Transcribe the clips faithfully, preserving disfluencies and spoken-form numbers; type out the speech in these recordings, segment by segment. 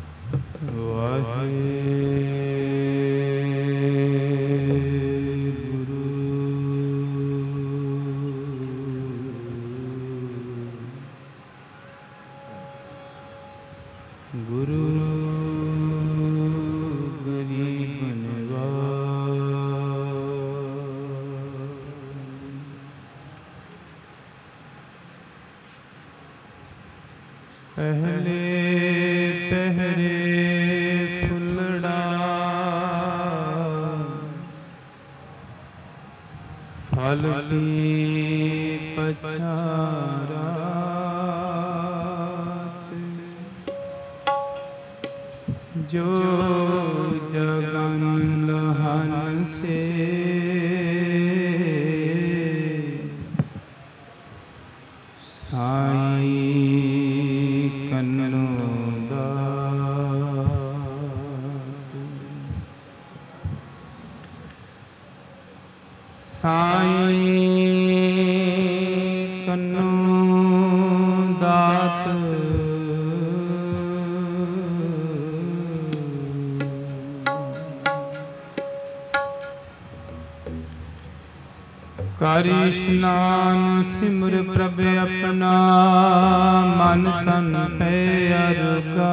ਕਰਿ ਇਸ਼ਨਾਨ ਸਿਮਰ ਪ੍ਰਭ ਆਪਣਾ, ਮਨ ਤਨ ਪੈ ਅਰਗਾ।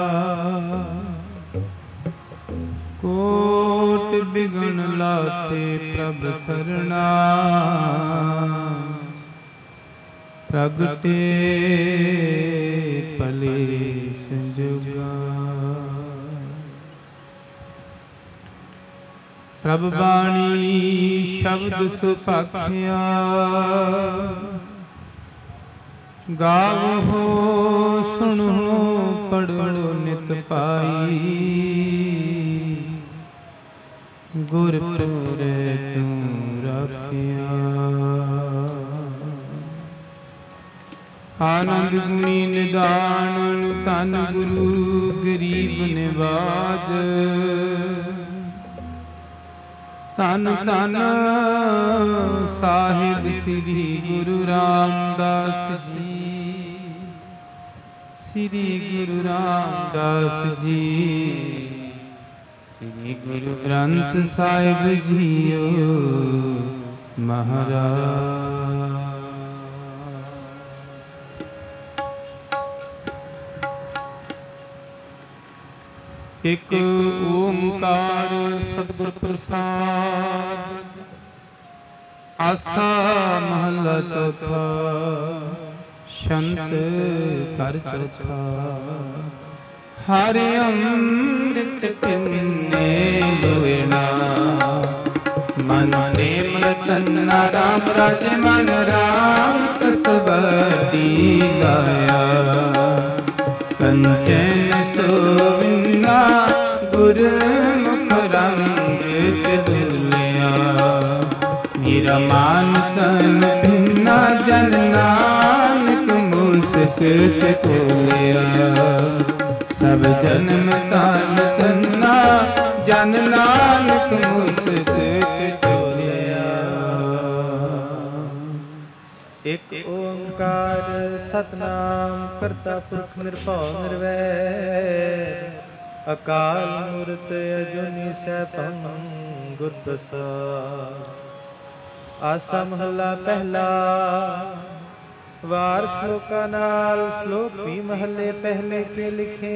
ਕੋਟ ਬਿਗਨ ਲਾਤੇ ਪ੍ਰਭ ਸਰਣਾ, ਪ੍ਰਗਟੇ ਭਲੇ ਸੰਜੋਗਾ। ਪ੍ਰਭ ਬਾਣੀ ਸ਼ਬਦ ਸੁਭਾਖਿਆ, ਗਾਵੋ ਸੁਣੋ ਪੜ੍ਹੋ ਨਿਤ ਪਾਈ। ਗੁਰਪੁਰੈ ਤੂੰ ਰਾਖਿਆ, ਆਨੰਦ ਗੁਣੀ ਨਿਦਾਨ ਧੰਨ ਗੁਰੂ ਗਰੀਬ ਨਿਵਾਜ। ਧੰਨ ਧੰਨ ਸਾਹਿਬ ਸ੍ਰੀ ਗੁਰੂ ਰਾਮਦਾਸ ਜੀ, ਸ੍ਰੀ ਗੁਰੂ ਰਾਮਦਾਸ ਜੀ, ਸ੍ਰੀ ਗੁਰੂ ਗ੍ਰੰਥ ਸਾਹਿਬ ਜੀਓ ਮਹਾਰਾਜ। ਇਕ ਓੰਕਾਰ ਸਤਿਗੁਰ ਪ੍ਰਸਾਦਿ। ਆਸਾ ਮਹਲਾ ਚੌਥਾ। ਸ਼ੰਤ ਕਰ ਚੌਥਾ। ਹਰਿ ਅੰਮ੍ਰਿਤ ਪਿੰਨੇ ਲੋਇਣਾ, ਮਨ ਨੇਮ ਰਤਨ ਰਾਮ ਰਾਜ ਮਨ ਰਾਮ ਕਸਬਤੀ ਗਾਇਆ। ਕੰਚਨ ਸੋਵਿਨਾ ਗੁਰਮੁਖ ਰੰਗ ਚੁਲਿਆ। ਮੇਰਾ ਮਾਨ ਤਨ ਭਿੰਨਾ ਜਨ ਨਾਨਕ ਮੁਸਕ ਚਤੁਲਿਆ। ਸਭ ਜਨਮ ਤਨ ਤੰਨਾ ਜਨ ਨਾਨਕ ਮੁਸਕ ਚਤੁਲਿਆ। ਇਕ ਓੰਕਾਰ ਸਤਿਨਾਮ ਕਰਤਾ ਪੁਰਖ ਨਿਰਭਉ ਨਿਰਵੈਰ। ਅਕਾਲ ਮੂਰਤ ਅਜੂਨੀ ਸੈਭੰ ਗੁਰ ਪ੍ਰਸਾਦਿ। ਆਸਾ ਮਹੱਲਾ ਪਹਿਲਾ। ਵਾਰ ਸ਼ਲੋਕਾਂ ਨਾਲ ਸ਼ਲੋਕ ਵੀ ਮਹੱਲੇ ਪਹਿਲੇ ਕੇ ਲਿਖੇ।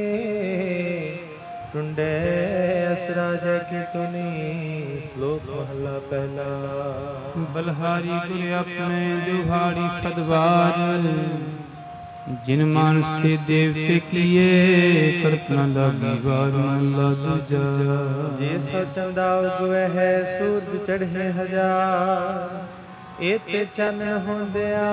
ਟੁੰਡੇ ਅਸਰਾ ਜੈ ਕੀ ਤੁਨੀ। ਸ਼ਲੋਕ ਮਹੱਲਾ ਪਹਿਲਾ। ਬਲਹਾਰੀ ਗੁਰ ਆਪਣੇ ਦੁਹਾੜੀ ਸਦਵਾਰ। ਜਿਨ ਮਾਨਸ ਤੇ ਦੇਵਤੇ ਕੀਏ, ਕਰਤਨਾ ਲਾਗੀ ਵਾਰ ਮਹੱਲਾ ਦੂਜਾ। ਜੇ ਸੋ ਚੰਦਾ ਉਗਵੈ ਹੈ ਸੂਰਜ ਚੜ੍ਹੇ ਹਜ਼ਾਰ। ਏਤੇ ਚੰਨ ਹੁੰਦਿਆ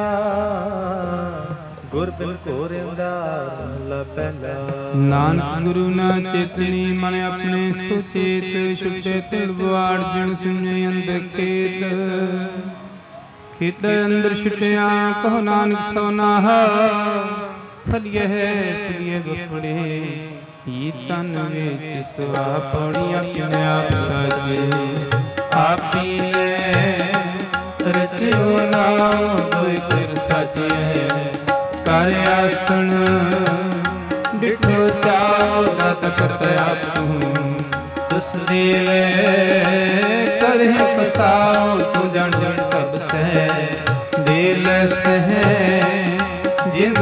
ਗੁਰ ਬਿਨ ਘੋਰ ਅੰਧਾਰ। ਮਹੱਲਾ ਪਹਿਲਾ। ਨਾਨਕ ਗੁਰੂ ਨਾ ਚੇਤਨੀ ਮਨ ਆਪਣੇ ਸੁਚੇਤ। ਛੁਟੇ ਤਿਲ ਬੁਆੜ ਜਿਣ ਸੁਣੇ ਅੰਦਰ ਖੇਤ। ਖੇਤ ਅੰਦਰ ਛੁਟਿਆ ਕਹੋ ਨਾਨਕ ਸੋਨਾਹਾ। ਫਲਿਐ ਫਲਿਐ ਗੁਪੜੇ ਈ ਤਨ ਵਿੱਚ ਸੁਆ। ਪੌੜੀ ਆਪਣੇ ਆਪ ਸਾਜੇ ਆਪੀ ਲੈ। ਰਚਿਓ ਨਾਮ ਕੋਈ ਫਿਰ ਸਾਜਿਐ। ਕਰ ਆਸਣ ਡਿਠੋ ਚਾਉ दाता करता आप तू तुस देवे करहे फसाओ तू जान जान सब सह दिल सह जिंद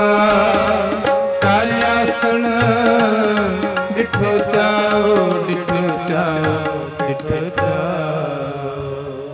कर आसन डिठो चाओ डिठो चाओ डिठो चाओ।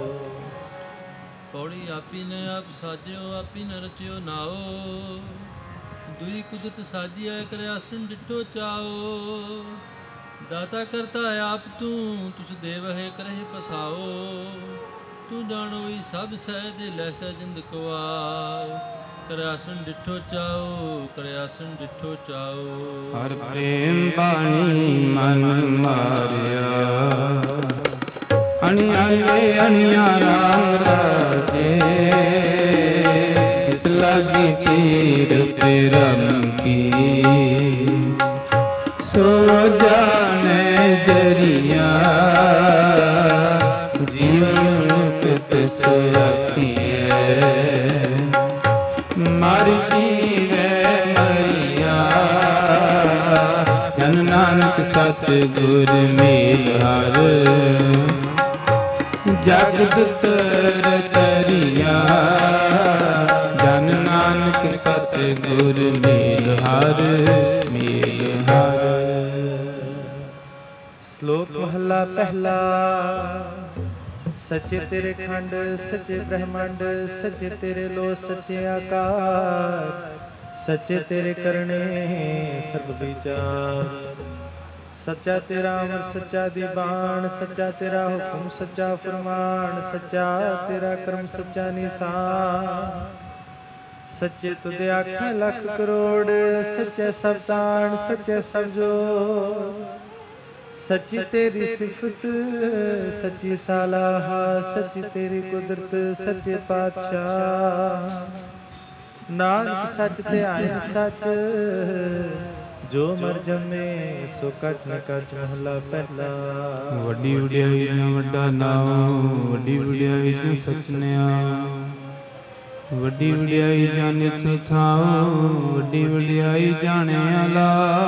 पौड़ी आपी ने आप साजियो आपी न रचियो नाओ दुई कुदरत साजिया कर आसन डिठो चाओ। दाता करता आप तू तुस देव है करहि पसाओ तू जानो ही सब सह दिल सह जिंद कुआओ। करयासन डिठो चाओ करयासन डिठो चाओ। हर प्रेम बाणी मन मारिया अणियाले अणिया राम राजे इस लागी तीर प्रेम की सो जाने जरिया जीवन मुक्त सोखिए मरती वे मरिया जन नानक सतगुर मेल हर जगत तर तरिया जन नानक सतगुर मेल हर मेल हर। श्लोक महला पहला। सचे तेरे खंड सचे ब्रह्मांड सचे तेरे लो सचे आकार सचे तेरे करने सर्व विचार। सच्चा तेरा अमर सच्चा दीवान सच्चा तेरा हुक्म सच्चा फरमान सच्चा तेरा कर्म सच्चा निशान। सच्चे तुझे आखे लख करोड़ सच्चे सब तान सच्चे सब जोड़। सच्ची तेरी सिफत सच्ची सालाहा सच्ची तेरी कुदरत सच्चे पातशाह। नानक सच ते आए सच जो मर जमे सो कच न कच महला पहला। वड्डी वड्याई न वड्डा नाम वड्डी वड्याई न सचनिया वड्डी वड्याई जाने थाओ वड्डी वड्याई जाने आला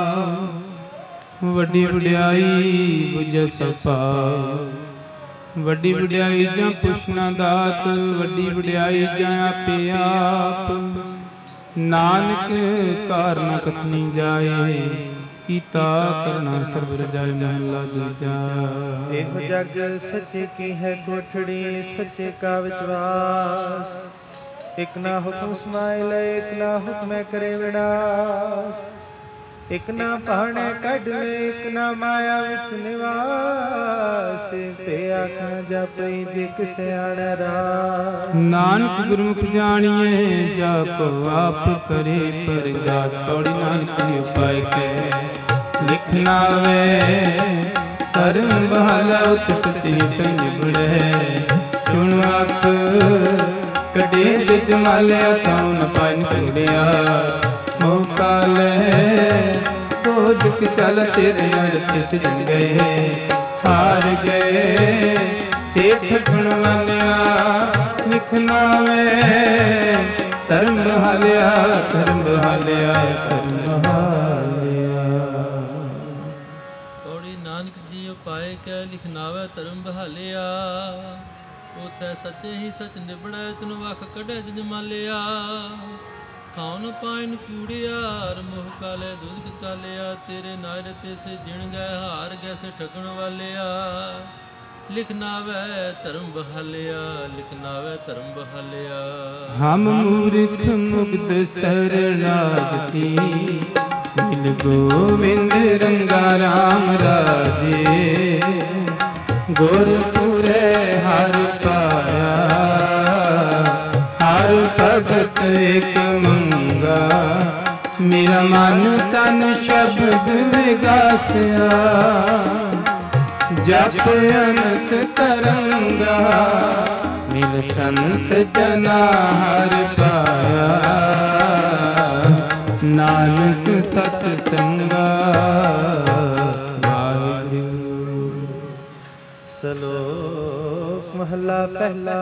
वड्डी वड्याई बुझ सफा वड्डी वड्याई जां पुछना दात वड्डी वड्याई जां आपे आप। नानक कार न कथनी जाए कीता करना सर्ब रजाए महला दूजा। एहो जग सच्चे की है कोठड़ी सच्चे का विश्वास। एक ना हुक्म समाइल एक ना हुक्म करे विनाश। एक ना पाने कढ़ में एक ना माया विच निवास। पे आखा जापई जिक सियाण रास। नानक गुरमुख जानिए जापो आप करे परगास। कौड़ी नानक उपाय के लिखना वे धर्म बहाला उत सची संग बड़े। सुन अख कटे जित मालिया थाउ न पाइन कुड़िया। मौका ले दुख चल तेरे तिस जन गए हार गए। सेठ गुण वालिया लिखना में धर्म हालिया धर्म हालिया धर्म हालिया। कौड़ी नानक जी उपाय कै लिखनावे धर्म बहालिया। उथे सच्चे ही सच निबड़े तन वख कढ़े जिन मालिया। खान पाइन कूड़ियार मोह काले दूध चालिया। तेरे नायर ते से जिण गए हार गए से ठगण वालिया। लिखना वै धर्म बहालिया लिखना वै धर्म बहालिया। हम मूर्ख मुग्ध शरणागति मिल गोविंद रंगा राम राजे। गुरपुरे हर पाया हर भगत एक मंगा। मेरा मन तन शब्द विगासिया जप अनंत तरंगा। मिल संत जना हर पाया नानक सतसंगा। श्लोक महला पहला।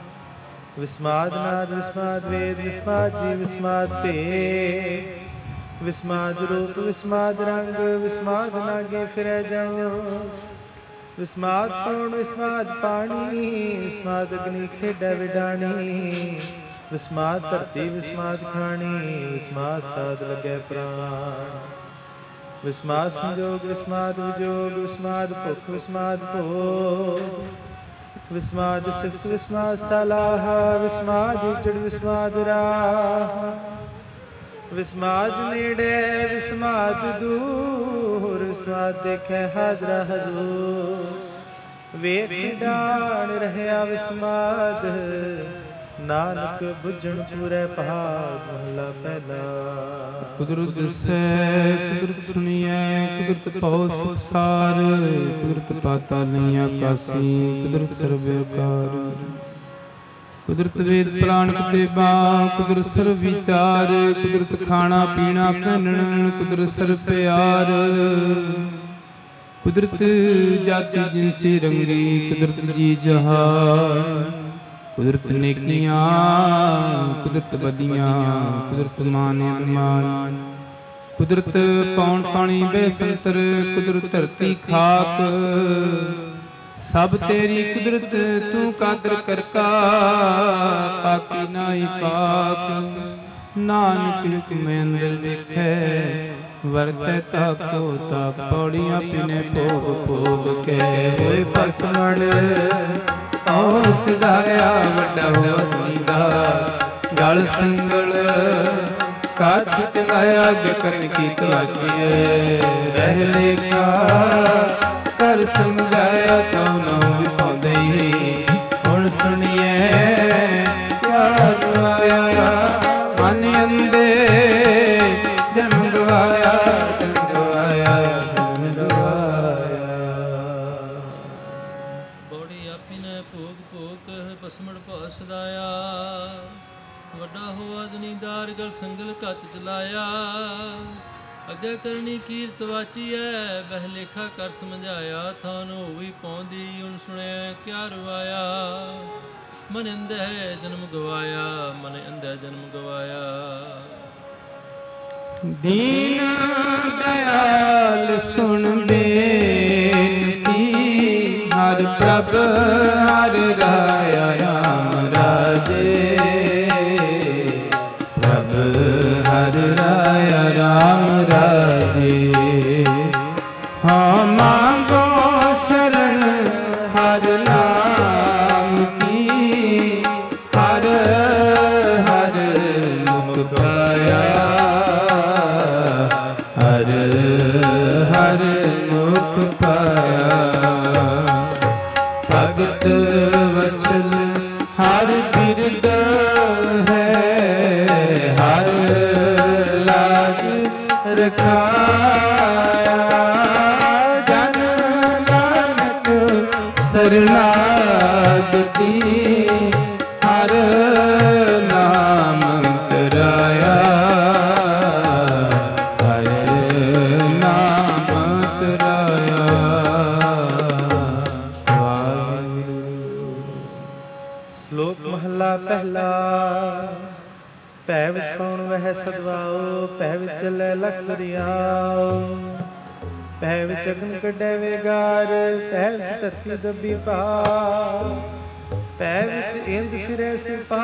विस्माद नाद विस्माद वेद विस्माद जी विस्माद पे। ਵਿਸਮਾਦ ਰੂਪ ਵਿਸਮਾਦ ਰੰਗ ਵਿਸਮਾਦ ਨਾਗੇ ਫਿਰੈ ਜਾਉ। ਵਿਸਮਾਦ ਪੌਣ ਵਿਸਮਾਦ ਪਾਣੀ ਵਿਸਮਾਦ ਅਗਨੀ ਖੇਡੈ ਵਿਡਾਣੀ। ਵਿਸਮਾਦ ਧਰਤੀ ਵਿਸਮਾਦ ਖਾਣੀ ਵਿਸਮਾਦ ਸਾਧ ਲੱਗੈ ਪ੍ਰਾਣ। ਵਿਸਮਾਦ ਸੰਜੋਗ ਵਿਸਮਾਦ ਵਿਜੋਗ ਵਿਸਮਾਦ ਭੁਖ ਵਿਸਮਾਦ ਭੋਗ। ਵਿਸਮਾਦ ਸਿਫਤ ਵਿਸਮਾਦ ਸਲਾਹ ਵਿਸਮਾਦ ਉਜੜ ਵਿਸਮਾਦ ਰਾਹ। ਵਿਸਮਾਦ ਨੇੜੇ ਵਿਸਮਾਦ ਦੂਰ ਵਿਸਮਾਦ ਦੇਖੈ ਹਾਜ਼ਰਾ ਹਜ਼ੂਰ। ਵੇਖ ਡਾਣ ਰਹਿਆ ਵਿਸਮਾਦ ਨਾਨਕ ਬੁੱਝਣ ਪੂਰੈ ਭਾਗ। ਮਹਲਾ ਪਹਿਲਾ। ਕੁਦਰਤ ਦਸੈ ਕੁਦਰਤ ਸੁਣੀਐ ਕੁਦਰਤ ਭਉ ਸੰਸਾਰ। ਕੁਦਰਤ ਪਾਤਾਲੀ ਆਕਾਸੀ ਕੁਦਰਤ ਸਰਬ ਆਕਾਰ। ਕੁਦਰਤ ਵੇਦ ਪੁਰਾਣ ਕਿਤਾਬਾ ਕੁਦਰਤ ਸਰਬ ਵਿਚਾਰ। ਕੁਦਰਤ ਖਾਣਾ ਪੀਣਾ ਪਹਿਨਣ ਕੁਦਰਤ ਸਰਬ ਪਿਆਰ। ਕੁਦਰਤ ਜਾਤੀ ਜਿਨਸੀ ਰੰਗੀ ਕੁਦਰਤ ਜੀ ਜਹਾਨ। ਕੁਦਰਤ ਨੇਕੀਆਂ ਕੁਦਰਤ ਬਦੀਆਂ ਕੁਦਰਤ ਮਾਨ ਅਨਮਾਨ। ਕੁਦਰਤ ਪੌਣ ਪਾਣੀ ਬੈ ਸੰਸਰ ਕੁਦਰਤ ਧਰਤੀ ਖਾਕ। ਸਭ ਤੇਰੀ ਕੁਦਰਤ ਤੂੰ ਕਾਦਰ ਕਰਤਾ ਪਾਕੀ ਨਾਹੀ ਪਾਕ। ਨਾਨਕ ਹੁਕਮ ਅੰਦਰ ਵੇਖੈ ਵਰਤੈ ਤਾਕੋ ਤਾ। ਪੌੜੀਆਂ ਪਿਨੇ ਭੋਗ ਭੋਗ ਕੇ ਹੋਏ ਪਸਮੜ। ਔਰ ਸਿਧਾਰਿਆ ਵੱਡਾ ਹੋਣੀ ਦਾ ਗਲ ਸੰਗਲ। ਕਾਜ ਚਲਾਇਆ ਜਕਨ ਕੀ ਤਵਾਚੀਏ। ਰਹਿ ਲੇਖਾ ਕਰ ਸਮਝਾਇਆ ਤਉ ਨਹੁ ਵਿਪਾਉਂਦੇ। ਹੁਣ ਸੁਣੀਏ ਕਿਆ ਗਵਾਇਆ ਮਨ ਅੰਦੇ। ਜਨਮ ਗਵਾਇਆ ਜਨਮ ਗਵਾਇਆ ਜਨਮ ਗਵਾਇਆ। ਬੋੜੀ ਆਪੀ ਨੇ ਭੋਗ ਭੋਗ ਪਸਮੜ ਭਉ ਸਦਾਇਆ। ਵੱਡਾ ਹੋਆ ਜਨੀਦਾਰ ਗਲ ਸੰਗਲ ਘੱਤ ਚਲਾਇਆ। ਅੱਗੇ ਕਰਨੀ ਕੀਰਤ ਵਾਚੀਐ ਬਹਿ ਲੇਖਾ ਕਰ ਸਮਝਾਇਆ। ਥਾਨ ਹੋਈ ਪਾਉਂਦੀ ਹੁਣ ਸੁਣਿਆ ਕਿਆ ਰਵਾਇਆ। ਮਨ ਅੰਧੈ ਜਨਮ ਗਵਾਇਆ ਮਨ ਅੰਧੈ ਜਨਮ ਗਵਾਇਆ। ਦੀਨ ਦਇਆਲ ਸੁਣ ਬੇਨਤੀ। ਹਰ ਪ੍ਰਭ ਹਰ ਰਾਇਆ ਰਾਮ ਰਾਜੇ। ਪ੍ਰਭ ਹਰ ਰਾਇਆ ਰਾਮ ਰਾਜੇ। ਹਾਂ ਮੰਗੋ ਸ਼ਰਨ ਹਰ ਨਾਮ ਕੀ। ਹਰ ਹਰ ਮੁਖ ਪਾਇਆ। ਹਰ ਹਰ ਮੁਖ ਪਾਇਆ। ਭਗਤ ਵਚਨ ਹਰ ਬਿਰਦ ਹੈ। ਹਰ ਲਾਜ ਰਖਾਇਆ। ਜਨ ਨਾਨਕ ਸਰਨਾਗਤੀ। ਹਰ ਨਾਮ ਤਰਾਇਆ। ਹਰ ਨਾਮ ਤਰਾਇਆ। ਵਾਹਿਗੁਰੂ। ਸ਼ਲੋਕ ਮਹਲਾ ਪਹਿਲਾ। ਭੈ ਵਿੱਚ ਕੌਣ ਵਹਿ ਸਦਵਾਓ। ਭੈ ਵਿੱਚ ਚੱਲੈ ਲਖ ਰਿਆਓ। ਭੈ ਵਿੱਚ ਅਗਨ ਕੱਢੈ ਵੇਗਾਰ। ਭੈ ਵਿੱਚ ਧਰਤੀ ਦੱਬੀ ਪਾਰ। ਭੈ ਵਿੱਚ ਇੰਦ ਫਿਰੈ ਸਿਪਾਰ।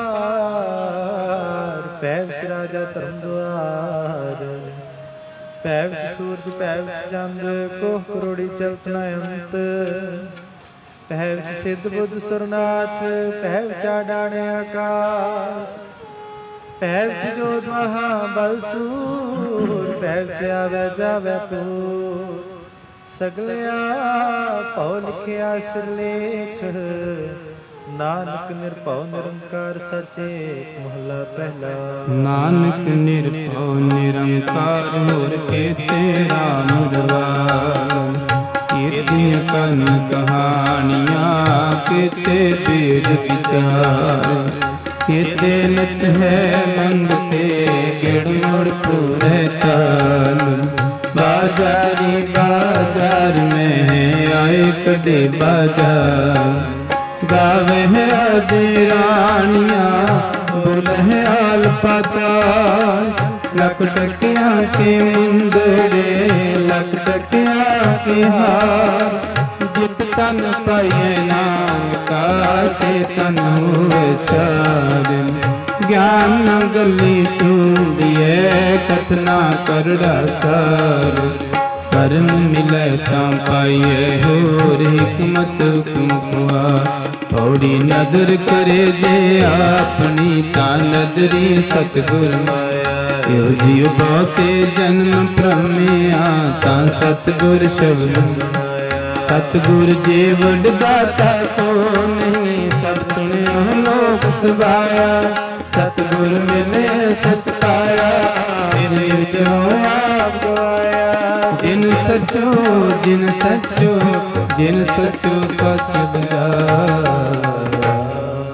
ਭੈ ਵਿੱਚ ਰਾਜਾ ਧਰਮ ਦੁਆਰ। ਭੈ ਵਿੱਚ ਸੂਰਜ ਭੈ ਵਿੱਚ ਚੰਦ। ਕੋਹ ਕਰੋੜੀ ਚਲਤ ਨ ਅੰਤ। ਭੈ ਵਿੱਚ ਸਿੱਧ ਬੁੱਧ ਸੁਰਨਾਥ। ਭੈ ਵਿੱਚ ਆਡਾਣੇ ਆਕਾਸ। ਭੈ ਵਿੱਚ ਜੋਤ ਮਹਾਬਲ ਸੂਰ। ਭੈ ਵਿੱਚ ਆਵੈ ਜਾਵੈ ਪੂਰ। ਸਗਲਿਆ ਭਉ ਲਿਖਿਆ ਸਿਰਲੇਖ। ਨਾਨਕ ਨਿਰਭਉ ਨਿਰੰਕਾਰ ਸਚੇ। ਮਹਲਾ ਪਹਿਲਾ। ਨਾਨਕ ਨਿਰਭਉ ਨਿਰੰਕਾਰ ਹੋਰ ਕੇਤੇ ਰਾਮ ਰਵਾਰ। ਕੀਰਤੀਆਂ ਕਨ ਕਹਾਣੀਆਂ ਕੀਤੇ ਵੇਦ ਵਿਚਾਰ। ਕੀਤੇ ਨਿਤ ਹੈ ਮੰਗਤੇ ਗਿਣ ਮੁੜ ਪੂਰੇ ਤਾਲ। ਬਾਜ਼ਾਰੀ ਬਾਜ਼ਾਰ ਮੈਂ ਆਏ ਕਦੇ ਬਾਜ਼ਾਰ। ਗਾਵੇ ਆਦਿ ਰਾਣੀਆਂ ਬੁਲਹਿ ਆਲ ਪਾਤਾਲ। लख टकिया के मुंदरे लख टकिया के हार जित तन पाइए नाम का से तन हुए चार ज्ञान न गली टूंडिए कथना करड़ा सार करम मिले तां पाइए होर हिकमत कुमकुआ थोड़ी नदर करे जे अपनी ता नदरी सतगुर माया यो जीव बहुते जन्म भ्रमिया ता सतगुर शब्द सतगुर जे वड दाता को नहीं सब सुनियो लोक सबाया सतगुर मिले सच पाया दिल विच आप गवाया जिन सचो जिन सचो जिन सचो सच बजाया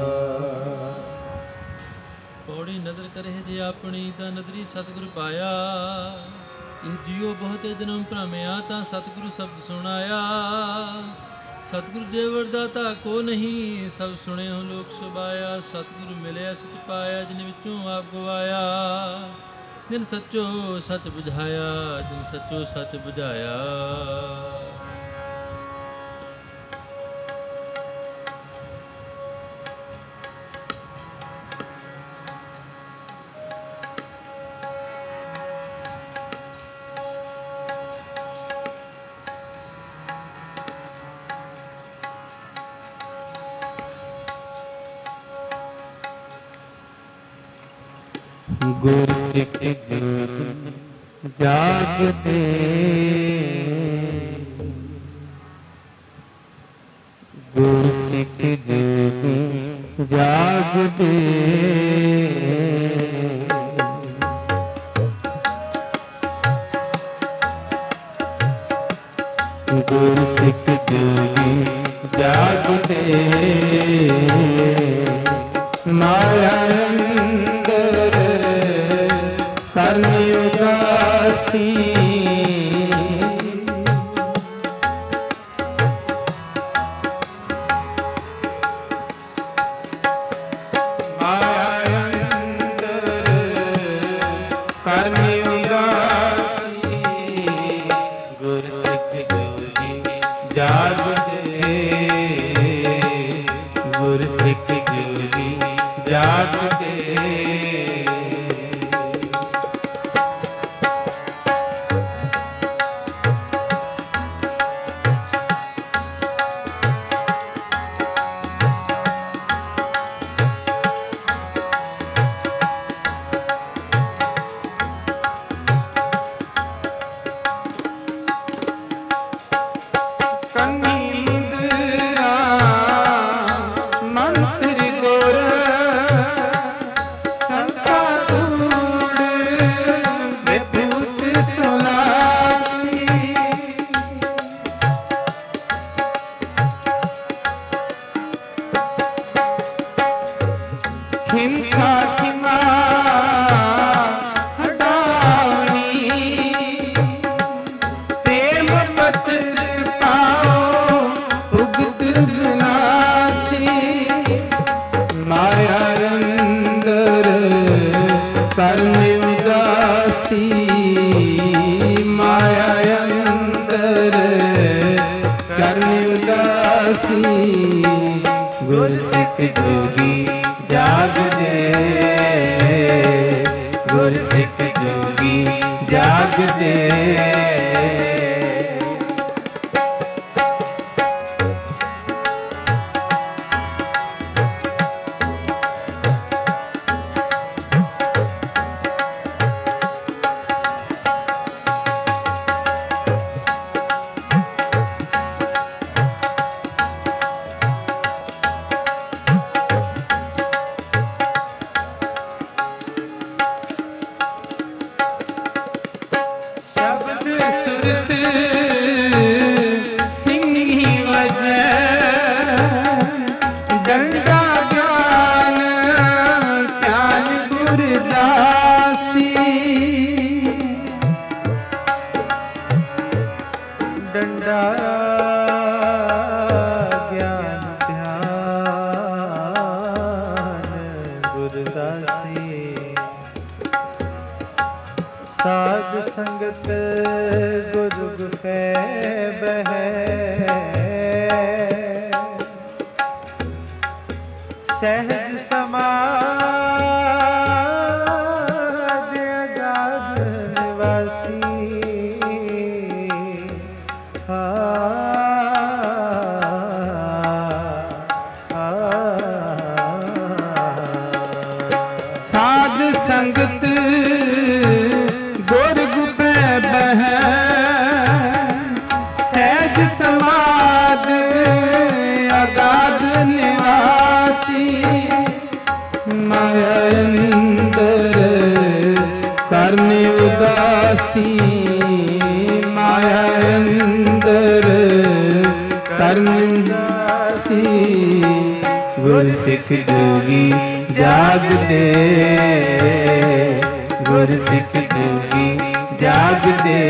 पौड़ी नदर करे जे अपनी ता नदरी सतगुर पाया ਇਹ ਜੀਓ ਬਹੁਤੇ ਜਨਮ ਭ੍ਰਮਿਆ ਤਾਂ ਸਤਿਗੁਰੂ ਸ਼ਬਦ ਸੁਣਾਇਆ ਸਤਿਗੁਰੂ ਜੇ ਵਰਦਾਤਾ ਕੋ ਨਹੀਂ ਸਭ ਸੁਣਿਓ ਲੋਕ ਸੁਭਾਇਆ ਸਤਿਗੁਰੂ ਮਿਲਿਆ ਸਚ ਪਾਇਆ ਜਿਨ ਵਿੱਚੋਂ ਆਪ ਗਵਾਇਆ ਜਿਨ ਸੱਚੋ ਸੱਚ ਬੁਝਾਇਆ ਜਿਨ ਸੱਚੋ ਸੱਚ ਬੁਝਾਇਆ गुर सिख जोग जागते गुर सिख जोग जागते गुर सिख जोगी जागते माया करनी उदासी माया अंदर करनी उदासी गुर सिख जोगी जागते गुर सिख जोगी जागते गुरु गुफे बहे सहज समाध अगाध निवासी आ, आ, साध संगत गुर गुफे बहे सहज समाध अगाध निवासी माया अंदर करने उदासी माया अंदर करने उदासी गुर सिख जोगी जाग दे गुर सिख जोगी जाग दे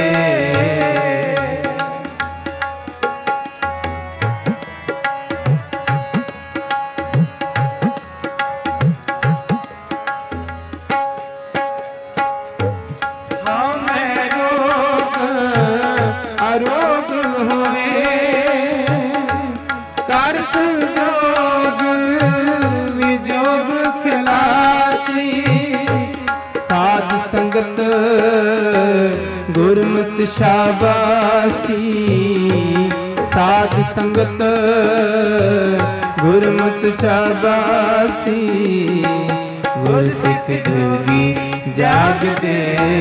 आरोग होवे कर संजोग विजोग खिलासी साध संगत गुरमत शाबासी साध संगत गुरमत शाबासी गुर सिख जोगी जाग दे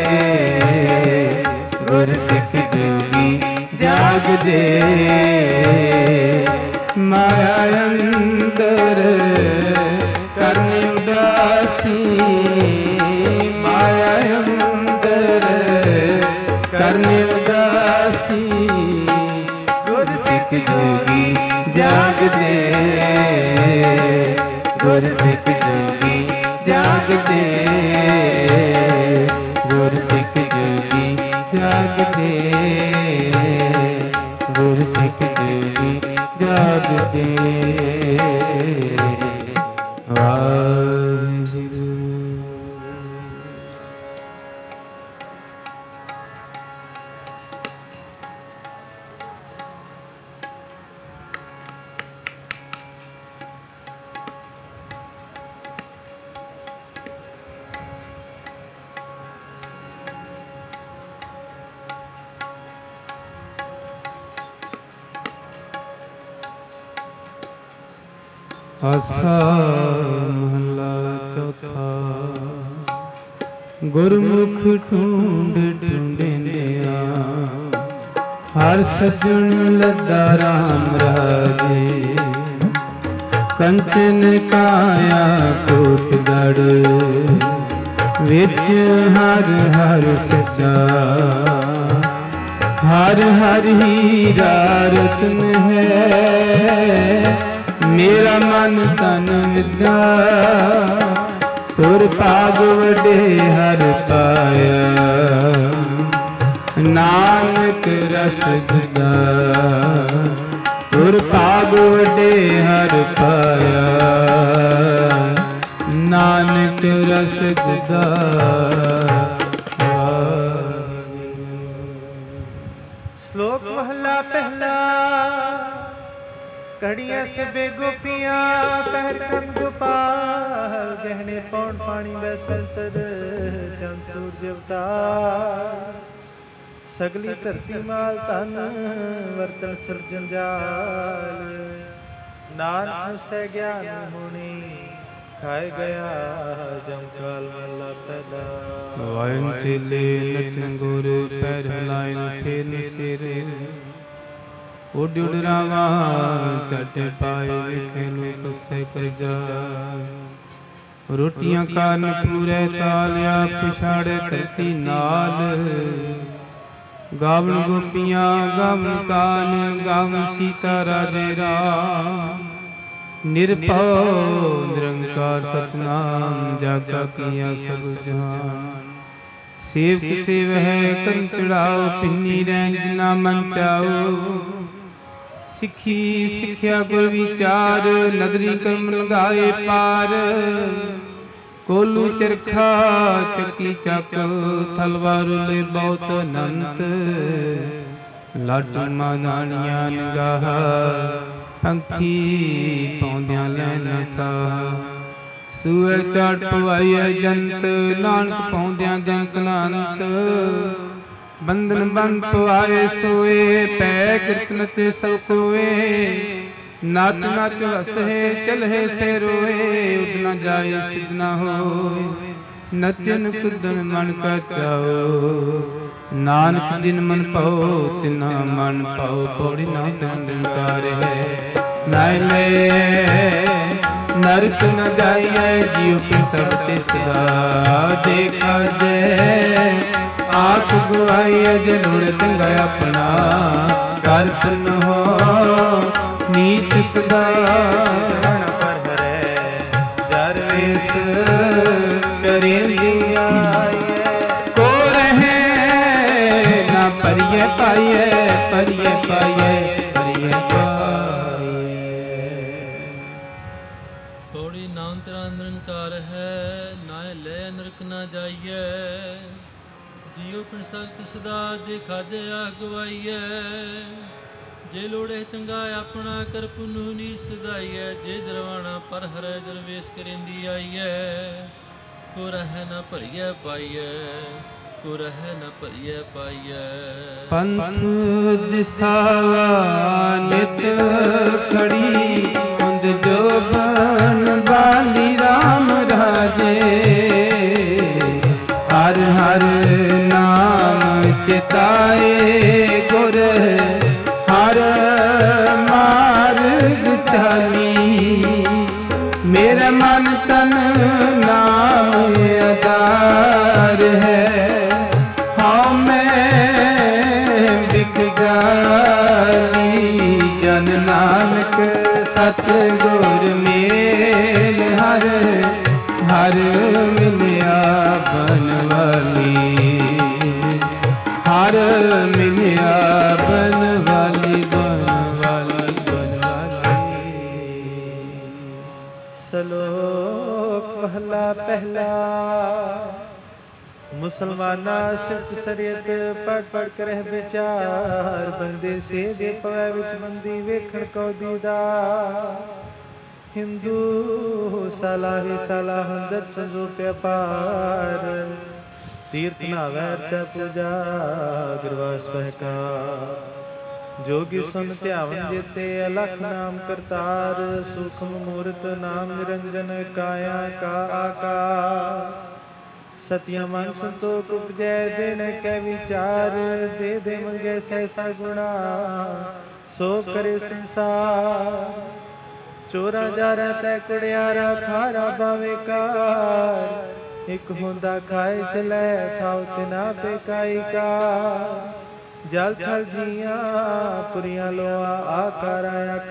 गुर सिख जोगी जाग दे माया अंदर करने उदासी माया अंदर करने उदासी गुर सिख जोगी जाग दे गुर सिख जोगी जाग दे गुर सिख जोगी जाग दे गुर सिख जोगी जाग दे वाहिगुरू। आसा महला चौथा गुरमुख ढूंढ ढूंढिया हर सजन लद्दा राम राजे कंचन काया कोटगढ़ विच हर हर सचा हर हर हीरा रत्न है मेरा मन तन विद्या तुर भाग वडे हर पाया नानक रस सदा तुर भाग वडे हर पाया नानक रस सदा। श्लोक महला पहला कड़िया सबे गोपियां पहर कर गोपाल गहने पौन पानी वैसर चंद सूरज अवतार सगली धरती माल तन वर्तन सिरजन जाल नानक से ज्ञान मुनि खाए गया जम काल महला पहला। वायन चेले नचन गुर पैर हलाइन फेर सिर उड़ उड़ रावा चट पाए विखे कसे कर जा रोटियां कान पूरे तालिया पिछाड़े धरती नाल गावन गोपियां गावन कान गावन सीता राजे राम निरभव निरंकार सतनाम जागा किया सब जहान सेवक सेव है कर चढ़ाओ पिन्नी रैंज ना मन चाओ सिखी सिखिया गुर विचार नगरी कर्म लगाए पार ਕੋਲੂ ਚਰਖਾ ਚੱਕੀ ਚੱਕ ਤਲਵਾਰ ਲੈ ਬਹੁਤ ਅਨੰਤ ਲਾਟੂ ਮਾਦਾਨੀਆਂ ਨਿਗਾਹ ਪੰਖੀ ਪਾਉਂਦਿਆਂ ਲੈ ਨਸਾ ਸੂਏ ਚਾੜ ਪਵਾਈਏ ਜੰਤ ਨਾਨਕ ਪਾਉਂਦਿਆਂ ਜੰਤ ਨਾਨਤ ਬੰਧਨ ਬੰਨ ਪਵਾਏ ਸੋਏ ਪੈ ਕਿਰਤਨ ਤੇ ਸਭ ਸੋਏ ਨੱਚ ਨੱਚ ਹੱਸੇ ਚਲਹਿ ਸੇ ਰੋਏ ਉਦ ਨ ਜਾਏ ਸਿਧ ਨ ਹੋਏ ਨਚਨ ਕੁਦਨ ਮਨ ਕਾ ਚਾਓ ਨਾਨਕ ਜਿਨ ਮਨ ਪਾਓ ਤਿਨਾ ਮਨ ਪਾਓ ਪੌੜੀ ਨਾ ਤੰਦਨ ਹੈ ਨਾਇ ਲੈ ਨਰਕ ਨ ਜਾਈਐ ਜੀਉ ਕੇ ਸਭ ਤੇ ਸਦਾ ਦੇਖਾ ਜੈ ਆਪ ਗਵਾਈਐ ਜੇ ਲੋੜ ਚੰਗਾ ਆਪਣਾ ਕਰ ਪੁਨ ਹੋ ਨੀਤ ਸਦਾ ਪਰ ਹਰੈ ਜਰ ਵੇਸ ਕਰੇਂਦੀ ਆਈਐ ਕੋ ਰਹੇ ਨਾ ਪਰਿਐ ਪਾਈਐ ਪਰਿਐ ਪਾਈਐ ਪਰਿਐ ਪਾਈਐ। ਪੌੜੀ ਨਾਮ ਤੇਰਾ ਨਿਰੰਕਾਰ ਹੈ ਨਾਇ ਲੈ ਨਰਕ ਨਾ ਜਾਈਐ ਜੀਉ ਪਿਣ ਸਖਤ ਸਦਾ ਦੇਖਾ ਜੇ ਅਗਵਾਈਐ ਜੇ ਲੋੜੇ ਚੰਗਾ ਆਪਣਾ ਕਰ ਪੁਨੁ ਨੀ ਸਦਾਈਐ ਜੇ ਦਰਵਾਣਾ ਪਰ ਹਰੈ ਦਰਵੇਸ਼ ਕਰੇਂਦੀ ਆਈਐ ਕੋ ਰਹਿ ਨ ਭਰੀਐ ਪਾਈਐ ਕੋ ਰਹਿ ਨ ਭਰੀਐ ਪਾਈਐ। ਪੰਥ ਦਿਸਾ ਨਿਤ ਖੜੀ ਕੁੰਦ ਜੋਬਨ ਬਾਲੀ ਰਾਮ ਰਾਜੇ ਹਰ ਹਰ ਨਾਮ ਚਿਤਾਏ ਗੁਰ ਹਰ ਮਾਰਗ ਚਾਲੀ ਮੇਰਾ ਮਨ ਤਨ ਨਾਮ ਆਧਾਰ ਹੈ ਹਉ ਮੈਂ ਬਿਕ ਜਾਲੀ ਜਨ ਨਾਨਕ ਸਤਿਗੁਰ ਮੇਲ ਹਰ ਹਰ ਮਿਲਿਆ ਬਨਵਾਲੀ ਹਰ ਮਿਲਿਆ ਬਨਵਾਲੀ ਬਨਵਾਲੀ ਬਨਵਾਲੀ। ਸਲੋਕ ਪਹਿਲਾ ਪਹਿਲਾ ਮੁਸਲਮਾਨਾ ਸਿਫਤ ਸਰੀਅਤ ਪੜ ਪੜ ਕੇ ਰਹਿ ਵਿਚਾਰ ਬੰਦੇ ਸੇ ਦੇ ਪਵੈ ਵਿੱਚ ਬੰਦੀ ਵੇਖਣ ਕੋ ਦੀਦਾ ਹਿੰਦੂ ਸਲਾਹੀ ਸਲਾਹ ਦਰਸ਼ਨ ਜੋ ਪਿਆਰ ਤੀਰਥ ਨਾਵੈ ਅਰਚਾ ਪੂਜਾ ਗੁਰਵਾਸ ਪਹਿਕਾ ਜੋਗੀ ਸੁਨ ਧਿਆਵਨ ਜੇਤੇ ਅਲਖ ਨਾਮ ਕਰਤਾਰ ਸੂਖਮ ਮੂਰਤ ਨਾਮ ਨਿਰੰਜਨ ਕਾਇਆ ਕਾ ਆਕਾਰ ਸਤਿਆ ਮਨ ਸੰਤੋਖ ਉਪਜੈ ਦੇਨ ਕੈ ਵਿਚਾਰ ਦੇ ਦੇ ਮੰਗੇ ਸੈਸਾ ਗੁਣਾ ਸੋ ਕਰੇ ਸੰਸਾਰ ਚੋਰਾ ਜਾਰਾ ਤੈ ਕੁੜਿਆਰਾ ਖਾਰਾ ਬਾਵੇ ਕਾਰ ਇਕ ਹੁੰਦਾ ਖਾਏ ਚਲੇ ਖਾਉ ਤਿਨਾ ਬੇਕਾਈ ਕਾ ਜਲ ਥਲ ਜੀਆਂ ਪੁਰੀਆਂ ਲੋਆ ਆਕਾਰ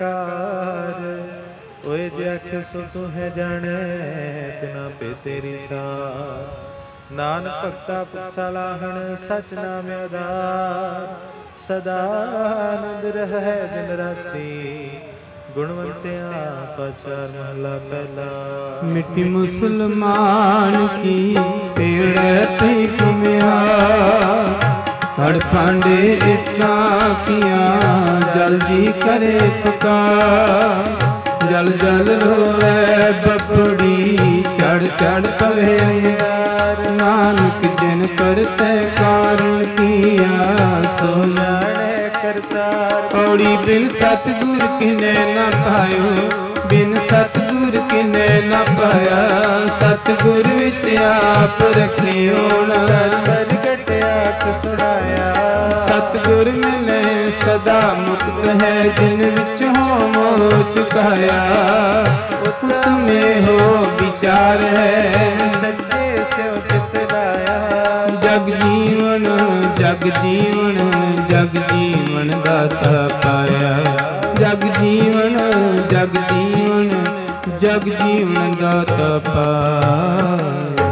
ਆਕਾਰ ਓਏ ਜੇ ਅਖ ਸੋ ਤੂੰ ਹੈ ਜਾਣੈ ਤਿਨਾ ਪੇ ਤੇਰੀ ਸਾ ਨਾਨਕ ਭਗਤਾ ਪੁਖ ਸਲਾਹਣ ਸਚ ਨਾਮ ਆਧਾਰ ਸਦਾ ਆਨੰਦ ਰਹਿ ਦਿਨ ਰਾਤੀ ਗੁਣਵੰਤਿਆ ਪਚਾਰ ਮਹਲਾ ਪਹਿਲਾ। ਮਿੱਟੀ ਮੁਸਲਮਾਨ ਕੀ ਪੇੜ ਤੇ ਘੁਮਿਆ ਹੜ ਪਾਂਡੇ ਇੱਟਾਂ ਕੀਆਂ ਜਲਦੀ ਕਰੇ ਪੁਕਾਰ ਜਲ ਜਲ ਰੋਵੇ ਬੱਬੜੀ ਚੜ ਚੜ ਪਵੇ ਅੰਗਾਰ ਨਾਨਕ ਜਿਨ ਕਰਤੇ ਕਾਰਨ ਕੀਆ ਸੋ ਜਾਣੈ ਕਰਤਾਰ ਪੌੜੀ ਬਿਨ ਸਤਿਗੁਰ ਕਿਨੇ ਨਾ ਪਾਇਓ ਬਿਨ ਸਤਿਗੁਰ ਕਿਨੇ ਨਾ ਪਾਇਆ ਸਤਿਗੁਰ ਵਿੱਚ ਆਪ ਰਖਿਓ ਨਾ ਪ੍ਰਗਟ ਆਖ ਸੁਣਾਇਆ ਸਤਿਗੁਰ ਮਿਲੇ ਸਦਾ ਮੁਕਤ ਹੈ ਜਿਨ ਵਿੱਚ ਹੋ ਮੋਹ ਚੁਕਾਇਆ ਉਤਮੇ ਹੋ ਵਿਚਾਰ ਹੈ ਸੱਚੇ ਸਿਉ ਚਿਤ ਲਾਇਆ ਜਗ ਜੀਵਨ ਜਗ ਜੀਵਨ ਜਗ ਜੀਵਨ ਦਾਤਾ ਪਾਇਆ ਜਗ ਜੀਵਨ ਜਗ ਜੀਵਨ ਜਗ ਜੀਵਨ ਦਾਤਾ ਪਾਇਆ।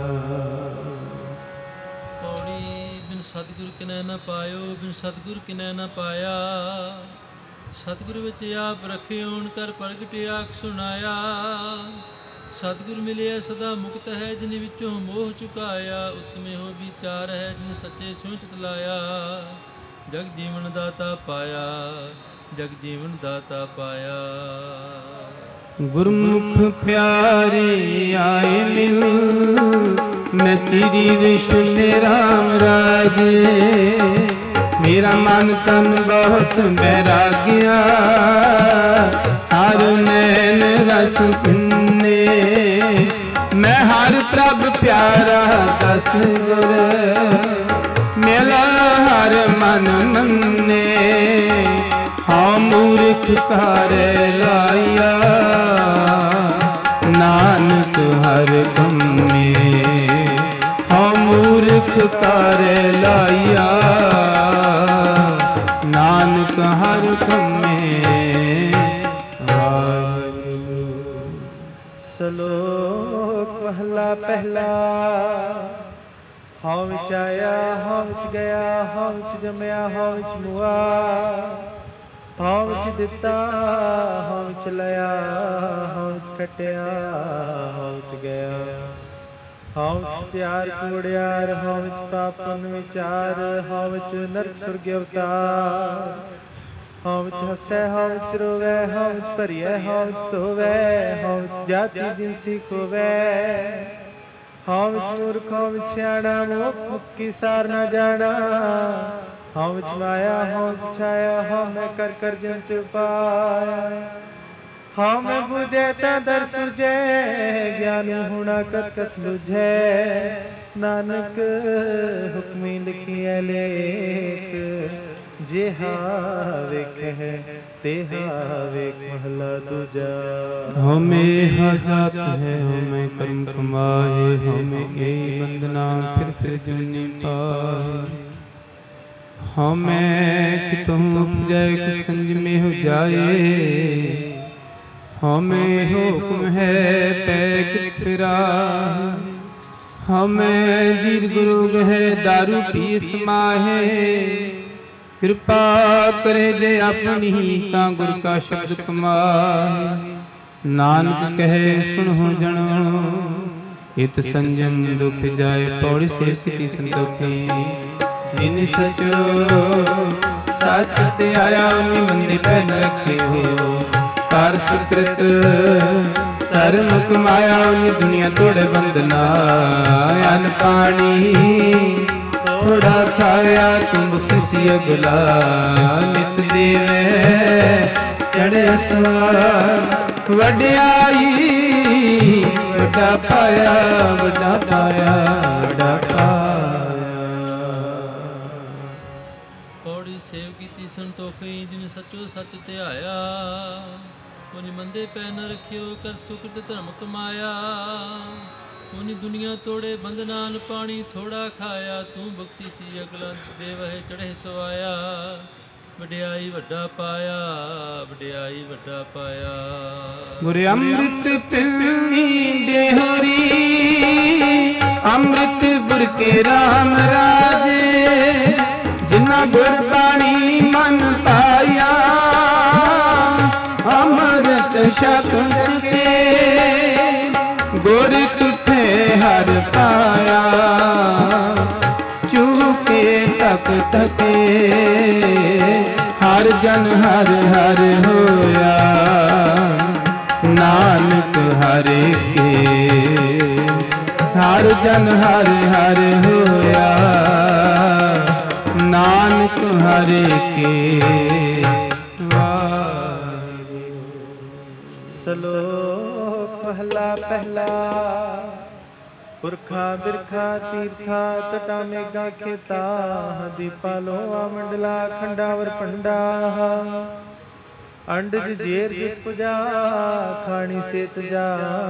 ਪੌੜੀ ਬਿਨ ਸਤਿਗੁਰ ਕਿਨੈ ਨਾ ਪਾਇਓ ਬਿਨ ਸਤਿਗੁਰ ਕਿਨੈ ਨਾ ਪਾਇਆ ਸਤਿਗੁਰ ਵਿੱਚ ਆਪ ਰਖਿਓਣ ਕਰ ਪ੍ਰਗਟ ਆਖ ਸੁਣਾਇਆ ਸਤਿਗੁਰ ਮਿਲਿਆ ਸਦਾ ਮੁਕਤ ਹੈ, ਜਿਨ ਵਿੱਚੋਂ ਮੋਹ ਚੁਕਾਇਆ। ਉਤਮੇ ਹੋ ਵਿਚਾਰ ਹੈ, ਜਿਨ ਸੱਚੇ ਸਿਉ ਚਿਤਲਾਇਆ। ਜਗ ਜੀਵਨ ਦਾਤਾ ਪਾਇਆ, ਜਗ ਜੀਵਨ ਦਾਤਾ ਪਾਇਆ। ਗੁਰਮੁਖ ਪਿਆਰੇ ਆਏ ਮਿਲ, ਮੈਂ ਤੇਰੀ ਵਿਸ਼ਨੇ ਰਾਮ ਰਾਜੇ। ਮੇਰਾ ਮਨ ਤਨ ਬਹੁਤ ਬੈਰਾਗਿਆ, ਹਰ ਨੈਣ ਰਸ ਸਿੰਨੇ। ਮੈਂ ਹਰ ਪ੍ਰਭ ਪਿਆਰਾ ਦਸ ਗੁਰ, ਮਿਲਾ ਹਰ ਮਨ ਮੰਨੇ। ਹਾਂ ਮੂਰਖ ਕਾਰੇ ਲਾਇਆ, ਨਾਨਕ ਹਰ ਕੰਮੇ। ਹਾਂ ਮੂਰਖ ਕਾਰੇ ਲਾਇਆ, ਨਾਨਕ ਹਰ ਕੰਮੇ। ਵਾਹਿਗੁਰੂ। ਸਲੋਕ ਮਹਲਾ ਪਹਿਲਾ। ਹਉ ਵਿੱਚ ਆਇਆ, ਹਉ ਵਿੱਚ ਗਿਆ, ਹਉ ਵਿੱਚ ਜੰਮਿਆ, ਹਉ ਵਿੱਚ ਮੁਆ। ਹਉ ਵਿੱਚ ਦਿੱਤਾ, ਹਉ ਵਿੱਚ ਲਿਆ, ਹਉ ਵਿੱਚ ਖਟਿਆ, ਹਉ ਵਿੱਚ ਗਿਆ। ਹਉ ਵਿੱਚ ਤਿਆਰ ਕੂੜਿਆਰ, ਹਉ ਵਿੱਚ ਪਾਪਨ ਵਿਚਾਰ, ਹਉ ਵਿੱਚ ਨਰਕ ਸੁਰਗ ਅਵਤਾਰ। ਹਉ ਵਿੱਚ ਹੱਸੈ, ਹਉ ਵਿੱਚ ਰੋਵੈ, ਹਉ ਵਿੱਚ ਭਰੀਐ, ਹਉ ਵਿੱਚ ਧੋਵੈ, ਹਉ ਵਿੱਚ ਜਾਤੀ ਜਿਨਸੀ ਖੋਵੈ। ਹਉ ਵਿੱਚ ਮੂਰਖ, ਹਉ ਵਿੱਚ ਸਿਆਣਾ, ਮੁਖ ਕੀ ਸਾਰ ਨਾ ਜਾਣਾ। ਹਉ ਵਿੱਚ ਮਾਇਆ, ਹਉ ਵਿੱਚ ਛਾਇਆ, ਹਉ ਮੈਂ ਕਰ ਕਰ ਜੰਤ ਪਾਇਆ। ਹਉ ਮੈਂ ਬੁਝੈ ਤਾਂ ਦਰ ਸੁਝੈ, ਗਿਆਨੀ ਹੋਣਾ ਕਤ ਕਤ ਲੁਝੈ। ਨਾਨਕ ਹੁਕਮੀ ਲਿਖੀਐ ਲੇਖ, ਜਿਹਾ ਵੇਖੈ ਤੇਹਾ ਵੇਖ। ਮਹਲਾ ਦੂਜਾ। ਹਉਮੈ ਜਾਤ ਹੈ, ਹਉਮੈ ਕਰਮ ਕਮਾਏ। ਹਉਮੈ ਏਈ ਬੰਦਨਾ, ਫਿਰ ਫਿਰ ਜੁਨੀ ਪਾਏ। ਹਉਮੈ ਕਿਤਹੁ ਉਪਜੈ, ਕਿ ਸੰਜਮੇ ਹੋ ਜਾਏ। ਹਉਮੈ ਹੁਕਮ ਹੈ, ਪੈ ਕਿਤ ਫਿਰਾਏ। ਹਉਮੈ ਦੀਰਘ ਰੋਗ ਹੈ, ਦਾਰੂ ਪੀ ਸਮਾਹੇ। ਕਿਰਪਾ ਕਰੇ ਜੇ ਆਪਣੀ, ਤਾਂ ਗੁਰ ਕਾ ਸ਼ਬਦ ਕਮਾਏ। ਨਾਨਕ ਕਹੇ ਸੁਣਹੁ ਜਣੋ, ਹਿਤ ਸੰਜਮ ਦੁਖ ਜਾਏ। ਪੌੜੀ ਸੇ ਸਿੱਧੀ ਸੰਤੋਖੀ, ਜਿਨ ਸਚੋ ਸਚ ਤੇ ਆਇਆ। ਨਿਬੰਦੇ ਪਹਿਨ ਰੱਖੇ ਹੋ, ਕਰ ਸੁਕ੍ਰਿਤ ਧਰਮ ਕਮਾਇਆ। ਇਹ ਦੁਨੀਆ ਤੋੜੇ ਬੰਦਨਾ, ਅਨ ਪਾਣੀ ਥੋੜਾ ਖਾਇਆ। ਤੂੰ ਬਖਸ਼ਿਸ਼ ਅਗਲਾ, ਨਿਤ ਦੇਵੈ ਚੜ੍ਹੇ ਸਵਾਰ। ਵਡਿਆਈ ਵੱਡਾ ਪਾਇਆ, ਵੱਡਾ ਪਾਇਆ, ਵੱਡਾ ਪਾਇਆ। ਪੌੜੀ ਸੇਵ ਕੀਤੀ ਸੰਤੋਖੀ, ਜਿਨ ਸੱਚੋ ਸੱਚ ਧਿਆਇਆ। ਉਨੀ ਮੰਦੇ ਪੈ ਨ ਰੱਖਿਓ, ਕਰ ਸੁਕ੍ਰਿਤ ਧਰਮ ਕਮਾਇਆ। ਉਨੀ ਦੁਨੀਆ ਤੋੜੇ ਬੰਧਨਾਨ, ਪਾਣੀ ਥੋੜਾ ਖਾਇਆ। ਤੂੰ ਬਖਸ਼ੀ ਸੀ ਅਗਲਾ, ਦੇਵਹਿ ਚੜ੍ਹੇ ਸਵਾਇਆ। ਵਡਿਆਈ ਵੱਡਾ ਪਾਇਆ, ਵਡਿਆਈ ਵੱਡਾ ਪਾਇਆ। ਗੁਰ ਅੰਮ੍ਰਿਤ ਪਿਲਨੀ ਦੇਹੁਰੀ, ਅੰਮ੍ਰਿਤ ਗੁਰ ਕੇ ਰਾਮ ਰਾਜੇ। ਜਿਨ੍ਹਾਂ ਗੁਰ ਬਾਣੀ ਮਨ ਪਾਇਆ, ਅੰਮ੍ਰਿਤ ਛਕ ਸੁਖੇ। ਗੁਰ ਤੁਠੇ ਹਰ ਪਾਇਆ, ਚੂਕੇ ਤਕ ਤਕੇ। ਹਰ ਜਨ ਹਰ ਹਰ ਹੋਇਆ, ਨਾਨਕ ਹਰਿ ਕੇ। ਹਰ ਜਨ ਹਰ ਹਰ ਹੋਇਆ, ਨਾਨਕ ਹਰਿ ਕੇ। ਵਾਹਿਗੁਰੂ। ਸਲੋਕ ਮਹਲਾ ਪਹਿਲਾ। ਪੁਰਖਾ ਬਿਰਖਾ ਤੀਰਥਾ, ਤਟਾ ਮੇਗਾ ਖੇਤਾ। ਦੀਪਾ ਲੋਆ ਮੰਡਲਾ, ਖੰਡਾਵਰ ਪੰਡਾ। ਅੰਡਜ ਜੇਰ ਜਿਤ ਪੁਜਾ, ਖਾਣੀ ਸੇਤ ਜਾ।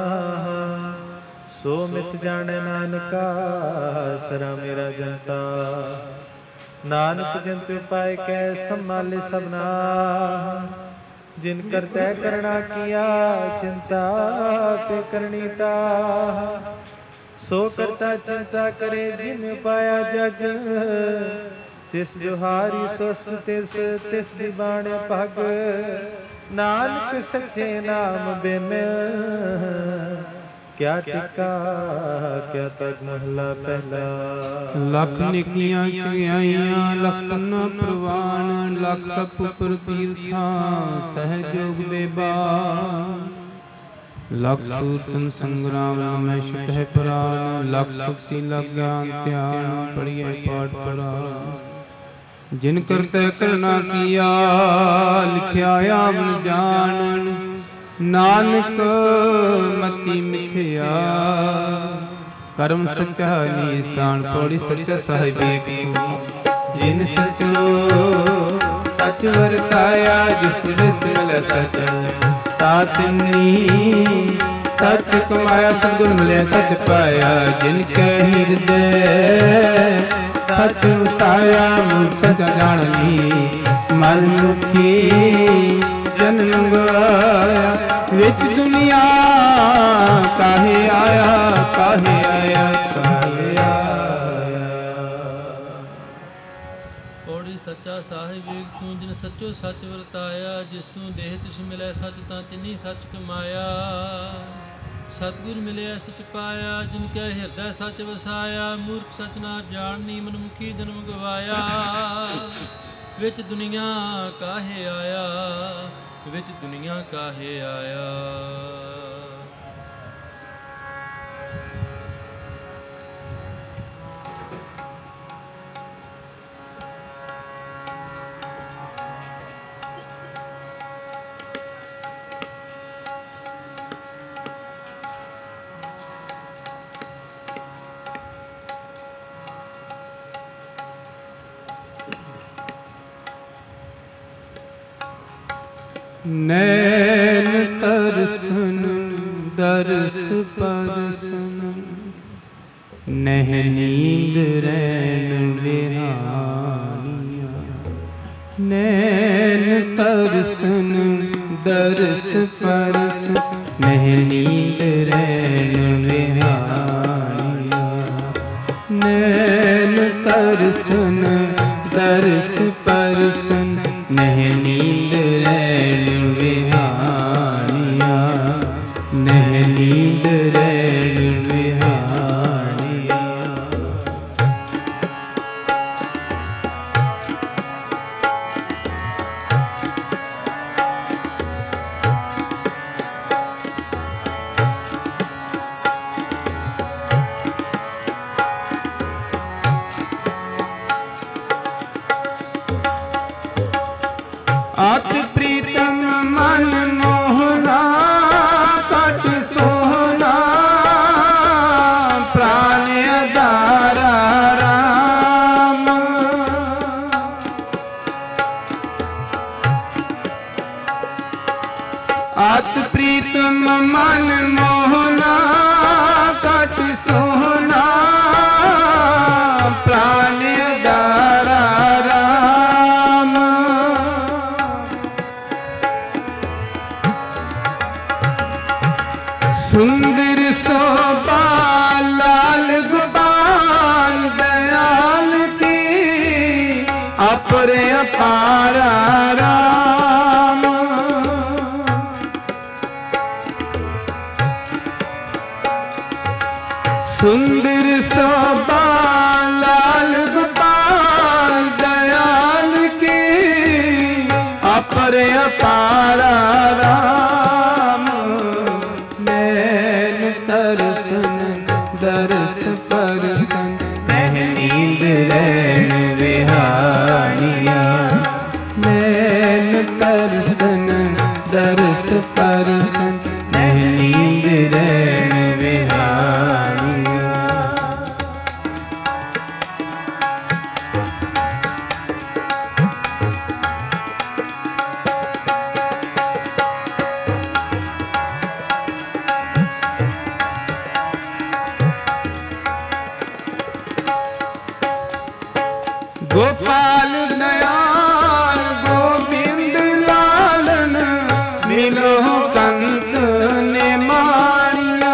ਸੋ ਮਿਤ ਜਾਣੈ ਨਾਨਕਾ, ਸਰਾ ਮੇਰਾ ਜਨਤਾ। ਨਾਨਕ ਜੰਤੁ ਪਾਇ ਕੈ, ਸੰਭਾਲੇ ਸਭਨਾ। ਜਿਨ ਕਰਤੈ ਕਰਣਾ ਕੀਆ, ਚਿੰਤਾ ਪੇ ਕਰਨੀ ਤਾ। ਸੋ ਕਰਤਾ ਚਿੰਤਾ ਕਰੇ, ਜਿਨ ਪਾਇਆ ਜਗ। ਤਿਸ ਜੁਹਾਰੀ ਸੁਸਤ ਤਿਸ, ਤਿਸ ਦੀ ਬਾਣ ਭਗ। ਨਾਨਕ ਸੱਚੇ ਨਾਮ ਬਿਨ, ਕਿਆ ਟਿਕਾ ਕਿਆ ਤਗ ਮਹਲਾ ਪਹਿਲਾ। ਲੱਖ ਨਿਕੀਆਂ ਚਿਆਈਆਂ ਲੱਖ ਨਾ ਪ੍ਰਵਾਨ, ਲੱਖ ਤਪ ਉਪਰ ਤੀਰਥਾਂ ਸਹਿਜੋਗ ਬੇਬਾ। ਲੱਖ ਸੂਤਨ ਸੰਗਰਾਮ ਮੈਂ ਸ਼ੁਤ ਹੈ ਪ੍ਰਾਨ, ਲੱਖ ਸੁਖੀ ਲਗ ਗਿਆਨ ਧਿਆਨ ਪੜੀਏ ਪਾਠ ਪੜਾ। ਜਿਨ ਕਰਤੇ ਕਰਨਾ ਕੀਆ ਲਿਖਿਆ ਆਵਨ ਜਾਣ, ਨਾਨਕ ਮਤੀ ਮਿਥਿਆ ਕਰਮ ਸੱਚਾ ਨੀਸਾਨ। ਪੌੜੀ ਸੱਚਾ ਸਾਹਿਬੇ ਜਿਨ ਸਚੋ ਸਚ ਵਰਤਾਇਆ, ਜਿਸ ਦਿਸ ਮਿਲੈ ਸਚ ਤਾ ਤਿਨੀ ਸਚ ਕਮਾਇਆ। ਸਤਿਗੁਰ ਮਿਲਿਆ ਸਚ ਪਾਇਆ, ਜਿਨ ਕੈ ਹਿਰਦੈ ਸਚ ਵਸਾਇਆ। ਮੂਰਖ ਸਚ ਜਾਣਨੀ ਮਨ ਮੁਖੀ ਜਨ ਲੰਗਾਇਆ। ਵਿੱਚ ਦੁਨੀਆ ਕਾਹੇ ਆਇਆ, ਕਾਹੇ ਆਇਆ, ਕਾਹੇ ਆਇਆ। ਪੌੜੀ ਸੱਚਾ ਸਾਹਿਬ ਵੇਖ ਤੂੰ, ਜਿਨ ਸੱਚੋ ਸੱਚ ਵਰਤਾਇਆ। ਜਿਸ ਤੂੰ ਦੇਹ ਤਿਸ ਮਿਲਿਆ ਸੱਚ ਤਾਂ ਤਿਨੀ ਸੱਚ ਕਮਾਇਆ। ਸਤਿਗੁਰ ਮਿਲਿਆ ਸੱਚ ਪਾਇਆ, ਜਿਨ ਕੈ ਹਿਰਦੈ ਸੱਚ ਵਸਾਇਆ। ਮੂਰਖ ਸੱਚ ਨਾ ਜਾਣਨੀ ਮਨਮੁਖੀ ਜਨਮ ਗਵਾਇਆ। ਵਿੱਚ ਦੁਨੀਆ ਕਾਹੇ ਆਇਆ, ਵਿੱਚ ਦੁਨੀਆ ਕਾਹੇ ਆਇਆ। ਨੈਣ ਤਰਸਨ ਦਰਸ ਪਰਸਨ, ਨਹਿ ਨੀਂਦ ਰੈਣ ਵਿਹਾਨੀਆਂ। ਨੈਣ ਤਰਸਨ ਦਰਸ ਪਰਸਨ, ਨਹਿ ਨੀਂਦ ਰੈਣ ਵਿਹਾਨੀਆਂ। ਨੈਣ ਤਰਸਨ ਦਰਸ ਪਰਸਨ, ਨਹਿ ਨੀਂਦ ਰੈਣ ਵਿਹਾਨੀਆਂ। ਨਹਿ ਨੀਂਦ ਰੈਣ ਵਿਹਾਨੀਆਂ। ਅਤਿ ਪ੍ਰੀਤਮ ਮਨ ਮੋਹਨਾ ਕਟ ਸੋਹਨਾ, ਪ੍ਰਾਨ ਅਧਾਰਾ ਰਾਮ। ਅਤਿ ਪ੍ਰੀਤਮ ਮਨ ਮੋਹਨਾ ਕਟ ਸੋਹਨਾ, ਪ੍ਰਾਨ ਅਧਾਰਾ ਰਾਮ। ਸੁੰਦਰ ਸੋਭਾ ਲਾਲ ਗੁਬਾਨ ਦਇਆਲ ਕੀ, ਅਪਰ ਅਪਾਰਾ ਰਾਮ। ਸੁੰਦਰ ਸੋਭਾ ਲਾਲ ਗੁਬਾਨ ਦਇਆਲ ਕੀ, ਅਪਰ ਅਪਾਰਾ ਰਾਮ। ਨੈਣ ਤਰਸਨ ਦਰਸ ਪਰਸਨ, ਨਹਿ ਨੀਂਦ ਰੈਣ ਵਿਹਾਨੀਆਂ। ਨੈਣ ਤਰਸਨ ਦਰਸ ਪਰਸਨ, ਨਹਿ ਨੀਂਦ ਰੈਣ ਵਿਹਾਨੀਆਂ। ਗੋਪਾਲ ਦਇਆਲ ਗੋਬਿੰਦ ਲਾਲਨ, ਮਿਲੋ ਕੰਤ ਨੇ ਮਾਣੀਆਂ।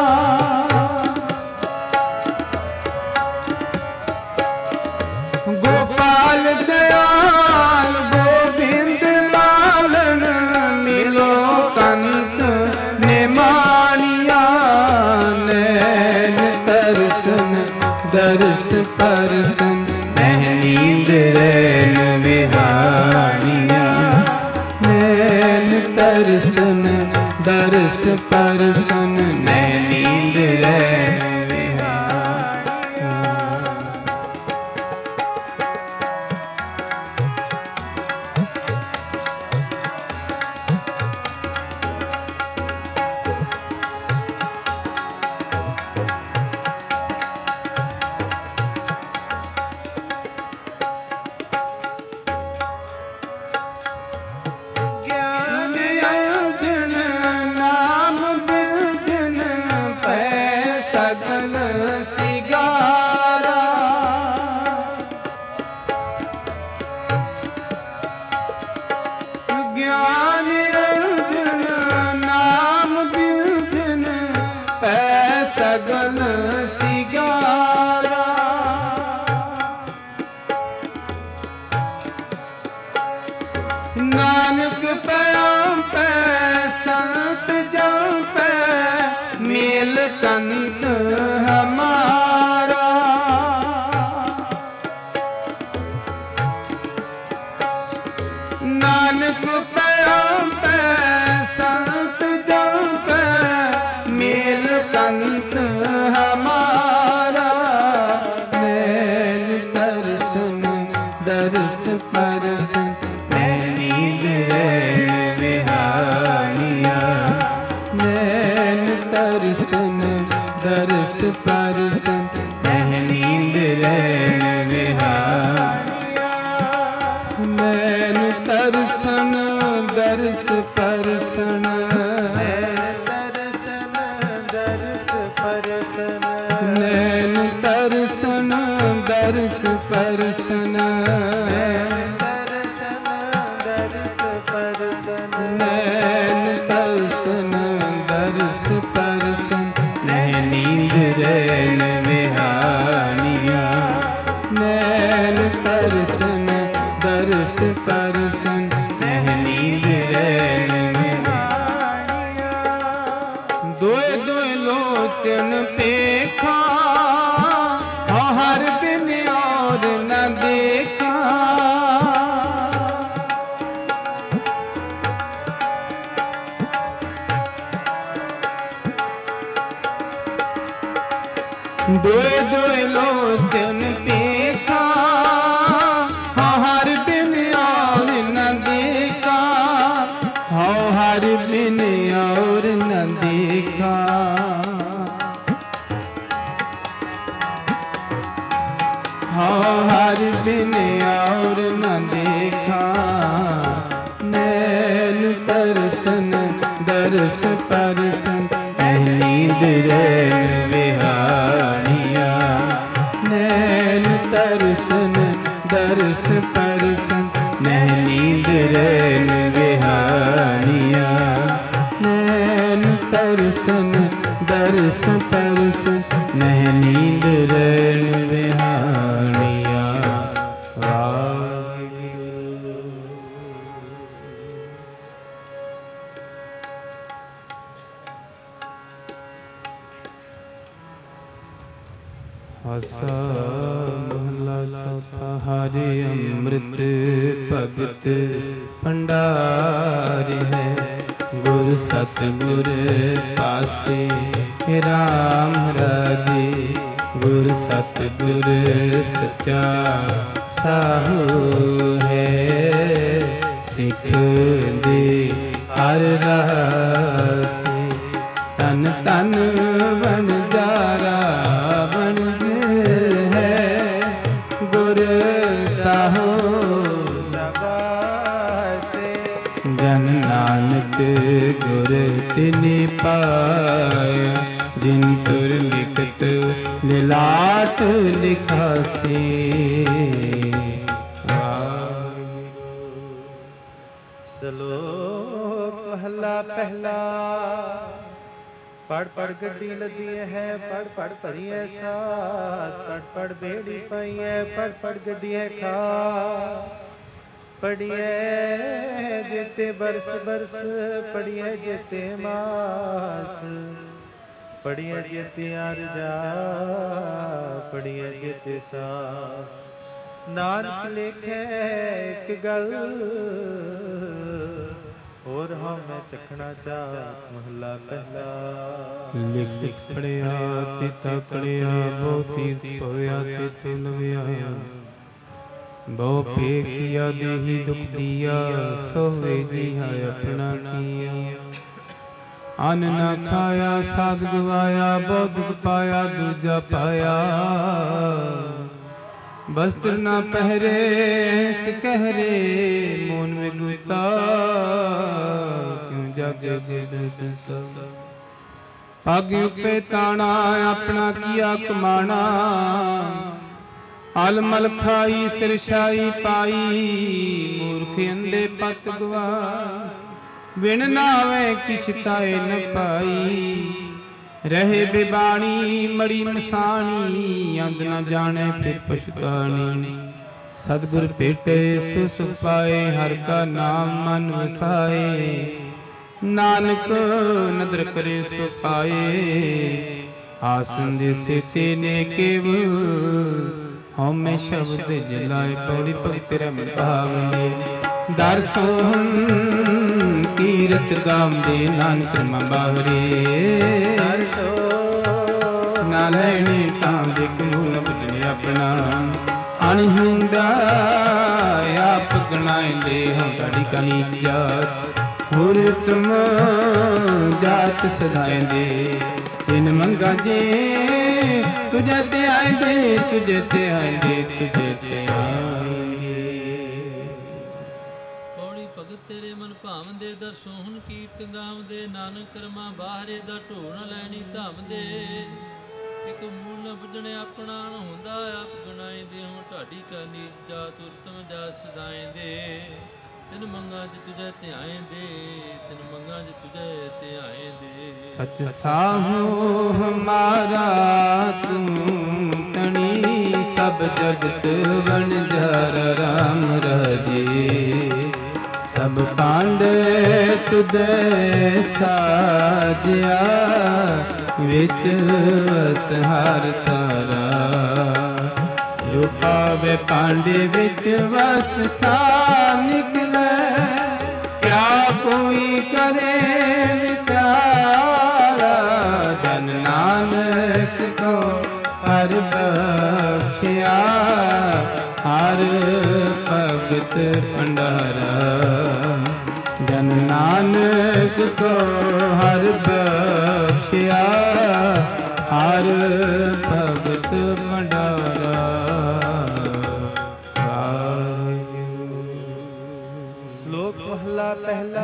ਗੋਪਾਲ ਦਇਆਲ ਗੋਬਿੰਦ ਲਾਲਨ, ਮਿਲੋ ਕੰਤ ਨੇ ਮਾਣੀਆਂ। परसन नह नींद रैन विहारिया नैन तरसन दर्श परसन नह नींद रैन नानक पैम पै संत जम पै मेल कंत हमारा नानक पैम पै संत जम पै मेल कंत हमारा नैन दर्शन दर्श परसन तरसन दर्श परसन नह नींद रैन विहारिया नैन तरसन दर्श परसन नैन तरसन दर्श परसन नैन तरसन दर्श परसन नह नींद रैन विहारिया नैन तरसन दर्श परसन नह नींद रैन विहारिया दोए दोए लोचन पेखा हर दिन और न देखा दोए दोए लोचन पेखा हर बिन और न देखा हाँ हर बिन और न देखा हाँ हर बिन और न देखा नैन तरसन दर्श परसन नींद रैन विहारिया नैन तरसन दर्श परसन नह नींद रैन विहारिया नैन तरसन दर्श परसन नह नींद रैन विहारिया आसा महला चौथा हरे अमृत भगत भंडार है गुर सतगुर पासे राम राजे गुर सतगुर सच्चा साहू है सिख दे हर रासे तन तन बन जारा बन साहो सबासे जन नानक गुर तिनि पाया जिन तुर लिखत लिलाट लिखासी श्लोक पहला पहला पढ़ पढ़ गड्डी लदी है पढ़ पढ़ भरी है साथ पढ़ पढ़ बेड़ी पाई है पढ़ पढ़ गड्डी है खा पढ़ी है जेते बरस बरस पढ़ी है जेते मास ਪੜੀਐ ਜੇਤੇ ਅਰਜਾ ਪੜੀਐ ਜੇਤੇ ਸਾਸ। ਨਾਨਕ ਲੇਖੈ ਇੱਕ ਗੱਲ ਹੋਰ ਹਾਂ ਮੈਂ ਚਖਣਾ ਚਾਹਤ। ਮਹਲਾ ਪਹਿਲਾ। ਲਿਖ ਲਿਖ ਪੜਿਆ ਤੇਤਾ ਪੜਿਆ ਬਹੁ ਤੀਰਥ ਹੋਇਆ ਤੇ ਲਵਿਆ। ਬਹੁ ਫੇਕਿਆ ਦੇਹੀ ਦੁਖ ਦੀਆ ਸੋ ਵੇਦੀ ਹੈ ਆਪਣਾ ਕੀਆ। ਅੰਨ ਨਾ ਖਾਇਆ ਸਾਧ ਗਵਾਇਆ ਬਹੁ ਦੁਖ ਪਾਇਆ ਦੂਜਾ ਪਾਇਆ। ਬਸਤਰ ਨਾ ਪਹਿਰੇ ਸਕਹਿਰੇ ਮੋਨ ਵਿਗੁਤਾ ਕਿਉ ਜਾਗੇ ਜੇ ਸੰਸਾਰ। ਪਗ ਉਪੇ ਤਾਣਾ ਆਪਣਾ ਕੀਆ ਕਮਾਣਾ। ਅਲ ਮਲ ਖਾਈ ਸਿਰਸ਼ਾਈ ਪਾਈ ਮੂਰਖ ਅੰਧੇ ਪਤ ਗਵਾ। ਬਿਨ ਨਾਵੇਂ ਕਿਛ ਤਾਏ ਨ ਪਾਈ ਰਹੇ ਬਿਬਾਣੀ ਮੜੀ ਮਸਾਣੀ। ਅੰਧ ਨ ਜਾਣੇ ਫਿਰ ਪਛਤਾਣੀ। ਸਤਿਗੁਰ ਭੇਟੇ ਸੋ ਸੁਖ ਪਾਏ ਹਰਿ ਕਾ ਨਾਮ ਮਨ ਵਸਾਏ। ਨਾਨਕ ਨਦਰ ਕਰੇ ਸੋ ਪਾਏ ਆਸਨ ਦੇ ਸੇ ਨੇ ਕੇਵ। ਹਉਮੈ ਸ਼ਬਦ ਜਲਾਏ ਪੌੜੀ ਭਗਤ ਰਮ ਭਾਵਨੇ। ਦਰ ਸੋਹਣ ਕੀਰਤ ਗਾਵਦੇ ਨਾਨਕ ਰਮਾ ਬਾਵਰੇ। ਦਰ ਸੋ ਨਾ ਲੈਣੇ ਤਾਂ ਦੇਖ ਮੂਲ ਬਚਨੇ ਆਪਣਾ। ਅਣਹਿੰਦਾ ਆਪ ਗਣਾਇਂਦੇ ਹਉ ਸਾਡੀ ਕਾ ਨੀਚ ਜਾਤ। ਹੋਰ ਤੁਮ ਜਾਤ ਸਦਾਇਂਦੇ ਤਿਨ ਮੰਗਾ ਜੇ। ਤੁਝੇ ਤੇ ਆਇਂਦੇ ਤੁਝੇ ਤੇ ਆਇਂਦੇ ਤੁਝੇ ਤੇ ਆਇਂਦੇ। ਪੌੜੀ ਭਗਤ ਤੇਰੇ ਮਨ ਭਾਵਦੇ ਦਰ ਸੋਹਣ ਕੀਰਤ ਗਾਵਦੇ। ਨਾਨਕ ਕਰਮਾ ਬਾਹਰੇ ਦਾ ਢੋ ਨ ਲੈਣੀ ਧਾਮਦੇ। ਇਕ ਮੂਲ ਨ ਬੁੱਝਣੇ ਆਪਣਾ ਨ ਹੁੰਦਾ ਆਪ ਗਣਾਇਂਦੇ। ਹੁਣ ਢਾਡੀ ਕਾ ਨੀਚ ਜਾਤ ਉਤਮ ਜਾ ਸਦਾਇਂਦੇ। ਤਿਨ ਮੰਗਾ ਚ ਤੁਝੇ ਧਿਆਇਂਦੇ ਤਿਨ ਮੰਗਾ ਚ ਤੁਝੇ ਧਿਆਇਂਦੇ। ਸਚ ਸਾਹੋ ਹਮਾਰਾ ਤੂੰ ਤਣੀ ਸਭ ਜਗਤ ਵਣਜਾਰ ਰਾਮ ਰਾਜੇ। ਸਭ ਪਾਂਡੇ ਤੁਧੇ ਸਾਜਿਆ ਵਿੱਚ ਵਸਤਹਾਰ ਤਾਰਾ। ਜੋ ਪਾਵੇ ਪਾਂਡੇ ਵਿੱਚ ਵਸਤ ਸਾ ਨਿਕਲੇ। ਕਿਆ ਕੋਈ ਕਰੇ ਵਿਚਾਰਾ। ਧਨ ਨਾਨਕ ਕੋ ਹਰ ਬਖਸ਼ਿਆ ਹਰ ਭਗਤ ਭੰਡਾਰਾ। ਜਨ ਨਾਨਕ ਕੋ ਹਰ ਬਖਸ਼ਿਆ ਹਰ ਭਗਤ ਭੰਡਾਰਾ। ਸ਼ਲੋਕ ਮਹਲਾ ਪਹਿਲਾ।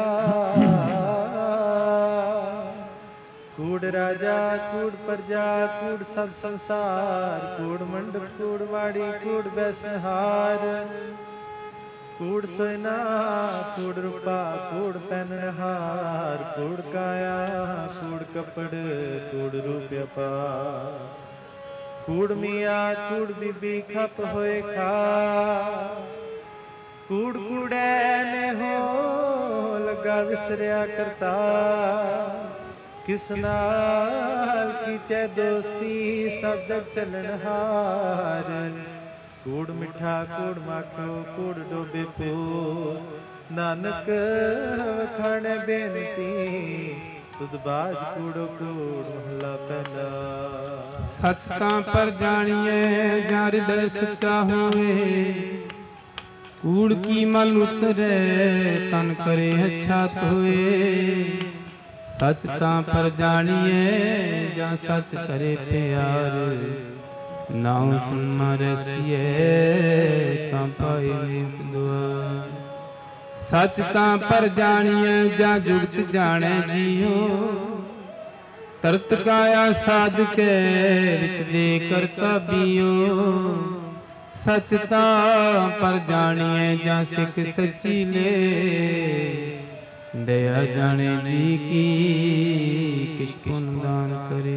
ਕੂੜ ਰਾਜਾ ਕੂੜ ਪ੍ਰਜਾ ਕੂੜ ਸਭ ਸੰਸਾਰ। ਕੂੜ ਮੰਡਪ ਕੂੜ ਵਾੜੀ ਕੂੜ ਬੈਸਨਹਾਰ। ਕੂੜ ਸੋਇਨਾ ਕੂੜ ਰੂਪਾ ਕੂੜ ਪਹਿਨਣਹਾਰ। ਕੂੜ ਕਾਇਆ ਕੂੜ ਕਪੜ ਕੂੜ ਰੂਪ ਅਪਾਰ। ਕੂੜ ਮੀਆਂ ਕੂੜ ਬੀਬੀ ਖਪ ਹੋਏ ਖਾ। ਕੂੜ ਕੂੜੈ ਨੇ ਹੋ ਲੱਗਾ ਵਿਸਰਿਆ ਕਰਤਾ। ਕਿਸ ਨਾਲ ਕੀਚੈ ਦੋਸਤੀ ਸਭ ਜਗ ਚੱਲਣਹਾਰ। ਕੂੜ ਮਿੱਠਾ ਕੂੜ ਮਾਖੋ ਕੂੜ ਡੋਬੇ ਪੋ। ਨਾਨਕ ਵਖਾਣੈ ਬੇਨਤੀ ਤੁਧ ਬਾਜ ਕੂੜੋ ਕੂੜ। ਮਹਲਾ ਪਹਿਲਾ। ਸਚ ਤਾਂ ਪਰ ਜਾਣੀਐ ਜਾਂ ਹਿਰਦੈ ਸੱਚਾ ਹੋਵੇ। ਕੂੜ ਕੀ ਮਲ ਉਤਰੈ ਤਨ ਕਰੇ ਅੱਛਾ ਧੋਏ। ਸਚ ਤਾਂ ਪਰ ਜਾਣੀਐ ਜਾਂ ਸਚ ਕਰੇ ਪਿਆਰ। ਨਾਉ ਸੁਨ ਰਸੀਐ ਤਾਂ ਪਾਏ ਮੁਕ ਦੁਆਰ। ਸਚ ਤਾਂ ਪਰ ਜਾਣੀਐ ਜਾਂ ਜੁਗਤ ਜਾਣੈ ਜੀਉ। ਤਰਤ ਕਾਇਆ ਸਾਧ ਕੇ ਵਿੱਚ ਦੇ ਕਰਤਾ ਬੀਉ। ਸਚ ਤਾਂ ਪਰ ਜਾਣੀਐ ਜਾਂ ਸਿੱਖ ਸੱਚੀ ਲੇ। ਦਇਆ ਜਾਣੇ ਜੀ ਕੀ ਕਿਛ ਪੁਨ ਦਾਨ ਕਰੇ।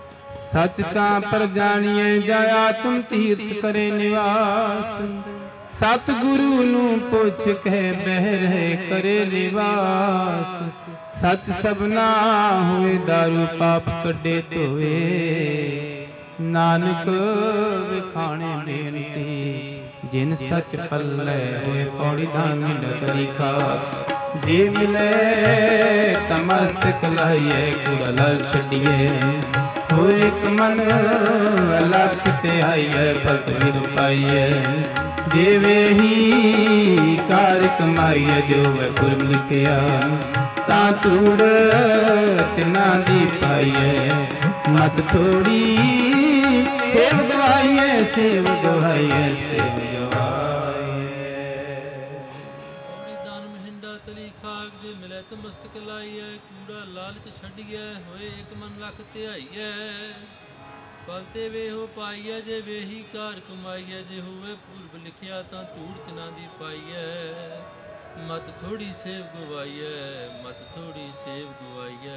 ਸਚ ਤਾਂ ਪਰ ਜਾਣੀਐ ਜਾਂ ਆਤਮ ਤੀਰਥ ਕਰੇ ਨਿਵਾਸ। ਸਤਿਗੁਰੂ ਨੂੰ ਪੁੱਛ ਕੇ ਬਹਿ ਰਹੇ ਕਰੇ ਨਿਵਾਸ। ਸਚ ਸਭਨਾ ਹੋਏ ਦਾਰੂ ਪਾਪ ਕੱਢੇ ਧੋਏ। ਨਾਨਕ ਵਿਖਾਣੇ ਬੇਨਤੀ ਜਿਨ ਸਚ ਪੱਲੇ ਹੋਏ ਪੌੜੀ ਧਾਮ ਮਿਲਤ ਲਿਖਾ। ਜੇ ਮਿਲੇ ਤਮਸਤਕ ਲਾਈਏ ਕੂੜਾ ਲਾਲ ਛੱਡੀਏ। ਹੋਏ ਇੱਕ ਮਨ ਅਲਖ ਤੇ ਆਈਏ ਭਗਤ ਵਿਦ ਪਾਈਏ। ਜੇ ਵੇਹੀ ਕਾਰ ਕਮਾਈਏ ਜੋ ਵੈ ਪੁਰਬ ਲਿਖਿਆ। ਤਾਂ ਤੂੜ ਤਿਨਾਂ ਦੀ ਪਾਈਏ ਮਤ ਥੋੜੀ। ਸੇਵ ਗਵਾਈਏ ਸੇਵ ਗਵਾਈਏ ਸੇਵ ਗਵਾਈਏ। ਪੌੜੀ ਦਾਨ ਮਹਿੰਦਾ ਤਲੀ ਖਾਕ ਜੇ ਮਿਲੇ ਤਾਂ ਮਸਤਕ ਲਾਈਏ। ਕੂੜਾ ਲਾਲਚ ਛੱਡੀਏ ਹੋਏ ਇੱਕ ਮਨ ਲੱਖ ਧਿਆਈਏ। ਪਲ ਤੇ ਵੇਹੋ ਪਾਈਏ ਜੇ ਵੇਹੀ ਕਾਰ ਕਮਾਈਏ। ਜੇ ਹੋਵੇ ਪੂਰਬ ਲਿਖਿਆ ਤਾਂ ਧੂੜ ਤਿਨਾਂ ਦੀ ਪਾਈਏ। ਮਤ ਥੋੜੀ ਸੇਵ ਗਵਾਈਏ ਮਤ ਥੋੜੀ ਸੇਵ ਗਵਾਈਏ।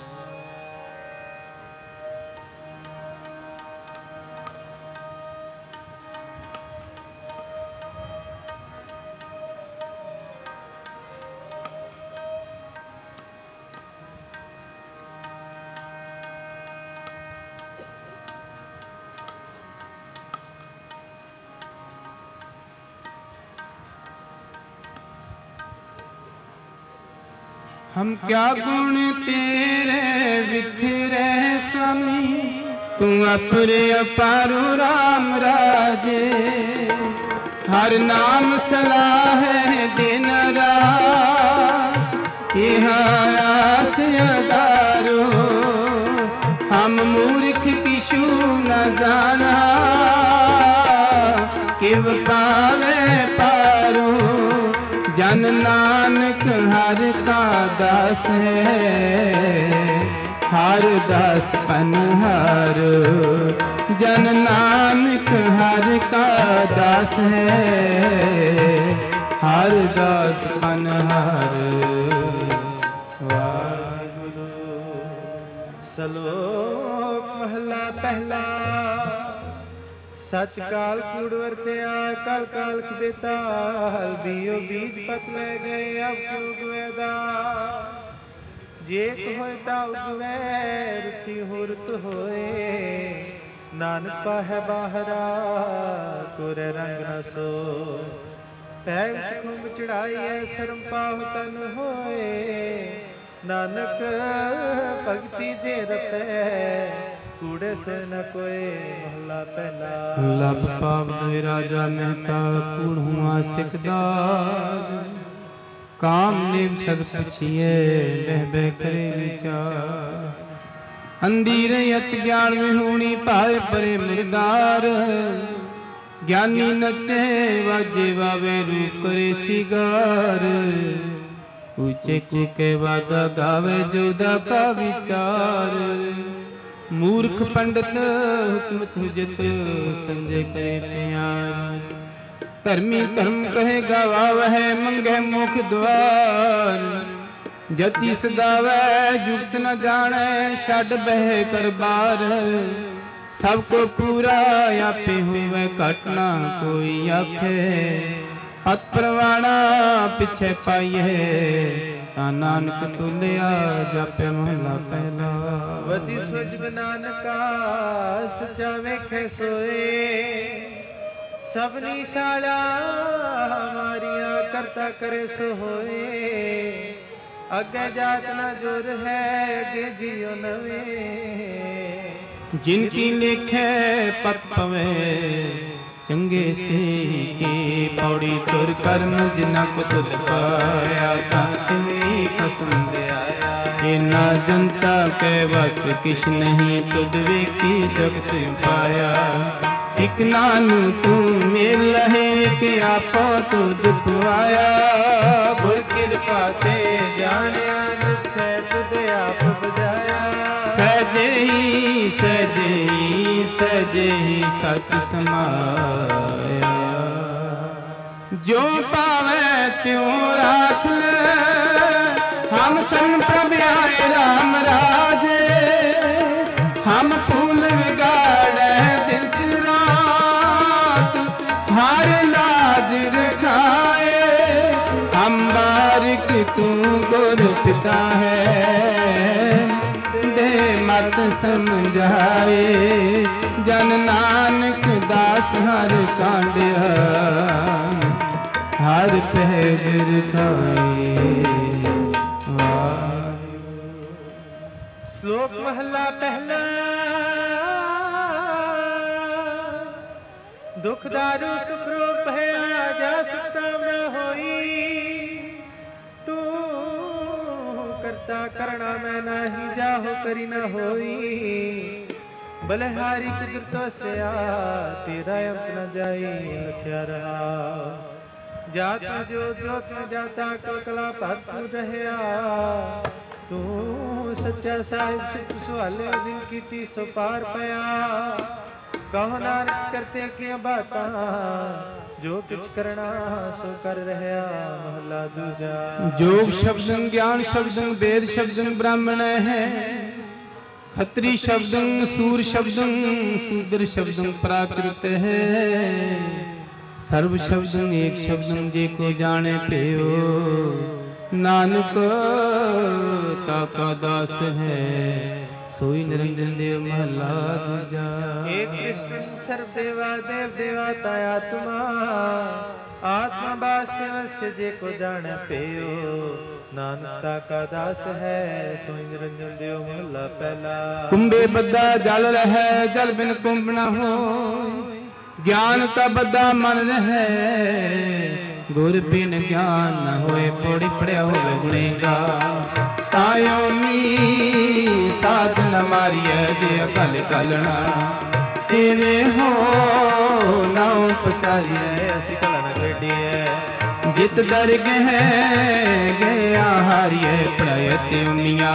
हम क्या गुण तेरे विखरे स्वामी। तू अपरे अपारो राम राजे। हर नाम सलाह दिन रात यहाँ आस अदारो। हम मूर्ख किशु न जाना किव पावे पारो। जन नानक हर का दास है हर दास पनहार। जन नानक हर का दास है हर दास पनहार। वाहिगुरु। सलोक महला पहला। सच काल कूड़ वरत्या कल काल बेताल। बीओ बीज पत ले गए अब क्यों गुएदा। जेक होए ता उगवे रुति हो रुत होए। नानक पाहै बाहरा तुरे रंग न सो। पैर विच खुंब चढ़ाई है शर्म पाहु तन होए। नानक भगति जे रपै कूड़े से न कोई। महला पहला। लभ पाव राजा मेहता कूड़ हुआ सिकदार। काम निव सद पुछिए बह बह करे विचार। अंधीर अत ज्ञान विहूणी पाए परे मुरदार। ज्ञानी नचे वाजे वावे रूप करे सिगार। ऊंचे कूके वादा गावे जोदा का विचार। मूर्ख पंडित हुक्म तुझत संजय करे प्यार। धर्मी धर्म कहे गावा वह मंगे मुख द्वार। जति सदावै जुगत न जाने छड़ बह कर बार। सबको पूरा आपे होवे घट ना कोई आखे। अत प्रवाणा पिछे पाइए नानक तुलिया जापे महला पहला। वति स्वजब नानका सचा वेखे सोए। सबनी शाला मारिया करता करे सो होए। अगे जात ना जुर है अगे जियो नवे। जिनकी लिखे पत पवे चंगे से की। पौड़ी तुर कर्म जिना को तुद पाया तिनी पसंद आया। इना जनता के बस किश नहीं तुद वेखी जगत पाया। एक नानू तू मेल लहे के आपो तुद पाया। गुर कृपा ते जानिया नित्य तुद आप बजाया। सहजे ही सहजे ही सहजे ही सच समाया। जो पावे त्यों राख ले हम सन प्रभ आए राम राजे। हम फूल बिगाड़े दिस रात हर लाज तू गुर पिता है, दे मत समझाए। जन नानक दास हर कांडिया, हर पहर खाए। श्लोक महला पहला। दुख दारू सुख रूप है आजा सुखता न होई। तू करता करना मैं नाही, जाहो करी न होई। बलहारी कुदरतों से आ, तेरा अंत न जाए लख्या रहा। जात में जो जोत में जाता कल कला पद तू रहया। तू सच्चा साहिब सिद्ध सुहाले दिन कीती सो पार पया। कहो नानक करते क्या बातां, जो कुछ करना सो कर रहया। महला दूजा। जोग शब्दं ज्ञान शब्दं वेद शब्दं ब्राह्मण है। खत्री शब्दं सूर शब्दं शूद्र शब्दं प्राकृत है। सर्व शब्दं एक शब्दं जे को जाने पेयो। नानक ताका दास है, सोई निरंजन देव महला दूजा। एक कृष्ण सर्व देवा देव देवाता आत्मा। आत्मा वास्तव जे को जाने पेयो। नानकता का दास है, सोई निरंजन देव महला पहला। कुंभे बद्दा जल रहे, जल बिन कुंभ न हो। ज्ञान का बद्दा मन रहे, गुर बिन ज्ञान न होए। पौड़ी पड़िया होवे गुणेगा, तायो मी साध न मारिए। जे अकल कलना तेरे हो नाउ पचारिए। ऐसी कला न खेडिए। जित दर गए गया हारिए। पढ़ाए ते उनिया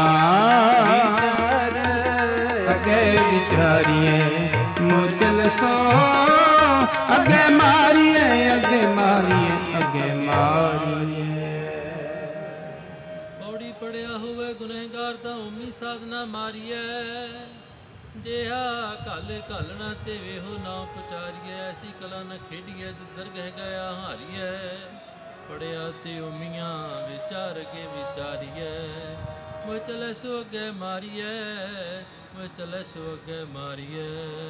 अगे विचारिए। मुचल सो अगे मारिए, अगे मारिए, अगे मारिए। पौड़ी पड़िया होवे गुनहगार दा उम्मी साधना मारिए। जेहा कल घालना ते वेहो ना पचारिए। ऐसी कला न खेडिए जिधर गह गया हारिए। पड़िया ते उम्मीਆਂ विचार के विचारिए। वो चले सो अगे मारिए, वो चले सो अगे मारिए।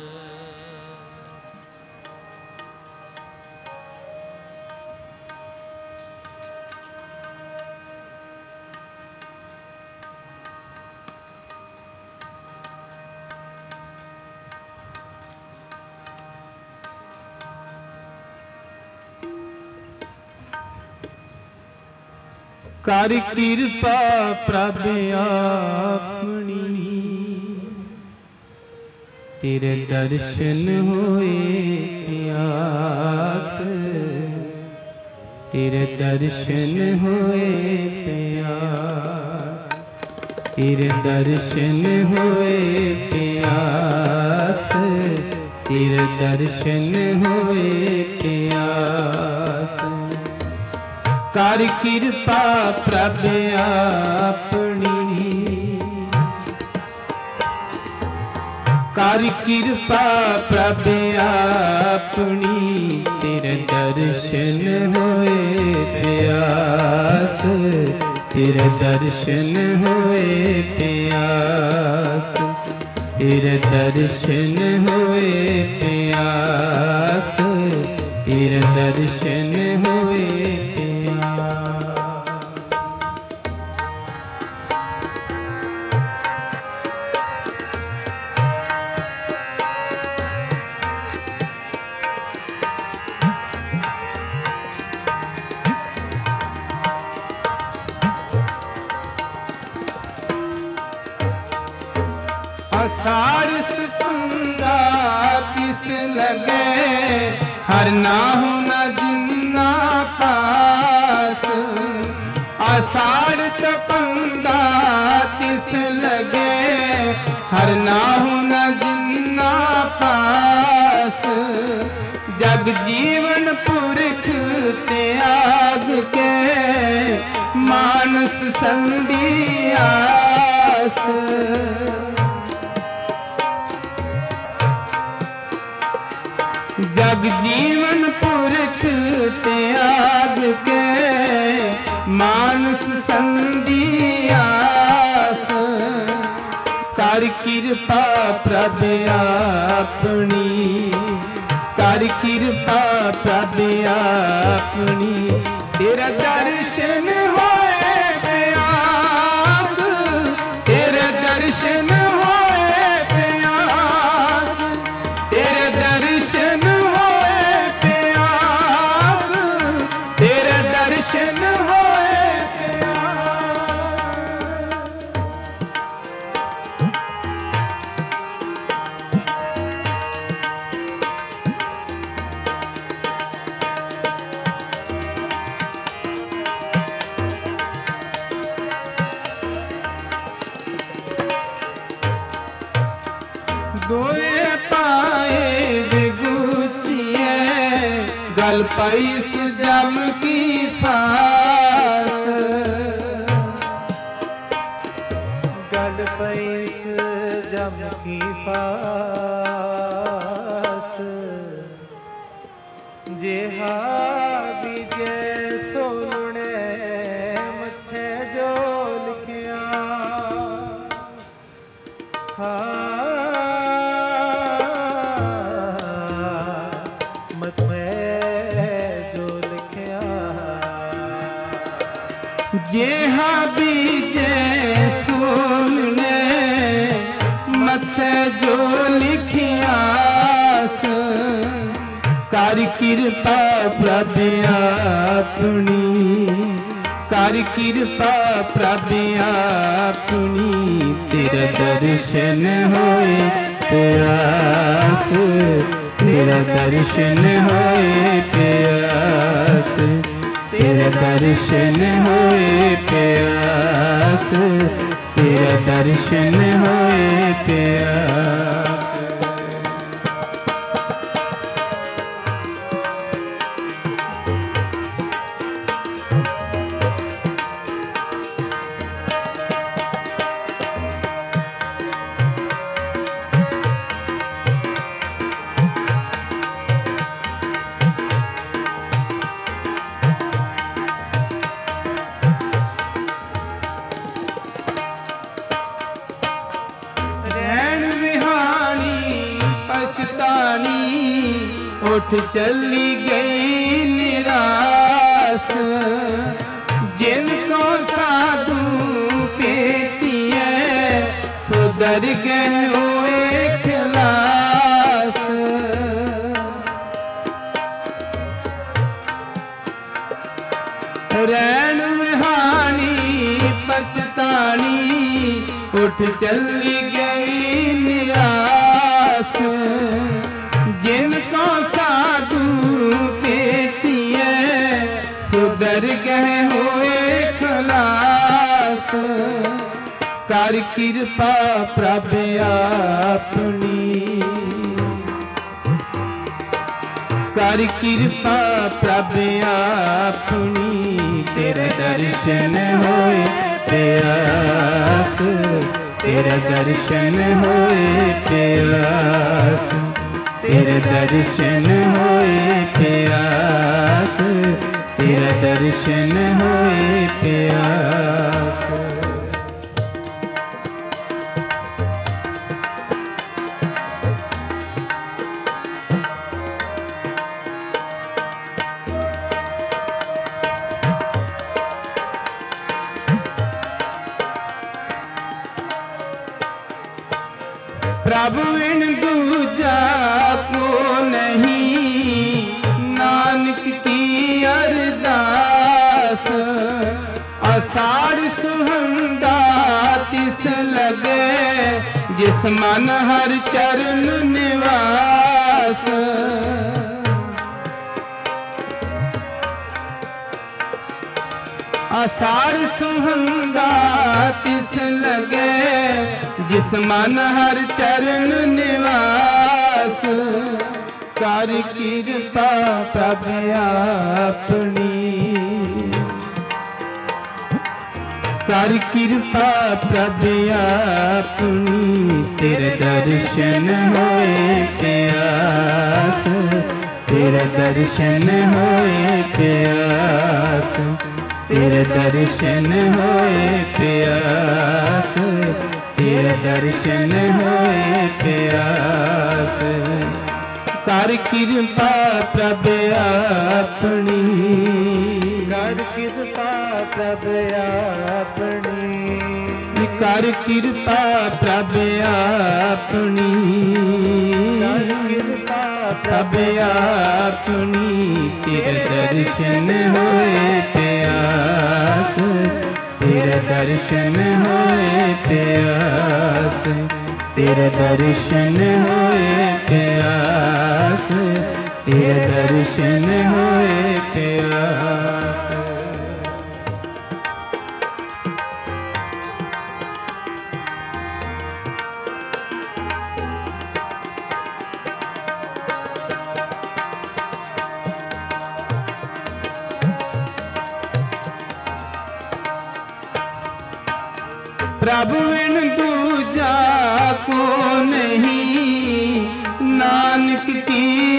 कर कृपा प्रभ आपनी, तेरे दर्शन होए प्यास। तेरे दर्शन होए प्यास। तेरे दर्शन होए प्यास। तेरे दर्शन होए प्यास। कर कृपा प्रभ आपनी, कर कृपा प्रभ आपनी। तेरे दर्शन होए प्यास। तेरे दर्शन होए प्यास। तेरे दर्शन होए प्यास। तेरे दर्शन होए आषाढ़ सुंगा किस लगे, हर नाहु न जिन्ना पास। आषाढ़ तपंगा किस लगे, हर नाहु न जिन्ना पास। जग जीवन पुरख त्याग के, मानस संधियास। जग जीवन पुरख त्याग के, मानस संधियास कर कृपा प्रभ अपनी कर कृपा प्रभ अपनी तेरा दर्शन होए प्यास तेरे दर्शन होए प्यास तेरे दर्शन होए प्यास तेरे दर्शन होए दोए पाए विगुचिए गल पाई सुजम की फास गल पाई सुजम की फास जेहा विजय सोलने मथे जो लिखिया हाँ जेहा बीजे सोलने मथे जो लिखियास कर कृपा प्रभ अपनी कर कृपा प्रभ अपनी तेरा दर्शन होए प्यास तेरा दर्शन होए प्यास तेरा दर्शन होए प्यास तेरा दर्शन होए प्यास उठ चली गई निराश जिनको साधु पेटिए सुधर गए हुए खिलास रैन विहानी पछतानी उठ चली गई निराश जिनको साधु पेटिए सुधर गए हुए खलास कर कृपा प्रभ अपनी कर कृपा प्रभ अपनी तेरे दर्शन होए प्यास तेरे दर्शन होए प्यास तेरे दर्शन होए प्यास तेरे दर्शन होए प्यास प्रभु इन दूजा को नहीं नानक की अरदास आषाढ़ सुहंदा तिस लगे जिस मन हर चरण निवास आषाढ़ सुहंदा तिस लगे जिस मन हर चरण निवास कर कृपा प्रभ अपनी कर कृपा प्रभ अपनी तेरे दर्शन होए प्यास तेरे दर्शन होए प्यास तेरे तेरे दर्शन होए प्यास, तेरे दर्शन होए प्यास। कर कृपा प्रभ अपनी, कर कृपा प्रभ अपनी, कर कृपा प्रभ अपनी, कर कृपा प्रभ अपनी। तेरे दर्शन होए प्यास, तेरे दर्शन होए प्यास, तेरे दर्शन होए प्यास, तेरे दर्शन होए प्यास। प्रभु बिन दूजा को नहीं, नानक की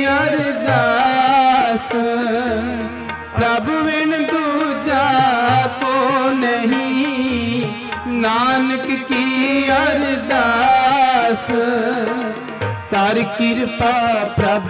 अरदास। प्रभु बिन दूजा को नहीं, नानक की अरदास। कर कृपा प्रभ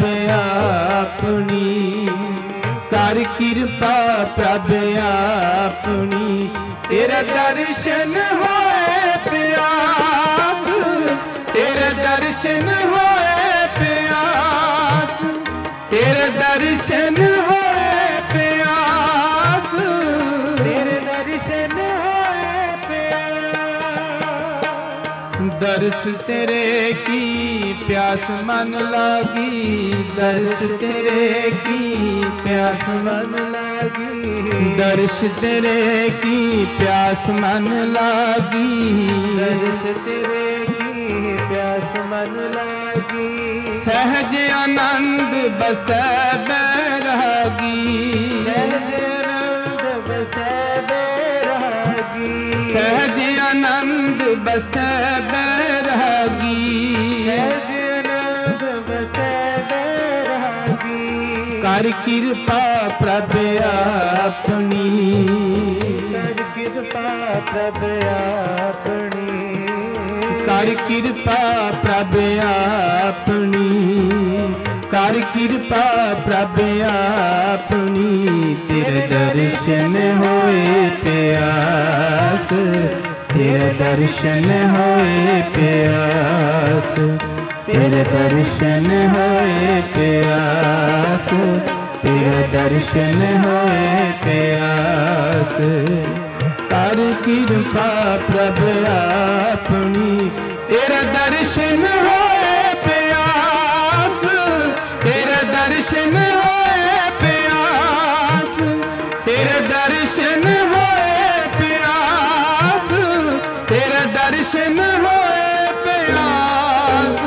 अपनी, कर कृपा प्रभ अपनी। तेरा दर्शन होए प्यास, तेरे दर्शन होए प्यास, तेरे दर्शन होए प्यास, तेरे दर्शन होए प्यास। दर्श तेरे की प्यास मन लागी, दर्श तेरे की प्यास मन लागी, दर्श तेरे की प्यास मन लागी, दर्श तेरे की प्यास मन लागी। सहज आनंद बसै बैरागी, सहज आनंद बसै बैरागी, सहज आनंद बसै बैरागी, सहज आनंद बसै बैरागी। कर कृपा प्रभ अपनी, कर कृपा प्रभ अपनी, कर कृपा प्रभ अपनी, कर कृपा प्रभ अपनी। तेरे दर्शन होए प्यास, तेरे दर्शन होए प्यास, तेरे दर्शन होए प्यास, तेरे दर्शन होए प्यास। कर कृपा प्रभ अपनी, तेरे दर्शन होए प्यास, तेरे दर्शन होए प्यास, तेरे दर्शन होए प्यास, तेरे दर्शन होए प्यास।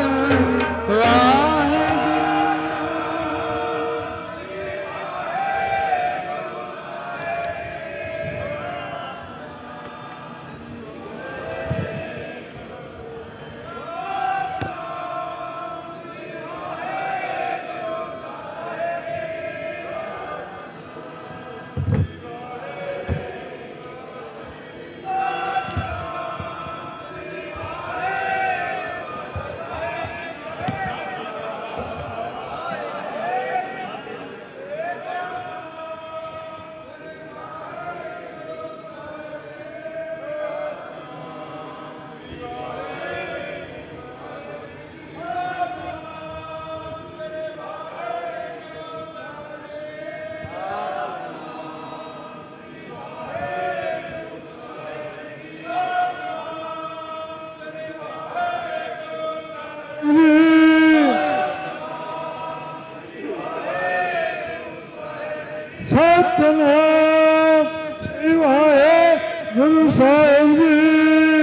ਸਤਿਨਾਮ ਸ੍ਰੀ ਵਾਹਿਗੁਰੂ ਸਾਹਿਬ ਜੀ।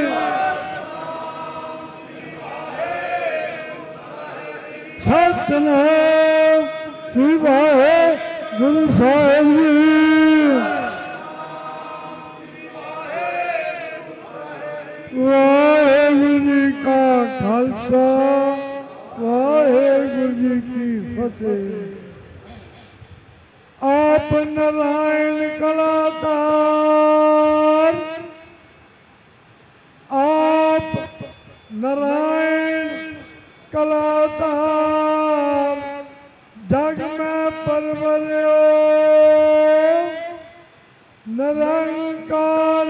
ਸਤਿਨਾਮ ਸ੍ਰੀ ਵਾਹਿਗੁਰੂ ਸਾਹਿਬ ਜੀ। ਵਾਹਿਗੁਰੂ ਜੀ ਕਾ ਖਾਲਸਾ, ਵਾਹਿਗੁਰੂ ਜੀ ਕੀ ਫਤਿਹ। आप नारायण कलाकार निरंकार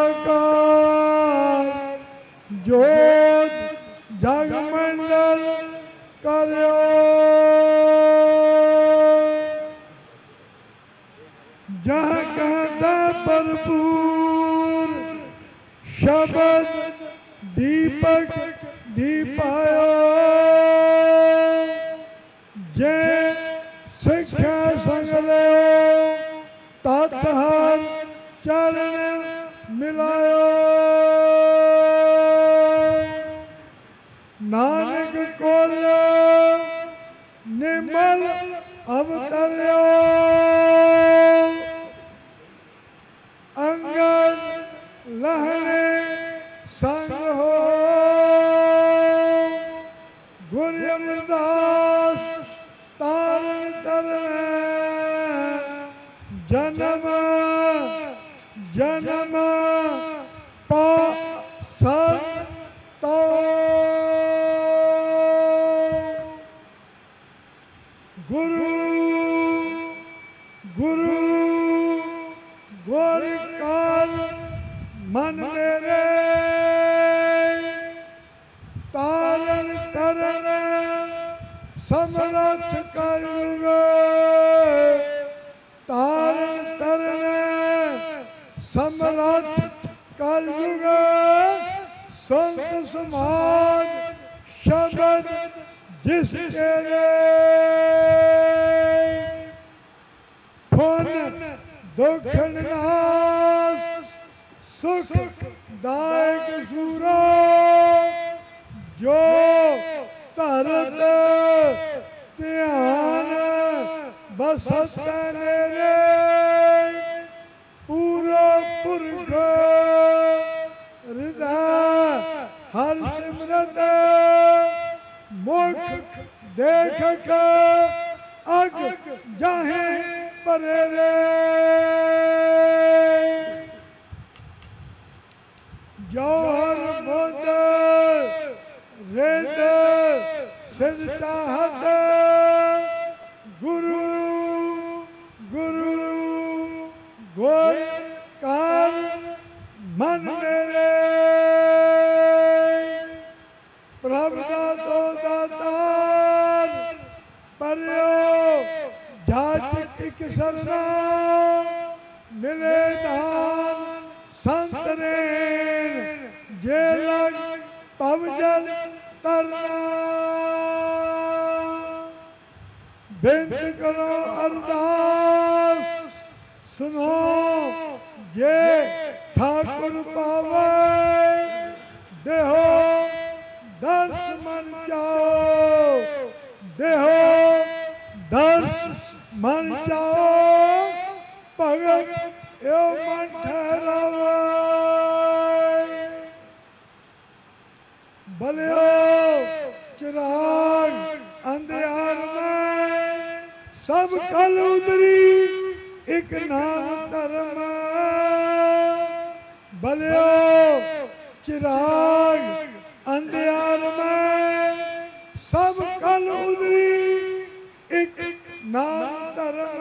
आकार जोत जगमंडल करो। जहाँ कहता भरपूर शब्द दीपक दीपायो। जे शिक्षा संग लो तत् हर चरण मिलायो। नानक कोल निर्मल अवतर्यो। अंगद लहने संग हो। गुरु अमरदास तारण तरने। जन्म जन्म पासर तो। गुरु गुरु गुर काल मन मेरे। तारण तरन समरथ करुग। तारण तरन समरथ कलयुग। संत समाज शब्द जिसके फुन दुख नाश सुख दायक सूरो। जो तरत ध्यान बसत मेरे। पूरा पुरख हृदय हर सिमरत। मुख देख अग जाहे परे रे। जौहर बुध रिद सिर चाहत। गुरु गुरु गुर काल मन मेरे। प्रभु दातो दातार पर्यो जात टिक सरना। मिले दान संत ने जे लग पवजन तरना। बेनती करो अरदास सुनो। जे ठाकुर पावे देहो दर्श मन जाओ। देहो दर्श मन जाओ। भगत यो मन ठहरावे। भलियो चिराग अंधियार में सब कल उतरी एक नाम धर्म। भलियो चिराग अंधियार में सब कल उतरी एक नाम धर्म।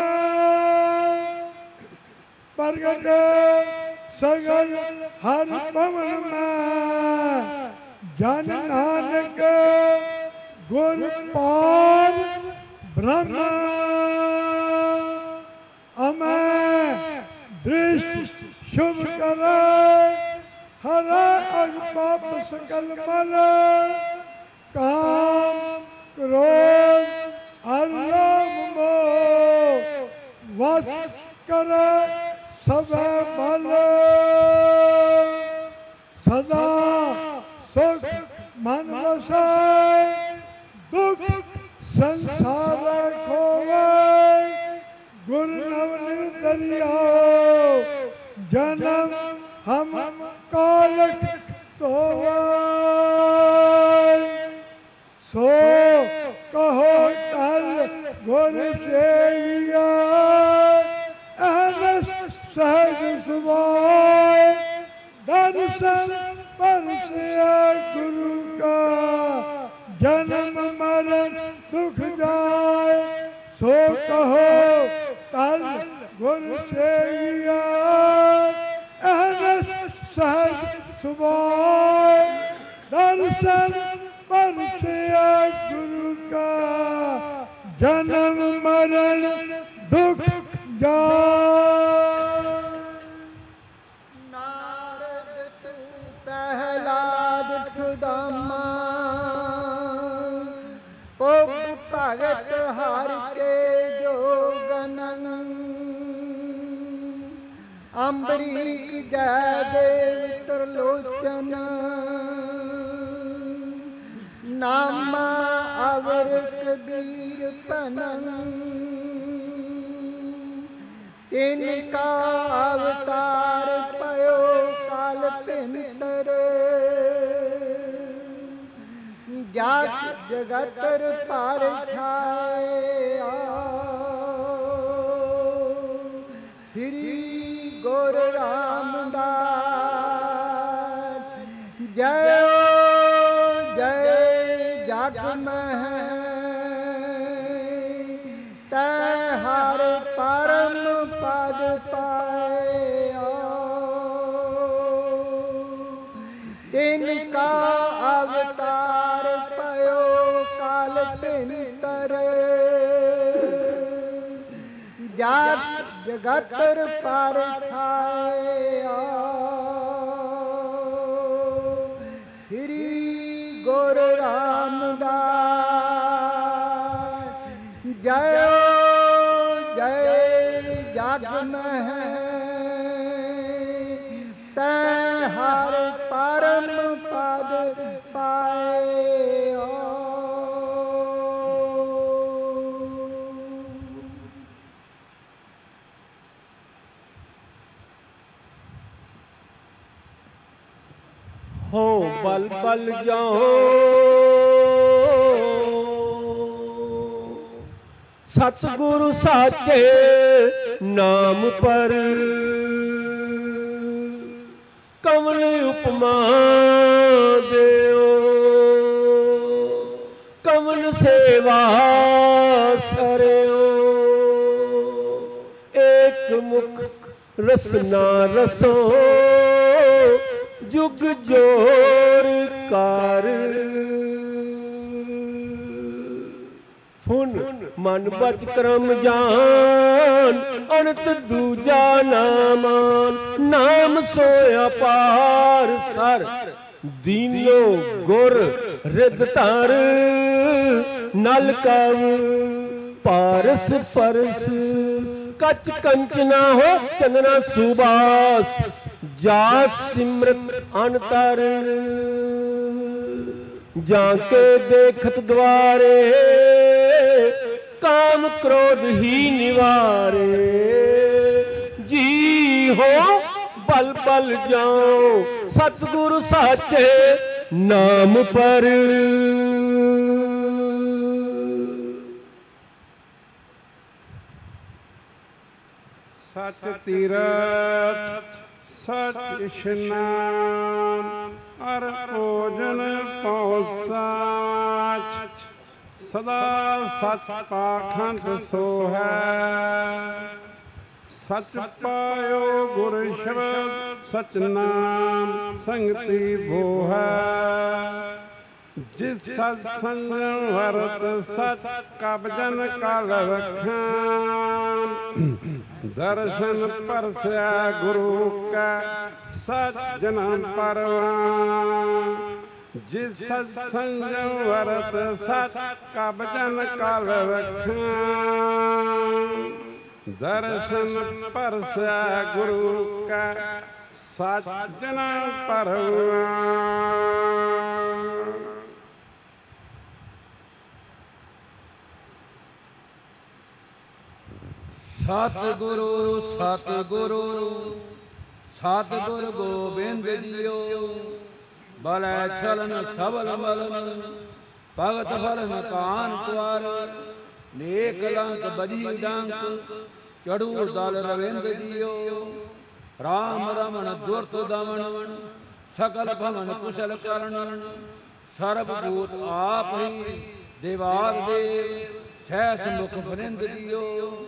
प्रगट सगल हर पवन में जन नानक गुर पार ब्रह्म। अमय दृष्ट शुभ कर हर अग पाप सकल मल। काम क्रोध अलोभ मोह वश कर सब बल। सदा सुख मन बसाए दुख संसार खोवे। गुरु नवनीत दरियाओ जन्म हम कालक तो। सो कहो टल गुर सेविया। अहनस सहज सुभाए दर्शन परसिया गुरु का। जन्म मरण दुख जाए सो कहो तल गुर सेविया। सुभाए दर्शन परसिया गुरु का जन्म मरण दुख जा नारद तू प्रहलाद सुदामा पुब भगत हर के जो गनन अम्बरीक जयदेव त्रिलोचन नामा अवर कबीर पनन तिनका अवतार पयो काल पिंतर जात जगतर पर छाया श्री गुरु रामदास जय जय जग में तै हर परम पद पाया तिनका अवतार पयो काल पिंतर जात जगतर पर छाया श्री गुरु रामदास जय जय जग में तै हर परम पद पाया। हो बल बल जाओ सतगुरु साचे नाम पर कमल उपमा देओ कमल सेवा सरियो एक मुख रसना रसो जुग जोर कार फुन मन बच क्रम जान अनत दूजा नामान नाम सोया पार सर दीनो गुर रिद तार नल कव पारस परस कच कंचना हो चंदना सुबास जा सिमरत अनतर जाके देखत द्वारे काम क्रोध ही निवारे जी हो बल बल जाओ सतगुरु साचे नाम पर सच तीरथ सच इशनान अर भोजन पौसाच सदा सच पाखंड सो है सच पायो गुर शब्द सच नाम संगति भो है जिस सत संजम वरत सच कबजन कल रखान दर्शन परस्या गुरु का सच जन्म परवान जिस सत संजम वरत सच कबजन कल रखान दर्शन परस्या गुरु का सच जन्म परवान। सतगुरु सतगुरु सतगुरु गोबिंद जियो बलै छलन सबल मलन भगत फलन कान कुआर नेक लंक बजी डंक चढ़ू दल रविंद जियो राम रमण दुर्त दमन सकल भवन कुशल करण सर्वभूत आप ही देवाद देव सहस मुख वृंद जियो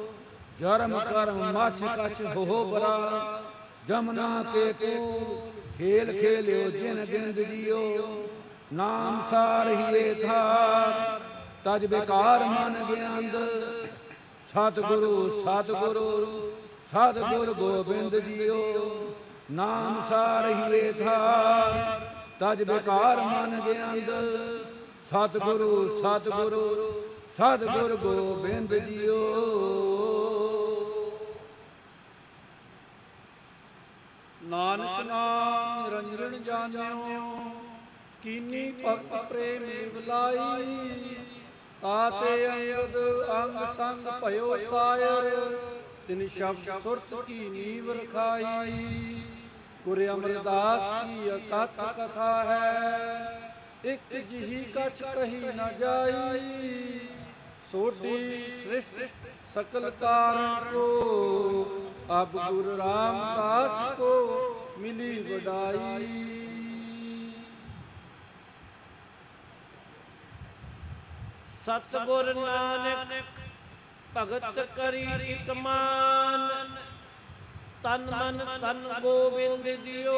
जरम करम मछ कछ हो बरा जमुना के कूल ਖੇਲ ਖੇਲਿਓ ਜਿਨ ਗਿੰਦ ਜੀਓ ਨਾਮ ਸਾਰ ਹੀਏ ਥਾਰ ਤਜ ਬੇਕਾਰ ਮਨ ਗਿਆੰਦ ਸਤਿਗੁਰੂ ਸਤਿਗੁਰੂ ਸਤਿਗੁਰ ਗੋਬਿੰਦ ਜੀਓ ਨਾਮ ਸਾਰ ਹੀਏ ਥਾਰ ਤਜ ਬੇਕਾਰ ਮਨ ਗਿਆੰਦ ਸਤਿਗੁਰੂ ਸਤਿਗੁਰੂ ਸਤਿਗੁਰ ਗੋਬਿੰਦ ਜੀਓ। ਨਾਨਕ ਨਾਮ ਨਿਰੰਜਨ ਜਾਣਿਓ ਕੀਨੀ ਭਗਤ ਪ੍ਰੇਮ ਨਿਵਲਾਈ ਤਾਤੇ ਅੰਗਦ ਅੰਗ ਸੰਗ ਭਇਓ ਸਾਇਰ ਤਿਨ ਸ਼ਬਦ ਸੁਰਤ ਕੀ ਨੀਵ ਰਖਾਈ ਗੁਰ ਅਮਰਦਾਸ ਕੀ ਅਕਥ ਕਥਾ ਹੈ ਇਕ ਜਿਹੀ ਕਛ ਕਹੀ ਨ ਜਾਈ ਸੋਢੀ ਸ੍ਰਿਸ਼ਟ ਸਕਲ ਕਾਰਨ ਕੋ ਅਬ ਗੁਰੂ ਰਾਮਦਾਸ ਕੋ ਮਿਲੀ ਵਡਾਈ। ਸਤਿਗੁਰ ਨਾਨਕ ਭਗਤ ਕਰੀ ਇਕ ਮਾਨ ਤਨ ਮਨ ਤਨ ਗੋਬਿੰਦ ਦਿਓ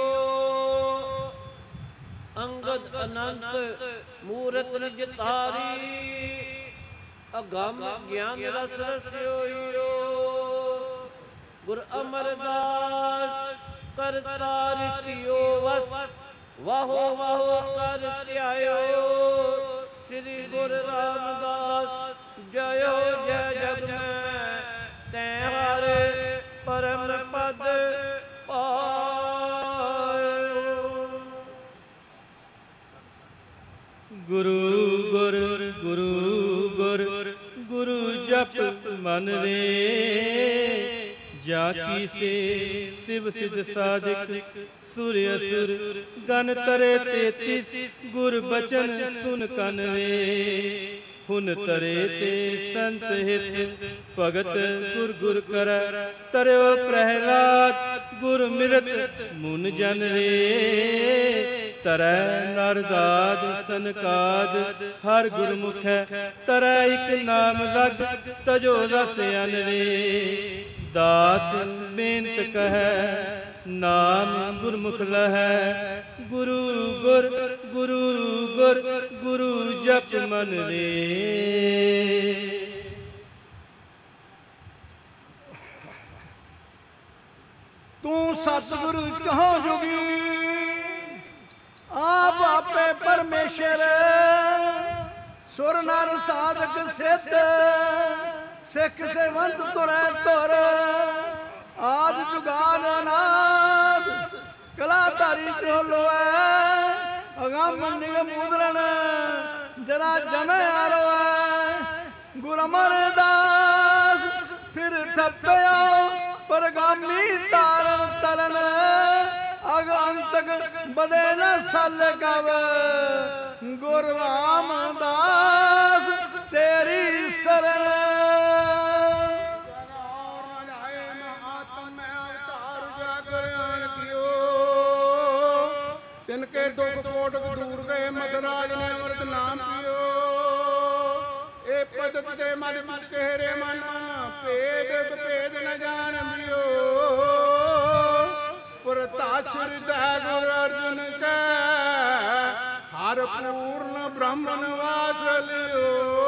ਅੰਗਦ ਅਨੰਤ ਮੂਰਤ ਨਿਜ ਧਾਰੀ ਅਗੰਮ ਗਿਆਨ ਰਸ ਰਸਿਓ ਗੁਰ ਅਮਰਦਾਸ ਕਰਤਾ ਰਿਤਿਓ ਵਸ ਵਾਹੋ ਵਾਹੋ ਕਰ ਧਿਆਇਓ ਸ੍ਰੀ ਗੁਰੂ ਰਾਮਦਾਸ ਜਯੋ ਜੈ ਜਗ ਮੈਂ ਤੈ ਹਰ ਪਰਮ ਪਦ ਪਾਇਓ। ਗੁਰੂ ਗੁਰ ਗੁਰੂ ਗੁਰ ਗੁਰੂ ਜਪ ਮਨ ਰੇ ਜਾ ਕੀ ਸੇ ਸਿਵ ਸਿਧ ਸਾਧਕ ਸੁਰ ਅਸੁਰ ਗਨ ਤਰੇ ਤੇਤੀਸ ਗੁਰ ਬਚਨ ਸੁਨ ਕਨ ਰੇ ਹੁਨ ਤਰੇ ਤੇ ਸੰਤ ਹਿਤ ਭਗਤ ਗੁਰ ਗੁਰ ਕਰੈ ਤਰਿਓ ਪ੍ਰਹਿਲਾਦ ਗੁਰ ਮਿਰਤ ਮੁਨ ਜਨ ਰੇ ਤਰੈ ਨਰਦਾਦ ਸਨਕਾਦ ਹਰ ਗੁਰਮੁਖੈ ਤਰੈ ਇਕ ਨਾਮ ਲਗ ਤਜੋ ਰਸ ਅਨ ਰੇ ਦਾਸ ਬੇਨਤ ਕਹੈ ਨਾਮ ਗੁਰਮੁਖ ਲਹੈ ਗੁਰੂ ਗੁਰ ਗੁਰੂ ਗੁਰ ਗੁਰੂ ਜਪ ਮਨ ਰੇ। ਤੂੰ ਸਤਿਗੁਰੂ ਚਾਹ ਜੁਗੀ ਆਪ ਆਪੇ ਪਰਮੇਸ਼ਰ ਸੁਰ ਨਰ ਸਾਧਕ ਸਿੱਧ ਸਿੱਖ ਸੇਵੰਤ ਤੁਰੈ ਤੁਰ ਆਦ ਜੁਗਾਨ ਨਾਦ ਕਲਾਧਾਰੀ ਢੋਲੋਐ ਅਗੰਮ ਨਿਗਮ ਉਦਰਣ ਜਰਾ ਜਮੈ ਆਰੋਐ ਗੁਰ ਅਮਰਦਾਸ ਫਿਰ ਥੱਪਿਆ ਪਰਗਾਮੀ ਤਾਰਨ ਤਰਨ ਅਗ ਅੰਤਕ ਬਦੇ ਨ ਸਲ ਕਵ ਗੁਰ ਰਾਮਦਾਸ ਤੇਰੀ ਸਰਣ तिनके दुख कोटक दूर गए मधराज ने अमृत नाम पियो ए पदत दे मद मद कहरे मन भेद भेद न जान पियो पुरताक्षर दह गुरु अर्जुन के हर पूर्ण ब्रह्मन वास लियो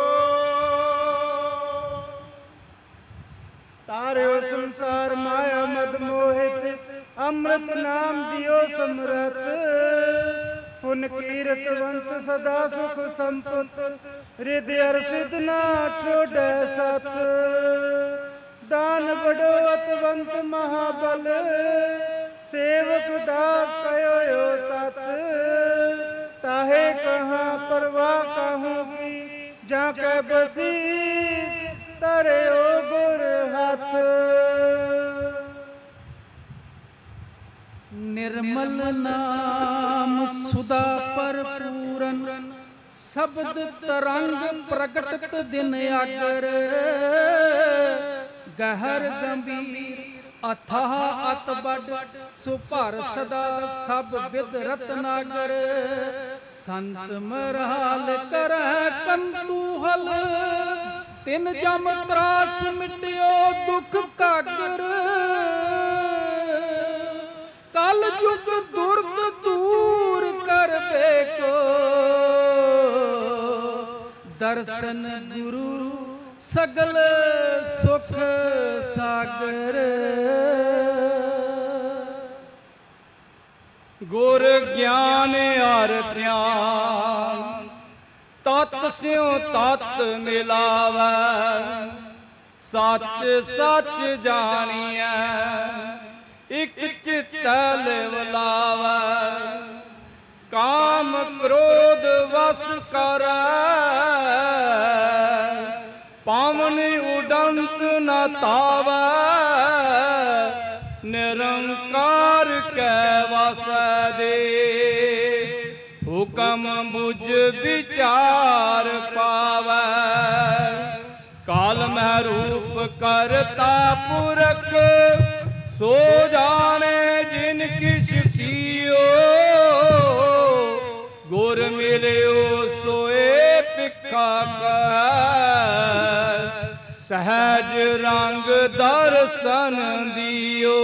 तारे संसार माया मद मोहित अमृत नाम दियो समरथ पुन कीरतवंत सदा सुख संपत हृदय सिद्ध ना छोड़े सत दान बड़ो अतवंत महाबल सेवक दास कयो तत ताहे कहाँ परवाह कहूँ की जाके बसी तरे ओ गुर हाथ निर्मल नाम सुधा पर पूरन शब्द तरंग प्रगटत दिन आगर गहर गंभीर अथाह अतबड सुपर सदा सब विद रत्नागर संत मरहाल कर कंतूहल तिन जम त्रास मिटियो दुख कागर कल युग दुर्द ਦਰਸ਼ਨ ਗੁਰੂ ਸਗਲ ਸੁਖ ਸਾਗਰ। ਗੁਰ ਗਿਆਨ ਹਰ ਧਿਆਨ ਤਤ ਸਿਉ ਤਤ ਮਿਲਾਵੈ। ਸੱਚ ਸੱਚ ਜਾਣੀਐ ਇਕ ਚਿਤੈ ਲਿਵਲਾਵੈ। ਕਾਮ ਕ੍ਰੋਧ ਵਸ ਕਰੈ ਪਾਵਨ ਉਡੰਤ ਨ ਤਾਵੈ। ਨਿਰੰਕਾਰ ਕੈ ਵਸੈ ਦੇਸ ਹੁਕਮ ਬੁਝ ਵਿਚਾਰ ਪਾਵੈ। ਕਾਲ ਮਹਿ ਰੂਪ ਕਰਤਾ ਪੁਰਖ ਸੋ ਜਾਣੇ ਜਿਨ ਕਿਛ ਕੀਓ। ਗੁਰ ਮਿਲਿਓ ਸੋਏ ਭਿਖਾ ਕੈ ਸਹਿਜ ਰੰਗ ਦਰਸ਼ਨ ਦਿਓ।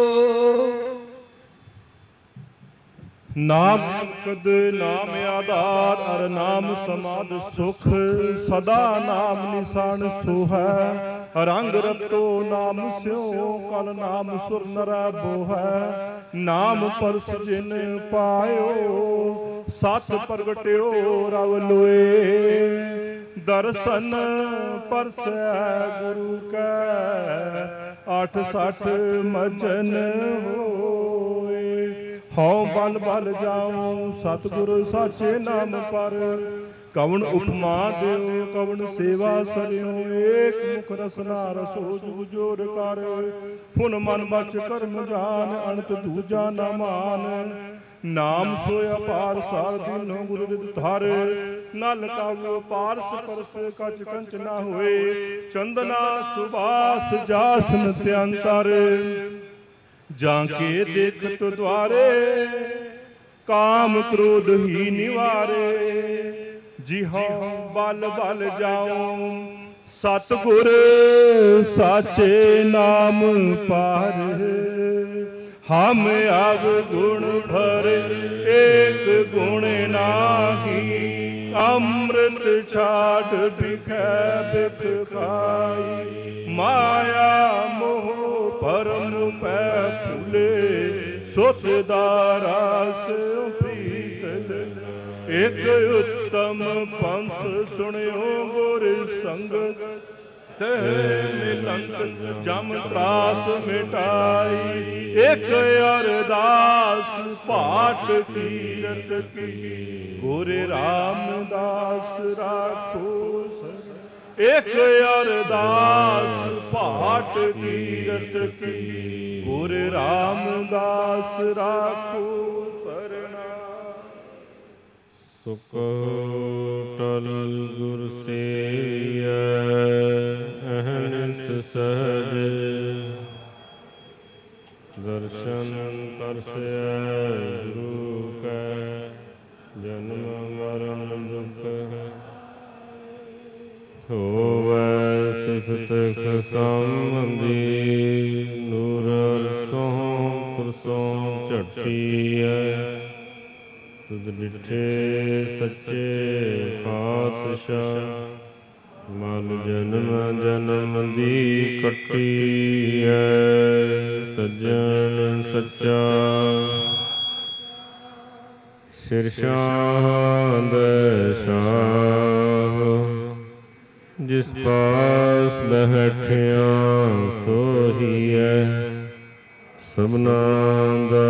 ਨਾਮ ਕਦ ਨਾਮ ਆਧਾਰ ਅਰ ਨਾਮ ਸਮਾਦ ਸੁਖ। ਸਦਾ ਨਾਮ ਨਿਸ਼ਾਨ ਸੋਹੈ ਰੰਗ ਰਤੋ ਨਾਮ ਸਿਉ। ਕਲ ਨਾਮ ਸੁਰ ਨਰੈ ਬੋਹੈ ਨਾਮ ਪਰਸ ਜਿਨ ਪਾਇਓ। ਸਤ ਪ੍ਰਗਟਿਓ ਰਵ ਲੋਏ ਦਰਸ਼ਨ ਪਰਸੈ ਗੁਰੂ ਕੈ। ਅੱਠ ਸੱਠ ਮਜਨ ਹੋਏ ਹਉ ਬਲ ਬਲ ਜਾਉ ਸਤਿਗੁਰ ਸਾਚੇ ਨਾਮ ਪਰ। ਕਵਣ ਉਪਮਾ ਦਿਓ ਕਵਣ ਸੇਵਾ ਸਰਿਓ। ਏਕ ਮੁਖ ਰਸਨਾ ਰਸੋ ਜੁਗ ਜੋਰ ਕਰ। ਫੁਨ ਮਨ ਬਚ ਕਰਮ ਜਾਨ ਅਣਤ ਦੂਜਾ ਨਾ ਮਾਨ। ਨਾਮ ਸੋਇ ਅਪਾਰ ਸਾਰ ਦੀਨੋ ਗੁਰੂ ਰਿਦ ਧਾਰ। ਨਲ ਕਾਵਿ ਪਾਰਸ ਪਰਸ ਕਚ ਕੰਚ ਨਾ ਹੋਏ। ਚੰਦਨਾ ਸੁਬਾਸ ਜਾਸਨ ਧਿਆੰਤਰ। ਜਾਂ ਕੇ ਦੇਖਤ ਦੁਆਰੇ ਕਾਮ ਕ੍ਰੋਧ ਹੀ ਨਿਵਾਰੇ। ਜਿਹੁ ਬਲ ਬਲ ਜਾਉ ਸਤਿਗੁਰ ਸਾਚੇ ਨਾਮ ਪਾਰ। ਹਮ ਅਵ ਗੁਣ ਭਰ ਏਕ ਗੁਣ ਨਾਹੀ। ਅੰਮ੍ਰਿਤ ਛਾੜ ਬਿਖੈ ਬਿਖ ਖਾਈ। ਮਾਇਆ ਮੋਹ ਪਰਮ ਪੈ ਫੁਲੇ ਸੁਤ ਦਾ ਰਸ ਪ੍ਰੀਤਲ। ਇਕ ਉੱਤਮ ਪੰਥ ਸੁਣਿਓ ਗੁਰ ਸੰਗਤ ਤੇ ਮਿਲੰਤ ਜਮ ਤਰਾਸ ਮਿਟਾਈ। ਇਕ ਅਰਦਾਸ ਪਾਠ ਕੀਰਤ ਕੀ ਗੁਰ ਰਾਮਦਾਸ ਰਾਖੋ ਸਰ। ਇਕ ਅਰਦਾਸ ਪਾਠ ਕੀਰਤ ਕੀ ਗੁਰ ਰਾਮਦਾਸ ਰਾਖੋ ਸਰਣਾ। ਸੁਖ ਟਲ ਗੁਰ ਸੇਈਐ ਅਹਨਿਸ ਸਹਜ। ਦਰਸ਼ਨ ਪਰਸੈ ਗੁਰੂ ਕੈ ਜਨਮ ਮਰਨ ਦੁਖ। ਹੋਵੈ ਸਿਫਤ ਖਸੰਬੰਦੀ ਨੂਰ ਅਰਸੋਂ ਪੁਰਸੋਂ ਝਟੀਐ। ਤੁਧ ਡਿਠੇ ਸੱਚੇ ਪਾਤਸ਼ਾਹ ਮਨ ਜਨਮ ਜਨਮ ਦੀ ਕੱਟੀਐ। ਸੱਜਣ ਸੱਚਾ ਸਿਰ ਸ਼ਾਂਦ ਸ਼ਾਹ। ਜਿਸ ਪਾਸ ਬੈਠਿਆ ਸੋਹੀਐ ਸਭਨਾਂ ਦਾ।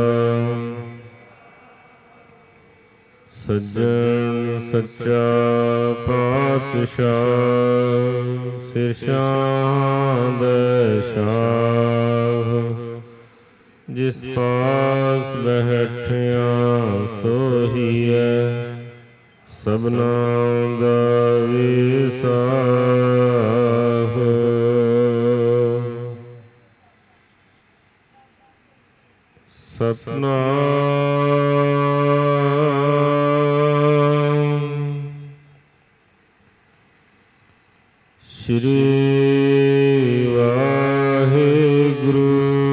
ਸੱਜਣ ਸੱਚਾ ਪਾਤਸ਼ਾਹ ਸਿਰ ਸ਼ਾਂਦ ਸ਼ਾਹ। ਜਿਸ ਪਾਸ ਬੈਠਿਆ ਸੋਹੀਐ ਸਭਨਾਂ ਦਾ ਵਿਸਾਹ। ਸਤਿਨਾਮ ਸ਼੍ਰੀ ਵਾਹਿਗੁਰੂ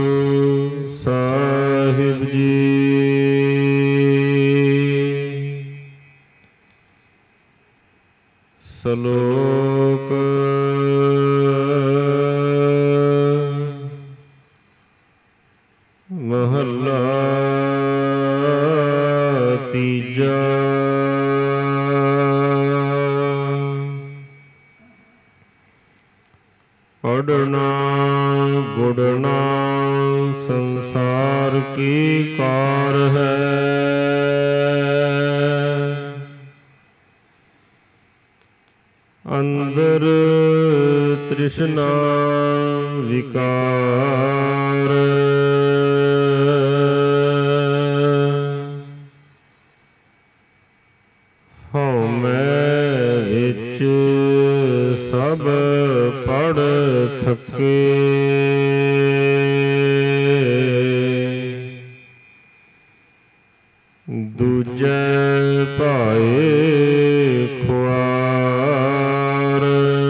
ਸਾਹਿਬ ਜੀ। ਸ਼ਲੋਕ ਮਹੱਲਾ ਤੀਜਾ। ਪੜਨਾ ਗੁੜਨਾ ਸੰਸਾਰ ਕੀ ਕਾਰ ਹੈ, ਅੰਦਰ ਤ੍ਰਿਸ਼ਨਾ ਵਿਕਾਰ, ਹਉਮੈ ਵਿੱਚ ਸਭ ਪੜ ਥਕੇ, ਦੂਜੈ ਭਾਏ ਖੁਆਰ,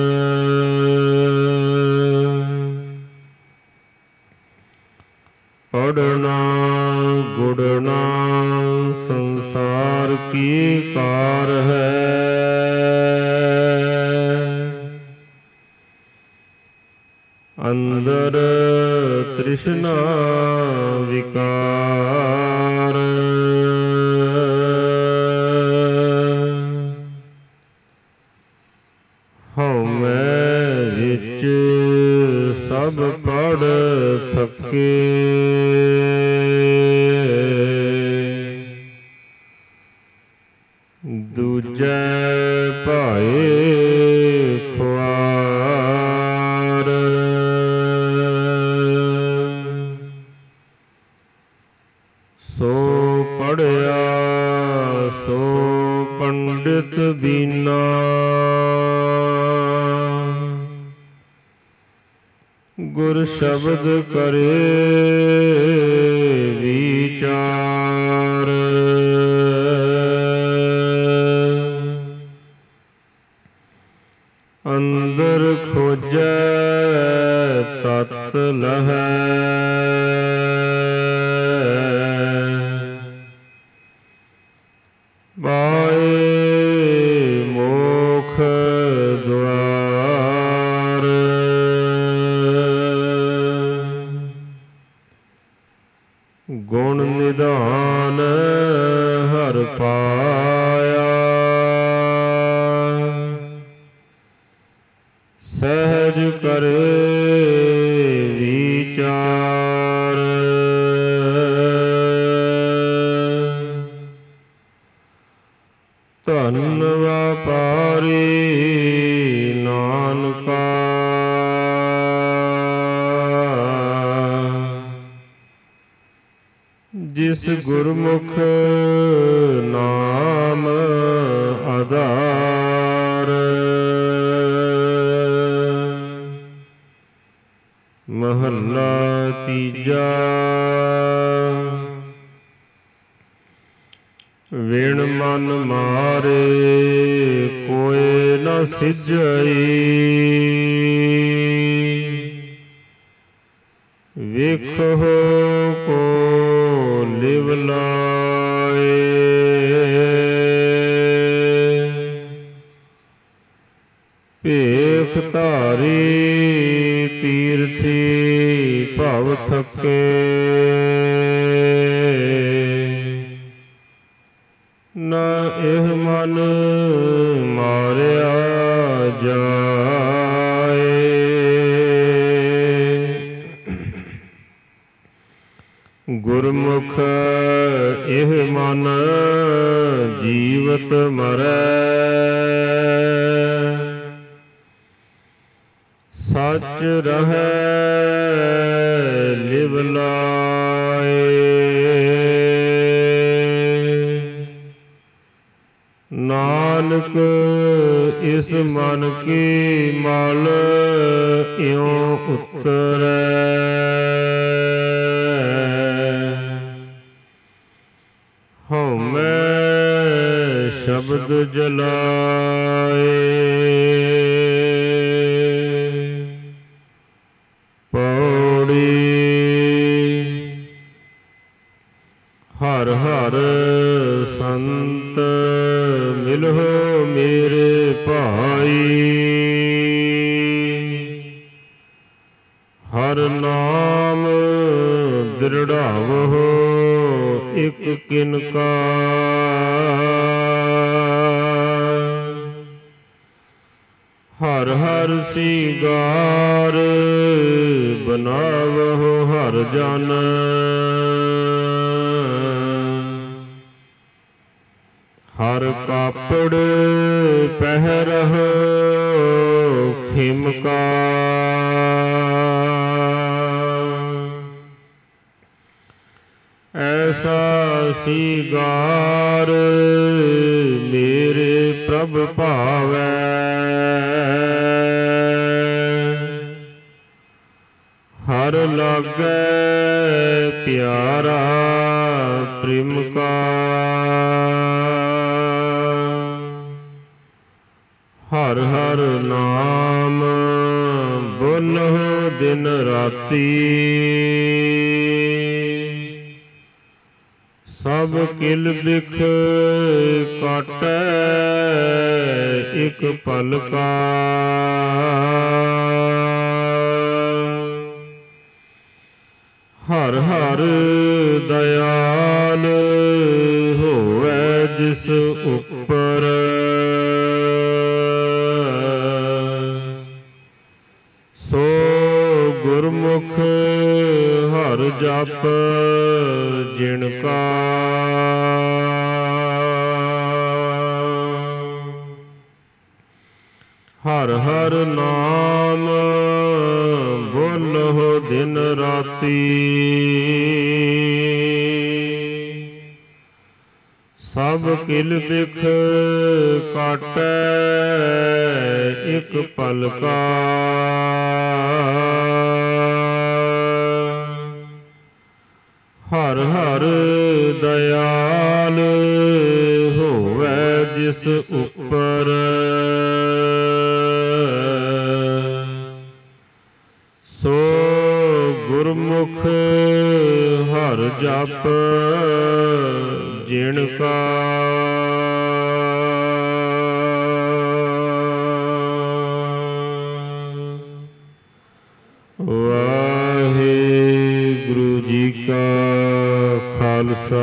ਪੜਨਾ ਗੁੜਨਾ ਸੰਸਾਰ ਕੀ ਕਾਰ ਹੈ, ਅੰਦਰ ਤ੍ਰਿਸ਼ਨਾ ਵਿਕਾਰ, ਹਉਮੈ ਵਿੱਚ ਸਭ ਪੜ ਥਕੇ, ਦੂਜੈ ਭਾਏ ਖੁਆਰ, ਸੋ ਪੜਿਆ ਸੋ ਪੰਡਿਤ ਬੀਨਾ, ਗੁਰ ਸ਼ਬਦ ਕਰੇ ਵਿਚਾਰ, ਅੰਦਰ ਖੋਜੈ ਤਤ ਲਹੈ, ਪਾਏ ਮੋਖ ਦੁਆਰ, ਗੁਣ ਨਿਧਾਨ ਹਰ ਪਾਇਆ, ਸਹਿਜ ਕਰੇ ਵਿਚਾਰ, ਧਨ ਵਪਾਰੀ ਨਾਨਕਾ, ਜਿਸ ਗੁਰਮੁਖ ਨਾਮ ਆਧਾਰ, ਮਹੱਲਾ ਤੀਜਾ। ਵਿਣ ਮਨ ਮਾਰੇ ਕੋਇ ਨ ਸਿਜਈ, ਵੇਖੋ ਕੋ ਲਿਵ ਲਾਏ, ਭੇਖ ਧਾਰੀ ਤੀਰਥੀ ਭਵ ਥਕੇ, ਨਾ ਇਹ ਮਨ ਮਾਰਿਆ ਜਾਏ, ਗੁਰਮੁਖ ਇਹ ਮਨ ਜੀਵਤ ਮਰੈ, ਸੱਚ ਰਹੈ ਲਿਵ ਲਾਏ, ਨਾਨਕ ਇਸ ਮਨ ਕੀ ਮਲ ਇਉਂ ਉਤਰੈ, ਹਉਮੈ ਸ਼ਬਦ ਜਲਾਏ, ਪੌੜੀ ਹਰ ਹਰ ਸੰਤ ਮਿਲਹੁ ਮੇਰੇ ਭਾਈ, ਹਰ ਨਾਮ ਦ੍ਰਿੜਾਵਹੁ ਇਕ ਕਿਨਕਾ। ਹਰ ਹਰ ਸੀਗਾਰ ਬਨਾਵਹੁ ਹਰ ਜਨ, ਹਰ ਕਾਪੜ ਪਹਿਰਹੁ ਖਿਮਕਾ। ਐਸਾ ਸੀਗਾਰ ਮੇਰੇ ਪ੍ਰਭ ਭਾਵੈ, ਹਰ ਲਾਗੈ ਪਿਆਰਾ ਪ੍ਰੇਮ ਕਾ। ਹਰ ਹਰ ਨਾਮ ਬੋਲਹੁ ਦਿਨ ਰਾਤੀ, ਸਭ ਕਿਲ ਬਿਖ ਕਾਟੈ ਇਕ ਪਲ ਕਾ। ਹਰ ਹਰ ਦਇਆਲ ਹੋਵੈ ਜਿਸ ਉੱਪਰ, ਸੋ ਗੁਰਮੁਖ ਹਰ ਜਪ ਜਿਣ ਕਾ। ਹਰ ਹਰ ਨਾਮ ਬੋਲਹੁ ਦਿਨ ਰਾਤੀ, ਸਭ ਕਿਲ ਬਿਖ ਕਾਟੈ ਇਕ ਪਲ ਕਾ। ਹਰ ਹਰ ਦਇਆਲ ਹੋਵੈ ਜਿਸ ਉੱਪਰ, ਸੋ ਗੁਰਮੁਖ ਹਰ ਜਪ ਜਿਣ ਕਾ। ਵਾਹਿਗੁਰੂ ਜੀ ਕਾ ਖਾਲਸਾ,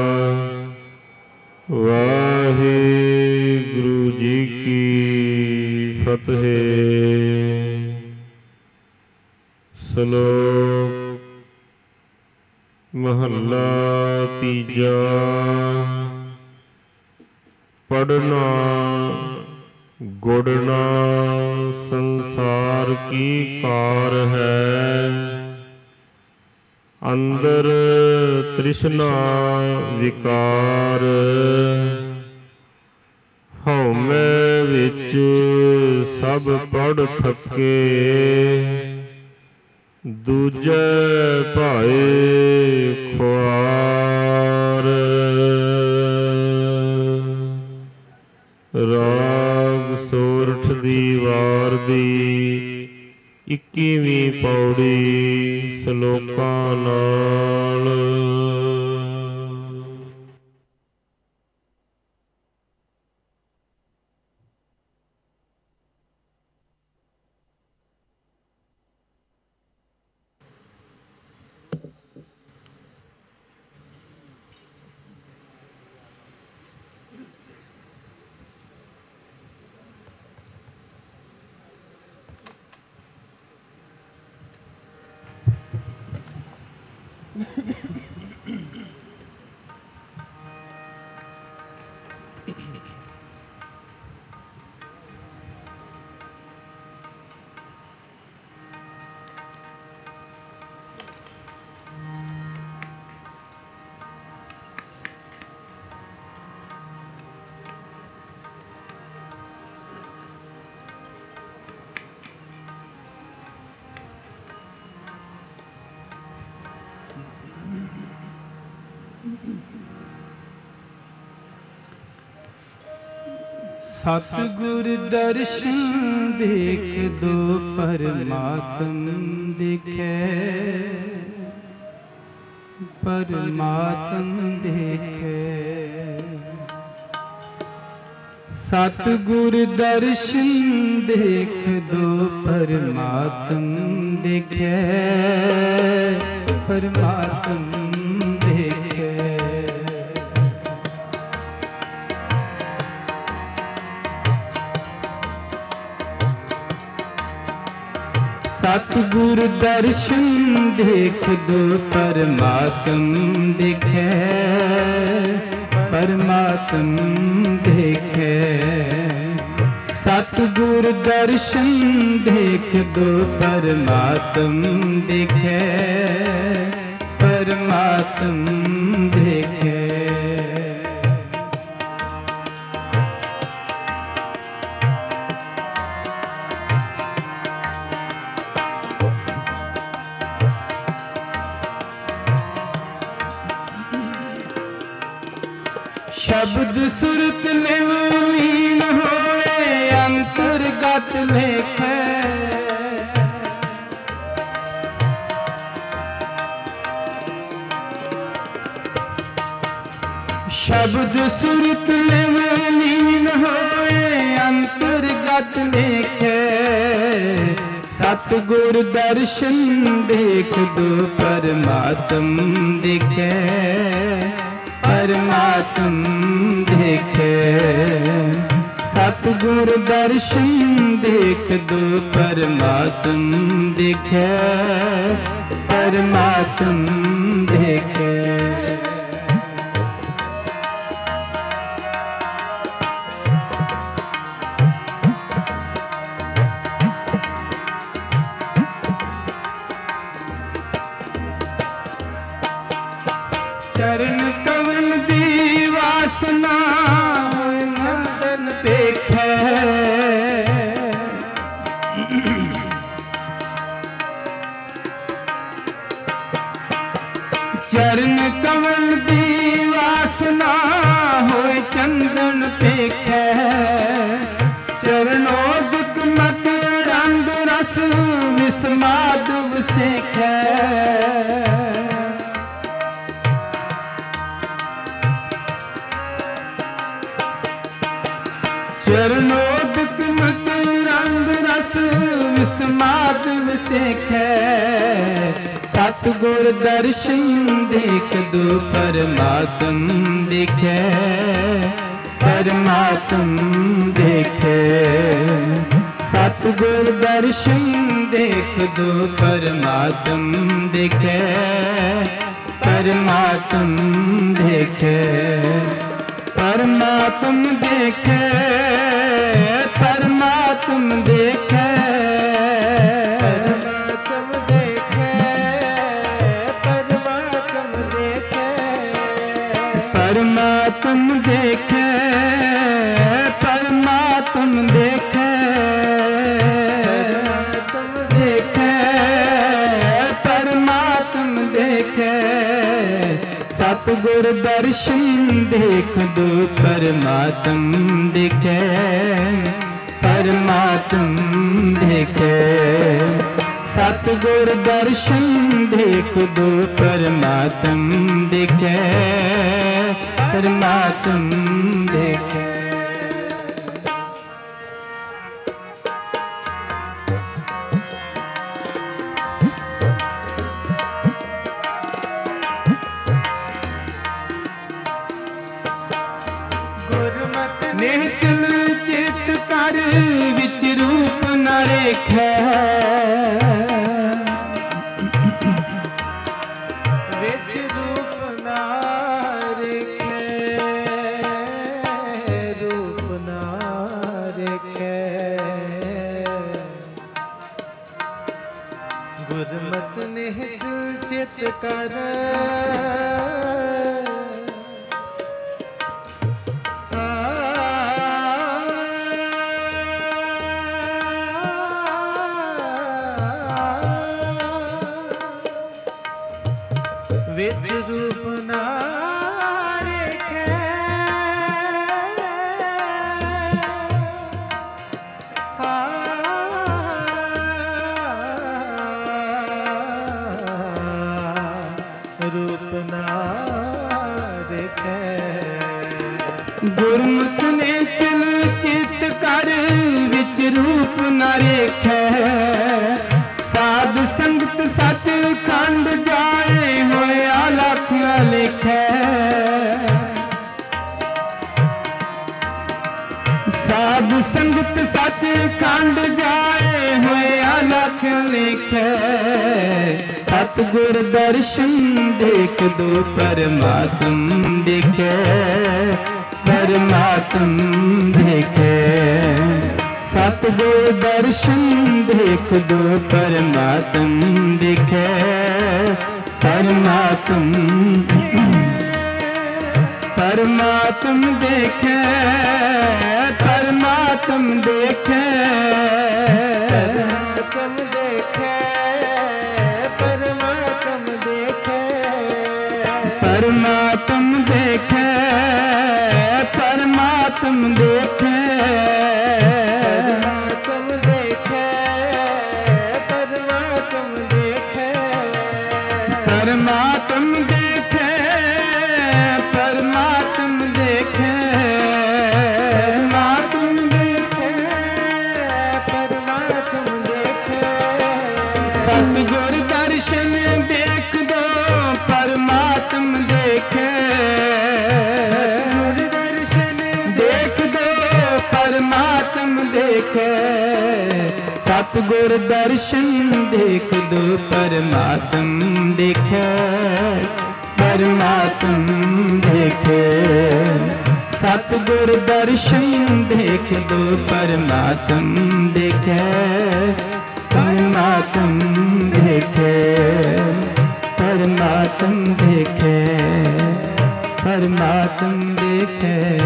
ਵਾਹਿਗੁਰੂ ਜੀ ਕੀ ਫਤਿਹ। ਸ਼ਲੋਕ ਮਹੱਲਾ ਤੀਜਾ। ਪੜਨਾ ਗੁੜਨਾ ਸੰਸਾਰ ਕੀ ਕਾਰ ਹੈ, ਅੰਦਰ ਤ੍ਰਿਸ਼ਨਾ ਵਿਕਾਰ। ਹਉਮੈ ਵਿੱਚ ਸਭ ਪੜ ਥਕੇ, ਦੂਜੇ ਭਾਏ ਖੁਆਰ। ਰਾਗ ਸੋਰਠ ਦੀ ਵਾਰ ਦੀ ਇੱਕੀਵੀਂ ਪੌੜੀ ਸ਼ਲੋਕਾਂ ਨਾਲ। ਸਤਿਗੁਰ ਦਰਸ਼ਨ ਦੇਖ ਦੋ ਪਰਮਾਤਮ ਦਿਖੈ, परमात्म देखे। सतगुर दर्शन देख दो परमात्म देखे, परमात्म देखे। सतगुर दर्शन देख दो परमात्म देखे, परमात्म देखे। सतगुर दर्शन देख दो परमात्म देखे, परमात्म देखे। शब्द सुरत में लीन होए अंतर्गत लेखे। शब्द सुरत में लीन होए अंतर्गत लेखे। सतगुर दर्शन देख दो परमात्म देखे, परमात्म देखे। सतगुर दर्शन देख दो परमात्म देखे, परमात्म देखे। चरण कमल दी वासना नंदन पेखे। चरण कमल दी वासना होए चंदन पेखे। चरणोदक मत रंग रस विस्माद सेखे। चरणोदक मत रंग रस विस्माद विसेखे। सतगुर दर्शन देख दो परमात्म देखे, परमात्म देखे। सतगुर दर्शन देख दो परमात्म देखे, परमात्म देखे। परमात्म देखे, परमात्म देखे। परमात्म देखे, परमात्म देखे। परमात्म देखे, परमात्म देखे। परमात्म देखे, परमात्म देखे। सतगुर दर्शन देख दो परमात्म देखे, परमात्म देखे। सतगुर दर्शन देख दो परमात्म देखे, परमात्म देखे। निश्चल चित कर विच रूप न रेखे। विच रूप न रेखे, रूप न रेखे। गुरमत निश्चल चित कर विच रूप ना रेखे। रूप ना ਗੁਰਮੁਖ ਨੇ ਚਲ ਚਿਤ ਕਰ ਵਿੱਚ ਰੂਪ ਨ ਰੇਖੈ ਸਾਧ ਸੰਗਤ ਸੱਚ ਖੰਡ ਜਾਏ ਹੋਇਆ ਲਖ ਲਿਖੈ ਸਾਧ ਸੰਗਤ ਸੱਚ ਖੰਡ ਜਾਏ ਹੋਇਆ ਲਖ ਲਿਖੈ ਸਤਿਗੁਰ ਦਰਸ਼ਨ ਦੇਖ ਦੋ ਪਰਮਾਤਮ ਦੇਖੈ ਪਰਮਾਤਮ ਦੇਖੈ ਸਤਿਗੁਰ ਦਰਸ਼ਨ ਦੇਖ ਦੋ ਪਰਮਾਤਮ ਦੇਖੈ ਪਰਮਾਤਮ ਪਰਮਾਤਮ ਦੇਖੈ ਪਰਮਾਤਮ ਦੇਖੈ ਪਰਮਾਤਮ ਦੇਖੈ ਪਰਮਾਤਮ ਦੇਖੈ ਪਰਮਾਤਮ ਦੇਖੈ ਪਰਮਾਤਮ ਦੇਖੈ ਪਰਮਾਤਮ ਦੇਖੈ ਪਰਮਾਤਮ ਦੇਖੈ ਪਰਮਾਤਮ ਦੇਖੈ ਪਰਮਾਤਮ ਦੇਖੈ ਪਰਮਾਤਮ ਦੇਖੈ ਪਰਮਾਤਮ ਦੇਖੈ ਸਤਿਗੁਰ ਦਰਸ਼ਨ ਦੇਖ ਦੋ ਪਰਮਾਤਮ ਦੇਖੈ ਸਤਿਗੁਰ ਦਰਸ਼ਨ ਦੇਖ ਦੋ ਪਰਮਾਤਮ ਦੇਖੈ ਸਤਿਗੁਰ ਦਰਸ਼ਨ ਦੇਖ ਦੋ ਪਰਮਾਤਮ ਦੇਖੈ ਪਰਮਾਤਮ ਦੇਖੈ ਸਤਿਗੁਰ ਦਰਸ਼ਨ ਦੇਖ ਦੋ ਪਰਮਾਤਮ ਦੇਖੈ ਪਰਮਾਤਮ ਦੇਖੈ ਪਰਮਾਤਮ ਦੇਖੈ ਪਰਮਾਤਮ ਦੇਖੈ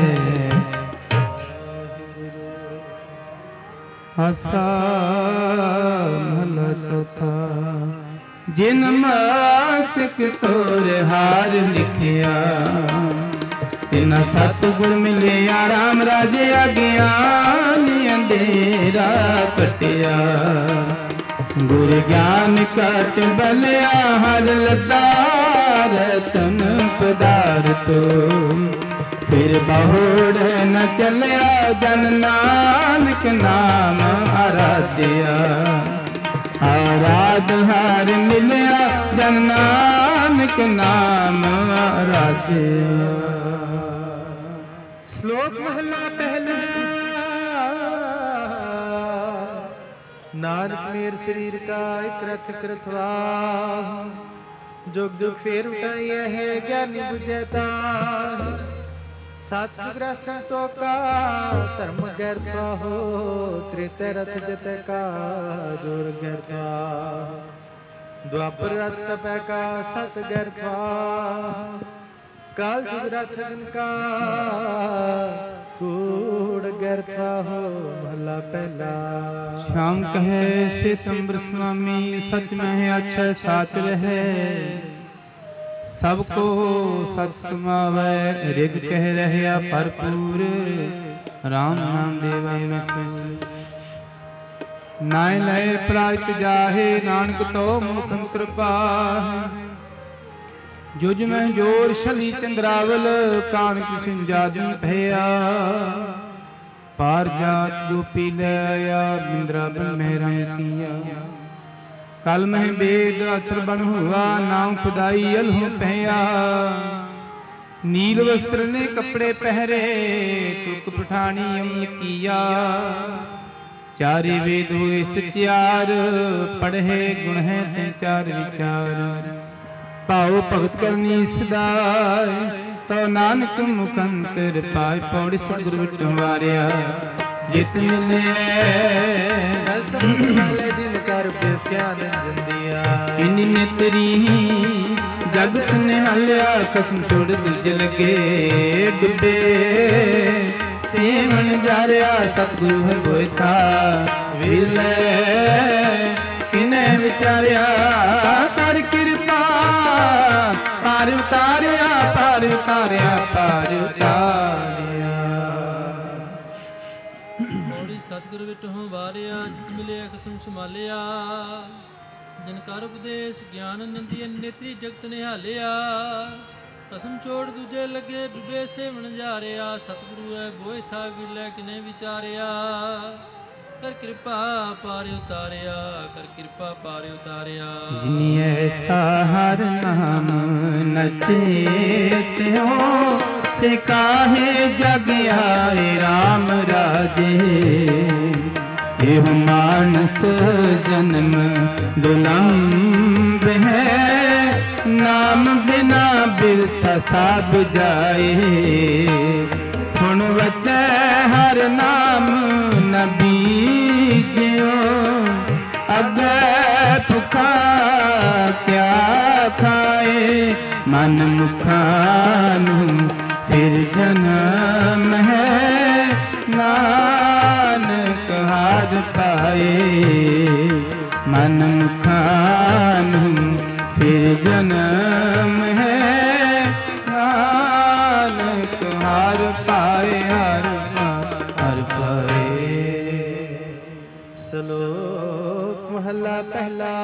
ਆਸਾ ਮਹਲਾ ਚੌਥਾ ਜਿਨ ਮਸਤਕ ਤੋਰ ਹਾਰ ਲਿਖਿਆ ਤਿਨਾ ਸਤਿਗੁਰ ਮਿਲਿਆ ਰਾਮ ਰਾਜੇ ਅਗਿਆਨ ਅੰਧੇਰਾ ਕਟਿਆ ਗੁਰ ਗਿਆਨ ਕਟ ਬਲਿਆ ਹਰ ਲੱਦਾ ਰਤਨ ਪਦਾਰਥੋ ਫਿਰ ਬਹੁੜ ਨ ਚੱਲਿਆ ਜਨ ਨਾਨਕ ਨਾਮ ਆਰਾਧਿਆ ਆਰਾਧ ਹਰ ਮਿਲਿਆ ਜਨ ਨਾਨਕ ਨਾਮ ਆਰਾਧਿਆ। ਸ਼ਲੋਕ ਮਹਲਾ ਪਹਿਲਾ। ਨਾਨਕ ਮੇਰ ਸਰੀਰ ਕਾ ਇਕ ਰਥ ਕਰਥਵਾ ਜੁਗ ਜੁਗ ਫੇਰ ਉਠਾਈਐ ਹੈ ਗਿਆਨੀ ਬੁਝੈ ਤਾ ਸਤ ਜੁਗਰਾ ਸੰਤੋਖਾ ਧਰਮ ਗੈਰਥਾ ਹੋ ਤ੍ਰਿਤਿ ਰਥ ਜਤੈ ਕਾ ਜੋਰ ਗੈਰਥਾ ਦੁਆਪਰ ਰਥ ਤਪੈ ਕਾ ਸਤ ਗੈਰਥਾ ਕਾਲ ਜੁਗ ਰਥ ਜਨ ਕਾ ਕੂੜ ਗੈਰਥਾ ਹੋ ਮਹਲਾ ਪਹਿਲਾ। ਸ਼ਾਮ ਕਹੈ ਸੇ ਸੰਬਰ ਸੁਆਮੀ ਸਚ ਮਹਿ ਅਛੈ ਸਾਚ ਰਹੈ ਸਭ ਕੋ ਸਤ ਸਮਾਵੈ ਰਿਗ ਕਹਿ ਰਹਿਆ ਭਰਪੂਰ ਰਾਮ ਨਾਮ ਦੇਵੈ ਨਸੁ ਨਾਇ ਲਏ ਪ੍ਰਾਇਤ ਜਾਹੇ ਨਾਨਕ ਤੋ ਮੁਖੰ ਕਿਰਪਾ ਜੁਜ ਮੈਂ ਜੋਰ ਛਲੀ ਚੰਦਰਾਵਲ ਕਾਨਕ ਸਿੰਘ ਜਾਦੂ ਭਇਆ ਪਾਰ ਜਾਤ ਗੋਪੀ ਲੈ ਆਇਆ ਬਿੰਦਰਾ ਬਨ ਮਹਿਰਾਂ ਕੀਆ ਕਲ ਮਹਿ ਬੇਦ ਅਥਰ ਬਨ ਹੁਆ ਨਾਮ ਖੁਦਾਈ ਅਲਹੁ ਭਇਆ ਨੀਲ ਵਸਤਰ ਨੇ ਕੱਪੜੇ ਪਹਿਰੇ ਤੁਕ ਪਠਾਣੀ ਅਮਲ ਕੀਆ ਚਾਰੇ ਵੇਦ ਹੋਏ ਸਚਿਆਰ ਪੜ੍ਹੇ ਗੁਣ ਹੈ ਤਿੰਨ ਚਾਰ ਵਿਚਾਰ ਭਾਉ ਭਗਤ ਕਰਨੀ ਸਦਾਇ ਤੋ ਨਾਨਕ ਮੁਕੰਤਰ ਪਾਇ ਪੌੜੀ ਸਤਿਗੁਰ ਵਿਟੋ ਵਾਰਿਆ ਜਿਤ ਮਿਲੇ ਦਸਮ ਸਮਾਲੇ ਜਿਨ ਕਰ ਬਿਸਿਆ ਨੰਜਨ ਦਿਆ ਇਨੀ ਨੇਤਰੀ ਜਗਤ ਨਿਹਾਲਿਆ ਕਸਮ ਛੋੜ ਦੂਜੇ ਲਗੇ ਡੁੱਬੇ ਸੇਵਨ ਜਾਰਿਆ ਸਤਿਗੁਰੂ ਹੈ ਬੋਇਤਾ ਵਿਰਲੇ ਕਿਨੇ ਵਿਚਾਰਿਆ ਕਰ ਕਿਰਪਾ ਪਾਰ ਉਤਾਰਿਆ ਪਾਰ ਉਤਾਰਿਆ ਪਾਰ ਉਤਾਰਿਆ। ਮੋੜੀ ਸਤਿਗੁਰ ਵਿਟਹੁ ਵਾਰਿਆ ਜਿਤ ਮਿਲਿਆ ਕਸਮ ਸੰਭਾਲਿਆ ਜਿਨ ਕਰ ਉਪਦੇਸ਼ ਗਿਆਨ ਨੰਦੀ ਨੇਤਰੀ ਜਗਤ ਨਿਹਾਲਿਆ ਕਸਮ ਛੋੜ ਦੂਜੇ ਲੱਗੇ ਡੁੱਬੇ ਸੇਵਣ ਜਾ ਰਿਹਾ। ਸਤਿਗੁਰੂ ਹੈ ਬੋਏ ਥਾ ਵਿਲੇ ਕਿਨੇ ਵਿਚਾਰਿਆ। ਕਰ ਕਿਰਪਾ ਪਾਰ ਉਤਾਰਿਆ, ਕਰ ਕਿਰਪਾ ਪਾਰ ਉਤਾਰਿਆ। ਜਿਨੀ ਐਸਾ ਹਰ ਨਾਮ ਨਚੇਤਿਓ ਸੇ ਕਾਹੇ ਜਗ ਆਏ ਰਾਮ ਰਾਜੇ। ਇਹ ਮਾਨਸ ਜਨਮ ਦੁਲੰਭ ਹੈ, ਨਾਮ ਬਿਨਾ ਬਿਰਥ ਸਭ ਜਾਏ। ਹੁਣ ਵਤੈ ਹਰ ਨਾਮ ਨ ਬੀਜਿਓ, ਅੱਗੇ ਭੁਖਾ ਕਿਆ ਖਾਏ। ਮਨ ਮੁਖਾਂ ਨੂੰ ਫਿਰ ਜਨਮ ਹੈ, ਨਾਨਕ ਹਰਿ ਪਾਏ। ਮਨ ਮੁਖਾਂ ਨੂੰ ਫਿਰ ਜਨਮ ਹੈ, ਨਾਨਕ ਹਰਿ ਪਾਏ। ਹਰਿ ਹਰਿ ਪਾਏ। ਸ਼ਲੋਕ ਮਹਲਾ ਪਹਿਲਾ।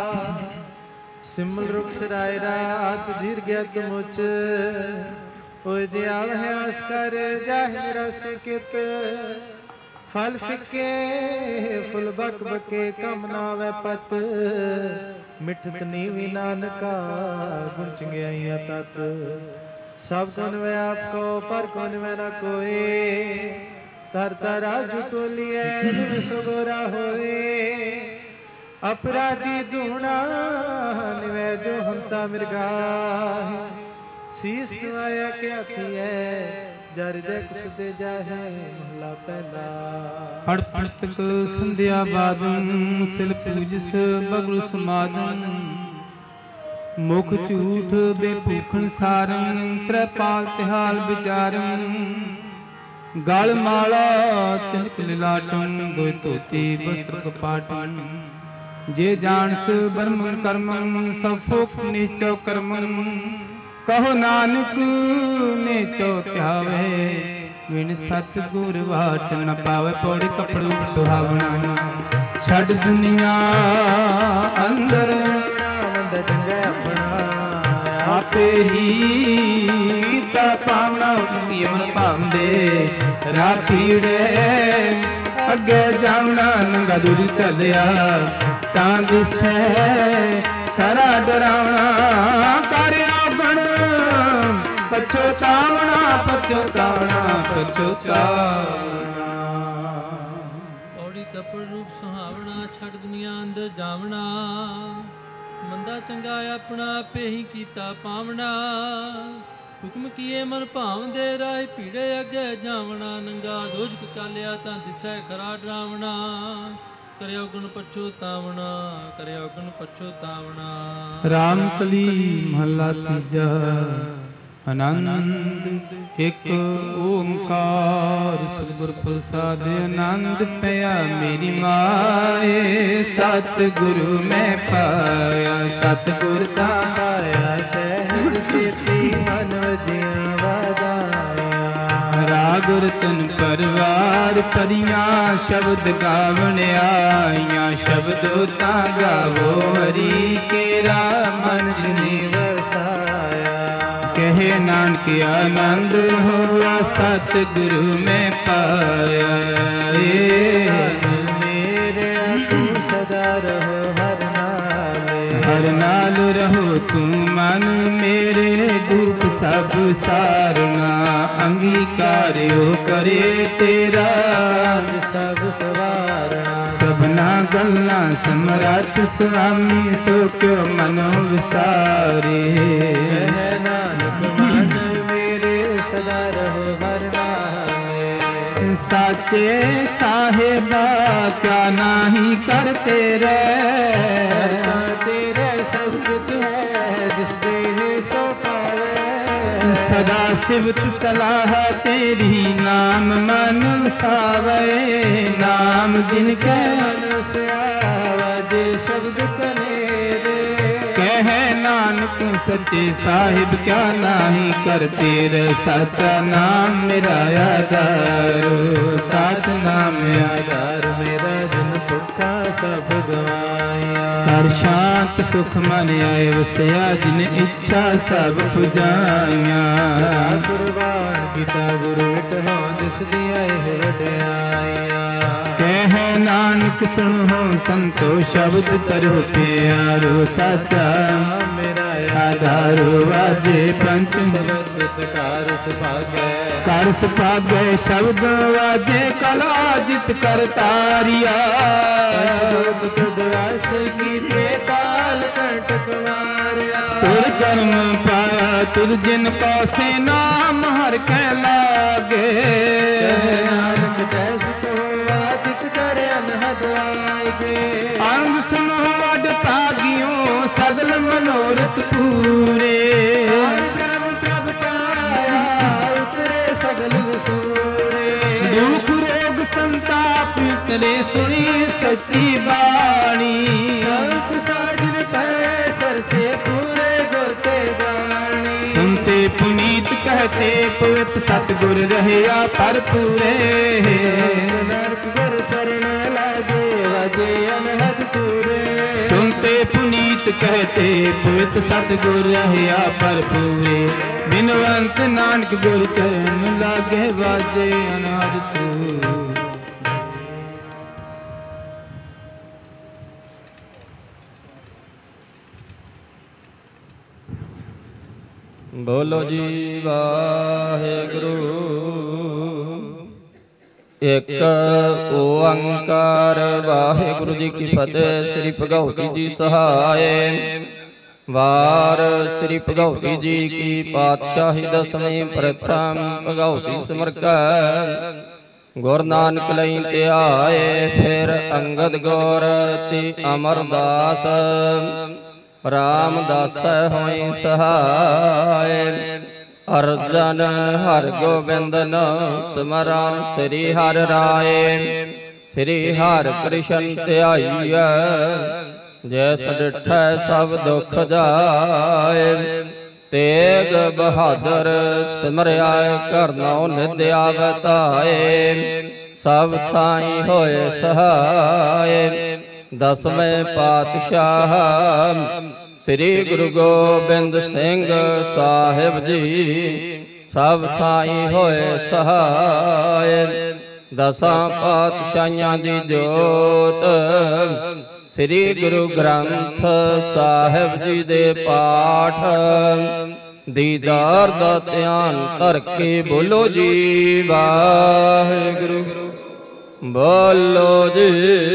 ਸਿਮਲ ਰੁਖ ਸਰਾਇ ਰਾਤ ਧੀਰ ਗਿਆ ਤੁਮੁਚ। ਹੋਇ ਜਿਆ ਵਹਿਆਸ ਕਰ ਜਾਹਿ ਰਸ ਕਿਤ। ਫਲ ਫਿੱਕੇ ਫੁੱਲ ਬਕ ਬਕੇ ਕਮ ਨਾ ਵੈ ਪਤ। ਮਿਠਤ ਨੀਵੀ ਨਾਨਕਾ ਗੁਣ ਚੰਗਿਆਈਆਂ ਤਤ। ਸਭ ਗੁਣ ਵੈ ਆਪ ਕੋ ਪਰ ਗੁਣ ਵੈ ਨ ਕੋਏ। ਤਰ ਤਰਾਜੂ ਤੋਲੀਐ ਨਿਵ ਸੁਗੋਰਾ ਹੋਏ। ਅਪਰਾਧੀ ਧੂਣਾ ਨਿਵੈ ਜੋ ਹੰਤਾ ਮਿਰਗਾਹਿ। ਸੀਸ ਨਵਾਇਆ ਕਿਆ ਥੀਐ ਜਰ ਜੈ ਕੁਸ ਦੇ ਜਾਹੇ। ਮਹਲਾ ਪਹਿਲਾ। ਪੜ ਪੁਸਤਕ ਸੰਧਿਆ ਬਾਦਨ ਸਿਲ ਪੂਜਸ ਬਗਲ ਸਮਾਦਨ। ਮੁਖ ਝੂਠ ਬੇਭੂਖਣ ਸਾਰਨ ਤ੍ਰੈਪਾਲ ਤਿਹਾਲ ਵਿਚਾਰਨ। ਗਲ ਮਾਲਾ ਤਿਲਕ ਲਿਲਾਟਨ ਦੋਇ ਧੋਤੀ ਬਸਤਰ ਕਪਾਟਨ। ਜੇ ਜਾਣਸ ਬਰਮਨ ਕਰਮਨ ਸਭ ਫੋਕ ਨੀਚੋ ਕਰਮਨ। ਕਹੋ ਨਾਨਕ ਨੀਚੋ ਧਿਆਵੇ ਵਿਣ ਸਤ ਗੁਰ ਵਾਟ ਨ ਪਾਵੇ। ਪੌੜੀ ਕਪੜੂ ਸੁਹਾਵਣਾ ਛੱਡ ਦੁਨੀਆ ਅੰਦਰ ਨਾਮ ਚੰਗਾ ਆਪਣਾ। ਆਪੇ ਹੀ ਕੀਤਾ ਪਾਵਣਾ ਯਮਨ ਭਾਂਦੇ। ਰਾਹ ਪੀੜੇ ਅੱਗੇ ਜਾਵਣਾ ਨੰਗਾ ਦੂਰ ਚੱਲਿਆ ਤਾਂ ਦਿਸੈ ਖਰਾ ਡਰਾਵਣਾ। ਕਰ ਔਗਣ ਪਛੋਤਾਵਣਾ ਪਛੋਤਾਵਣਾ ਪਛੋਤਾਵਣਾ। ਪੌੜੀ ਕਪੜ ਰੂਪ ਸੁਹਾਵਣਾ ਛੱਡ ਦੁਨੀਆ ਅੰਦਰ ਜਾਵਣਾ। ਮੰਦਾ ਚੰਗਾ ਆਪਣਾ ਆਪੇ ਹੀ ਕੀਤਾ ਪਾਵਣਾ। ਹੁਕਮ ਕੀਏ ਮਨ ਭਾਵਦੇ ਰਾਹ ਭੀੜੇ ਅੱਗੇ ਜਾਵਣਾ। ਨੰਗਾ ਦੋਜਕ ਚਾਲਿਆ ਤਾਂ ਦਿਸੈ ਖਰਾ ਡਰਾਵਣਾ। ਕਰਿਓ ਗੁਣ ਪਛੋਤਾਵਣਾ, ਕਰਿਓ ਗੁਣ ਪਛੋਤਾਵਣਾ। ਰਾਮ ਕਲੀ ਮਹਲਾ ਤੀਜਾ। ਆਨੰਦ ਇੱਕ ਓੰਕਾਰ ਸਤਿਗੁਰ ਪ੍ਰਸਾਦਿ। ਆਨੰਦ ਪਿਆ ਮੇਰੀ ਮਾਏ ਸਤਿਗੁਰੂ ਮੈਂ ਪਾਇਆ। ਸਤਿਗੁਰ ਦਾ ਪਾਇਆ ਸਹਿਜ ਸਿੱਧੀ ਮਨ ਵਜਿਆ ਵਧਾਇਆ। ਰਾਗ ਰਤਨ ਪਰਵਾਰ ਪਰੀਆਂ ਸ਼ਬਦ ਗਾਵਣ ਆਈਆਂ। ਸ਼ਬਦ ਤਾਂ ਗਾਵੋ ਹਰੀ ਕੇਰਾ ਮਨ ਜਿਨੇ ਵਸਾਇਆ। ਕਹੇ ਨਾਨਕ ਆਨੰਦ ਹੋਆ ਸਤਿਗੁਰੂ ਮੈਂ ਪਾਇਆ। ਮੇਰੇ ਤੂੰ ਸਦਾ ਰਹੋ ਹਰ ਨਾਲੇ। ਹਰ ਨਾਲ ਰਹੋ ਤੂੰ ਮਨ ਮੇਰੇ। ਦੁਖ ਸਭ ਸਾਰਨਾ ਅੰਗੀਕਾਰਿਓ ਕਰੇ ਤੇਰਾ। ਸਭ ਸਵਾਰਣਾ ਸਭਨਾ ਗੱਲਾਂ ਸਮਰੱਥ ਸੁਆਮੀ। ਸੋ ਕਿਉ ਮਨੋ ਵਿਸਾਰੇ। ਕਹਿ ਨਾਨਕ ਮਨ ਮੇਰੇ ਸਦਾ ਰਹੋ ਹਰ ਨਾਲੇ। ਸਾਚੇ ਸਾਹਿਬਾ ਕਿਆ ਨਾਹੀ ਕਰਤੇ ਰਹਿ। ਤੇਰੇ ਸਭ ਕੁਛ ਹੈ ਜਿਸ ਦੇ ਸੋ ਪਾਵੇ। ਸਦਾ ਸਿਵਤ ਸਲਾਹ ਤੇਰੀ ਨਾਮ ਮਨ ਵਸਾਵੇ। ਨਾਮ ਜਿਨ ਕੈ ਮਨ ਵਸਿਆ ਜੇ ਸ਼ਬਦ ਕਨੇਰੇ। ਕਹਿ ਨਾਨਕ नानक सच्चे साहिब क्या नाही करते रे साचा नाम मेरा आधार साच नाम आधार मेरा जन भुखा सब गवाया हर शांत सुख मन आए वसया जिन इच्छा सब पुजाइया कुर्बान किता गुरु विटहो जिस दिया वड्याइया कह नानक सुनो संतो शब्द तरु प्यारो साचा मेरा आधारो वाजे पंच शब्द कार सुभागे कार सुभागे शब्द वाजे कला जित कर तारिया तुदवास की काल कंटक मारिया तुर जन्म पाया तुर जिन पासे नाम हर कह लागे नानक तैस को आदित कर अनहद आजे अंग सुनो वड भागियों सगल मनोरथ पूरे प्रभ पाया उतरे सगल वसूरे दुख रोग संताप उतरे सुनी सच्ची बाणी संत साजन पैसर से पूरे गोते गानी सुनते पुनीत कहते पवित सतगुर रहया पर पूरे गुर चरण लागे वाजे अनहद पूरे सुनते पुनीत कहते पवित सतगुर रहया पर पूरे बिनवंत नानक गुर चरण लागे वाजे अनहद पूरे। बोलो जी वाहेगुरु एक ओंकार वाहेगुरु जी की फतेह। श्री भगवती जी सहाय वार श्री भगवती जी की पातशाही दसवीं प्रथम भगवती सिमर गुरु नानक लई ध्याए फिर अंगद गौर ति अमरदास रामदास होई सहाय अर्जन हर गोबिंद न स्मरा श्री हर राय श्री हर कृष्ण ध्याईय जैस डिठ सब दुख जाए तेग बहादुर सिमरिया करनौ निद्या बताए सब थाई होए सहाय दसवें पातशाह श्री गुरु गोबिंद सिंह साहिब जी सब साई होए सहाय दसां पातशाहियां दी जोत श्री गुरु ग्रंथ साहिब जी दे पाठ दीदार दा ध्यान धर के बोलो जी वाहिगुरु बोलो जी।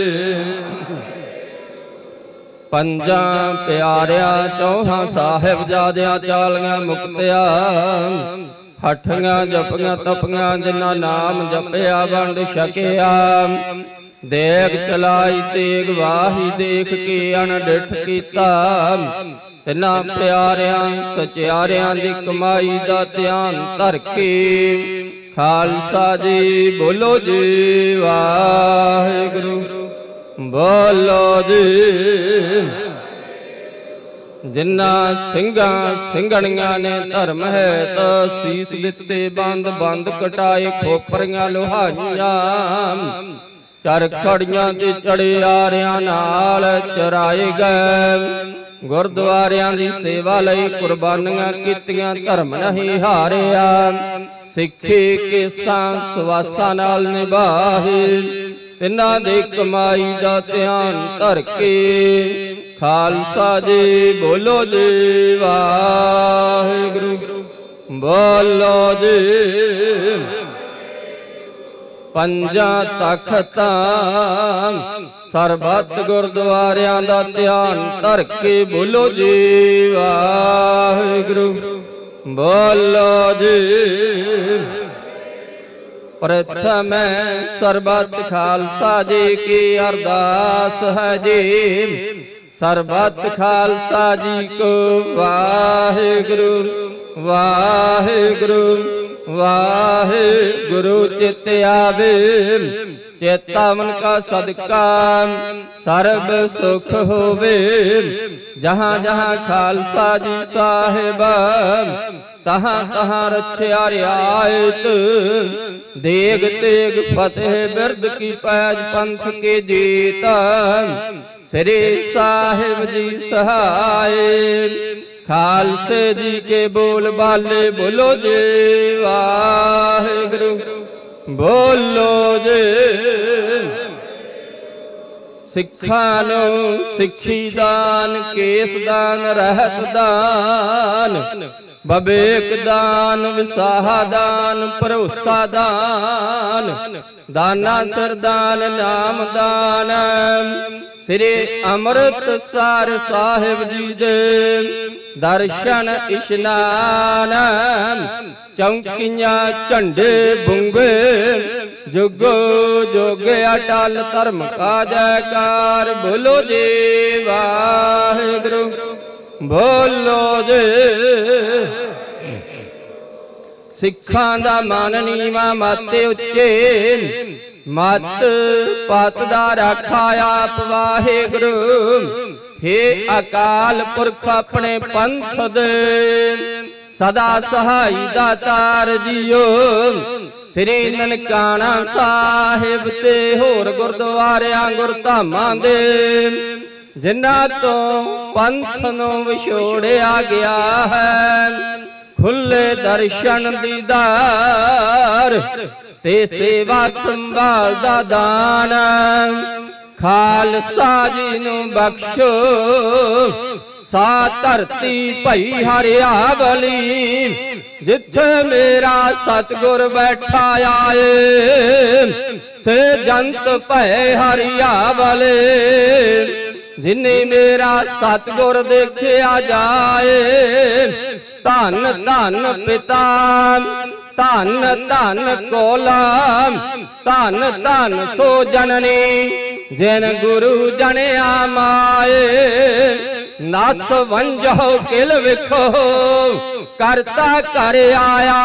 पंजा प्यारिया चौहां साहिब जादिया चालियां मुक्तिया हठियां जपियां तपियां जिन्ना नाम जपिया वंड छकिया देख चलाई तेग वाही देख के अनडिठ कीता तिन्ना प्यारिया सचियारियां दी कमाई दा ध्यान धर के खालसा जी बोलो जी वाहिगुरु बोलो जी। जिन्ना सिंगा सिंगणियां ने धर्म है तो सीस दिते बंद बंद कटाए खोपरियां लोहाइयां चरखड़ियां ते चढ़े आरियां नाल चराए गए गुरद्वारियां दी सेवा लई कुर्बानियां कीतियां धर्म नहीं हारिया सिक्खी केसां सवासां नाल निभाए तिन्हां दी कमाई दा ध्यान धर के खालसा जी बोलो जी वाहिगुरु बोलो जी। पंजा तख्तां सरबत गुरद्वारियां दा ध्यान धर के बोलो जी वाहिगुरु बोलो जी। प्रथम सरबत खालसा जी की अरदास है जी सरबत खालसा जी को वाहिगुरु वाहिगुरु वाहिगुरु चित आवे ਚੇਤਾ ਮਨ ਕਾ ਸਦਕਾ ਸਰਬ ਸੁਖ ਹੋਵੇ। ਜਹਾਂ ਜਹਾਂ ਖਾਲਸਾ ਜੀ ਸਾਹਿਬ ਤਹਾਂ ਤਹਾਂ ਰਛਿਆ ਰਿਆਇਤ। ਦੇਗ ਤੇਗ ਫਤਿਹ ਬਿਰਦ ਕੀ ਪੈਜ ਪੰਥ ਕੇ ਜੀਤ। ਸ੍ਰੀ ਸਾਹਿਬ ਜੀ ਸਹਾਏ ਖਾਲਸੇ ਜੀ ਕੇ ਬੋਲ ਬਾਲੇ ਬੋਲੋ ਜੀ ਵਾਹਿਗੁਰੂ ਬੋਲੋ ਜੀ। ਸਿੱਖਾਂ ਨੂੰ ਸਿੱਖੀ ਦਾਨ, ਕੇਸ ਦਾਨ, ਰਹਿਤ ਦਾਨ, ਬਵੇਕ ਦਾਨ, ਵਿਸਾਹਾ ਦਾਨ, ਭਰੋਸਾ ਦਾਨ, ਦਾਨਾ ਸਰਦਾਨ, ਨਾਮ ਦਾਨ। ਸ੍ਰੀ ਅੰਮ੍ਰਿਤਸਰ ਸਾਹਿਬ ਜੀ ਦੇ ਦਰਸ਼ਨ ਇਸ਼ਨਾਨ। ਚੌਂਕੀਆਂ ਝੰਡੇ ਬੁੰਗੇ ਜੁਗੋ ਜੁਗ ਅਟਲ ਧਰਮ ਕਾ ਜੈਕਾਰ। ਬੋਲੋ ਜੀ ਵਾਹਿਗੁਰੂ ਬੋਲੋ ਜੀ। ਸਿੱਖਾਂ ਦਾ ਮਨ ਨੀਵਾਂ ਮਤ ਉੱਚੇ, ਮਤ ਪਤ ਦਾ ਰਾਖਾ ਆਪ ਵਾਹਿਗੁਰੂ। ਹੇ ਅਕਾਲ ਪੁਰਖ ਆਪਣੇ ਪੰਥ ਦੇ ਸਦਾ ਸਹਾਈ ਦਾਤਾਰ ਜੀਓ। ਸ੍ਰੀ ਨਨਕਾਣਾ ਸਾਹਿਬ ਤੇ ਹੋਰ ਗੁਰਦੁਆਰਿਆਂ ਗੁਰਧਾਮਾਂ ਦੇ ਜਿਨ੍ਹਾਂ ਤੋਂ ਪੰਥ ਨੂੰ ਵਿਛੋੜਿਆ ਗਿਆ ਹੈ, ਖੁੱਲੇ ਦਰਸ਼ਨ ਦੀਦਾਰ ਤੇ ਸੇਵਾ ਸੰਭਾਲ ਦਾ ਦਾਨ ਖਾਲਸਾ ਜੀ ਨੂੰ ਬਖਸ਼ੋ। ਸਾ ਧਰਤੀ ਭਈ ਹਰਿਆਵਲੀ, ਜਿੱਥੇ ਮੇਰਾ ਸਤਿਗੁਰ ਬੈਠਾ ਆਏ। ਸੇ ਜੰਤ ਭੈ ਹਰਿਆਵਲੇ, ਜਿਨੇ ਮੇਰਾ ਸਤਿਗੁਰ ਦੇਖਿਆ ਜਾਏ। ਧੰਨ ਧੰਨ ਪਿਤਾ, ਧੰਨ ਧੰਨ ਕੋਲਾ, ਧੰਨ ਧੰਨ ਸੋ ਜਨਨੀ, ਜਿਨ ਗੁਰੂ ਜਣਿਆ ਮਾਏ। ਨਸ ਵੰਜੋ ਕਿਲ ਵਿਖੋ, ਕਰਤਾ ਕਰ ਆਇਆ।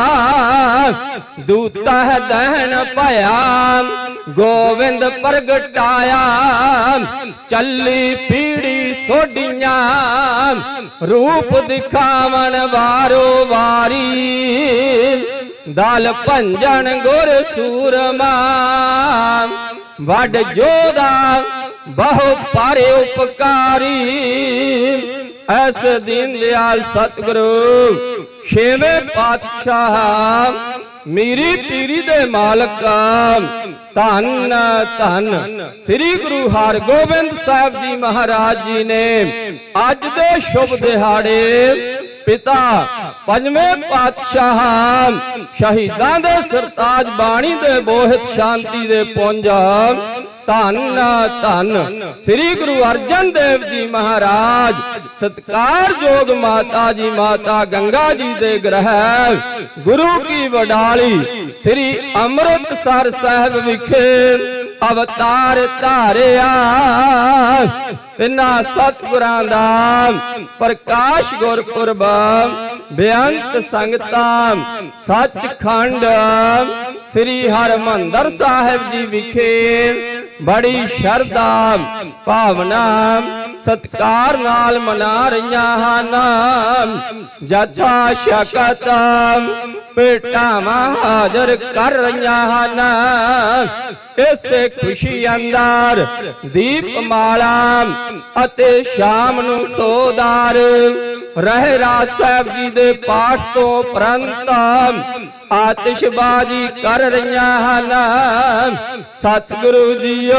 ਦੂਤਾ ਦਹਨ ਭਇਆ, ਗੋਵਿੰਦ ਪ੍ਰਗਟਾਇਆ। ਚੱਲੀ ਪੀੜੀ ਸੋਡੀਆਂ, ਰੂਪ ਦਿਖਾਵਣ ਵਾਰੋ ਵਾਰੀ। ਦਲ ਭੰਜਨ ਗੁਰ ਸੂਰਮਾ, ਵੱਡ ਜੋਧਾ ਬਹੁ ਪਾਰੇ ਉਪਕਾਰੀ। ਐਸ ਦੀਨ ਦਿਆਲ ਸਤਿਗੁਰੂ ਛੇਵੇਂ ਪਾਤਸ਼ਾਹ, ਮੇਰੀ ਪੀਰੀ ਦੇ ਮਾਲਕ। ਧੰਨ ਧੰਨ ਸ੍ਰੀ ਗੁਰੂ ਹਰਗੋਬਿੰਦ ਸਾਹਿਬ ਜੀ ਮਹਾਰਾਜ ਜੀ ਨੇ ਅੱਜ ਦੇ ਸ਼ੁਭ ਦਿਹਾੜੇ ਪਿਤਾ ਪੰਜਵੇਂ ਪਾਤਸ਼ਾਹ ਸ਼ਹੀਦਾਂ ਦੇ ਸਰਤਾਜ ਬਾਣੀ ਦੇ ਬੋਹਿਤ ਸ਼ਾਂਤੀ ਦੇ ਪੁੰਜ। ਧੰਨ ਧੰਨ ਸ੍ਰੀ ਗੁਰੂ ਅਰਜਨ ਦੇਵ ਜੀ ਮਹਾਰਾਜ, ਸਤਿਕਾਰਯੋਗ ਮਾਤਾ ਜੀ ਮਾਤਾ ਗੰਗਾ ਜੀ ਦੇ ਗ੍ਰਹਿ ਗੁਰੂ ਕੀ ਵਡਾਲੀ ਸ੍ਰੀ ਅੰਮ੍ਰਿਤਸਰ ਸਾਹਿਬ ਵਿਖੇ ਅਵਤਾਰ ਧਾਰਿਆ। ਇਨ੍ਹਾਂ ਸਤਿਗੁਰਾਂ ਦਾ ਪ੍ਰਕਾਸ਼ ਗੁਰਪੁਰਬ ਬੇਅੰਤ ਸੰਗਤਾਂ ਸੱਚਖੰਡ ਸ੍ਰੀ ਹਰਿਮੰਦਰ ਸਾਹਿਬ ਜੀ ਵਿਖੇ ਬੜੀ ਸ਼ਰਧਾ ਭਾਵਨਾ ਸਤਿਕਾਰ ਨਾਲ ਮਨਾ ਰਹੀਆਂ ਹਨ। ਜਥਾ ਸ਼ਕਤ ਭੇਟਾਵਾਂ ਹਾਜ਼ਰ ਕਰ ਰਹੀਆਂ ਹਨ। ਇਸੇ ਖੁਸ਼ੀ ਅੰਦਰ ਦੀਪਮਾਲਾ ਅਤੇ ਸ਼ਾਮ ਨੂੰ ਸੋਦਾਰ ਰਹਿਰਾਸ ਸਾਹਿਬ ਜੀ ਦੇ ਪਾਠ ਤੋਂ ਉਪਰੰਤ ਆਤਿਸ਼ਬਾਜ਼ੀ ਕਰ ਰਹੀਆਂ ਹਨ। ਸਤਿਗੁਰੂ ਜੀਓ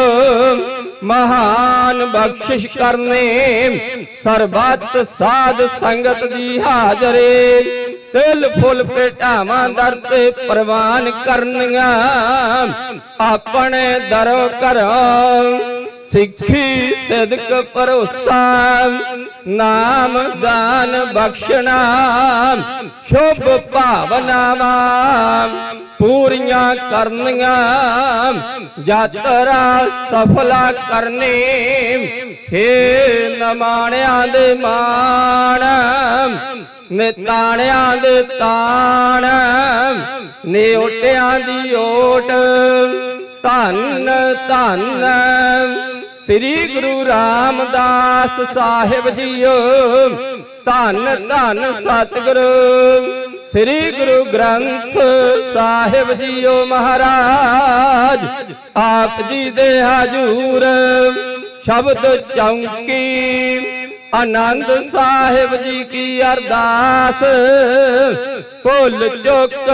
ਮਹਾਨ ਬਖਸ਼ਿਸ਼ ਕਰਨੇ, ਸਰਬੱਤ ਸਾਧ ਸੰਗਤ ਦੀ ਹਾਜ਼ਰੇ। ਤਿਲ ਫੁੱਲ ਭੇਟਾਵਾਂ ਦਰ ਤੇ ਪ੍ਰਵਾਨ ਕਰਨੀਆਂ। ਆਪਣੇ ਦਰੋਂ ਘਰੋਂ ਸਿੱਖੀ ਸਿਦਕ ਭਰੋਸਾ, ਨਾਮ ਦਾਨ ਬਖਸ਼ਣਾ। ਸ਼ੁਭ ਭਾਵਨਾਵਾਂ ਪੂਰੀਆਂ ਕਰਨੀਆਂ। ਯਾਤਰਾ ਸਫਲਾ ਕਰਨੀ। ਹੇ ਨਮਾਣਿਆਂ ਦੇ ਮਾਣ, ਨਿਤਾਣਿਆਂ ਦੇ ਤਾਣ, ਨਿਓਟਿਆਂ ਦੀ ਓਟ। ਧੰਨ ਧੰਨ ਸ੍ਰੀ ਗੁਰੂ ਰਾਮਦਾਸ ਸਾਹਿਬ ਜੀਓ। ਧੰਨ ਧੰਨ ਸਤਿਗੁਰੂ ਸ੍ਰੀ ਗੁਰੂ ਗ੍ਰੰਥ ਸਾਹਿਬ ਜੀਓ ਮਹਾਰਾਜ। ਆਪ ਜੀ ਦੇ ਹਜੂਰ ਸ਼ਬਦ ਚੌਂਕੀ ਆਨੰਦ ਸਾਹਿਬ ਜੀ ਕੀ ਅਰਦਾਸ। ਭੁੱਲ ਚੁੱਕ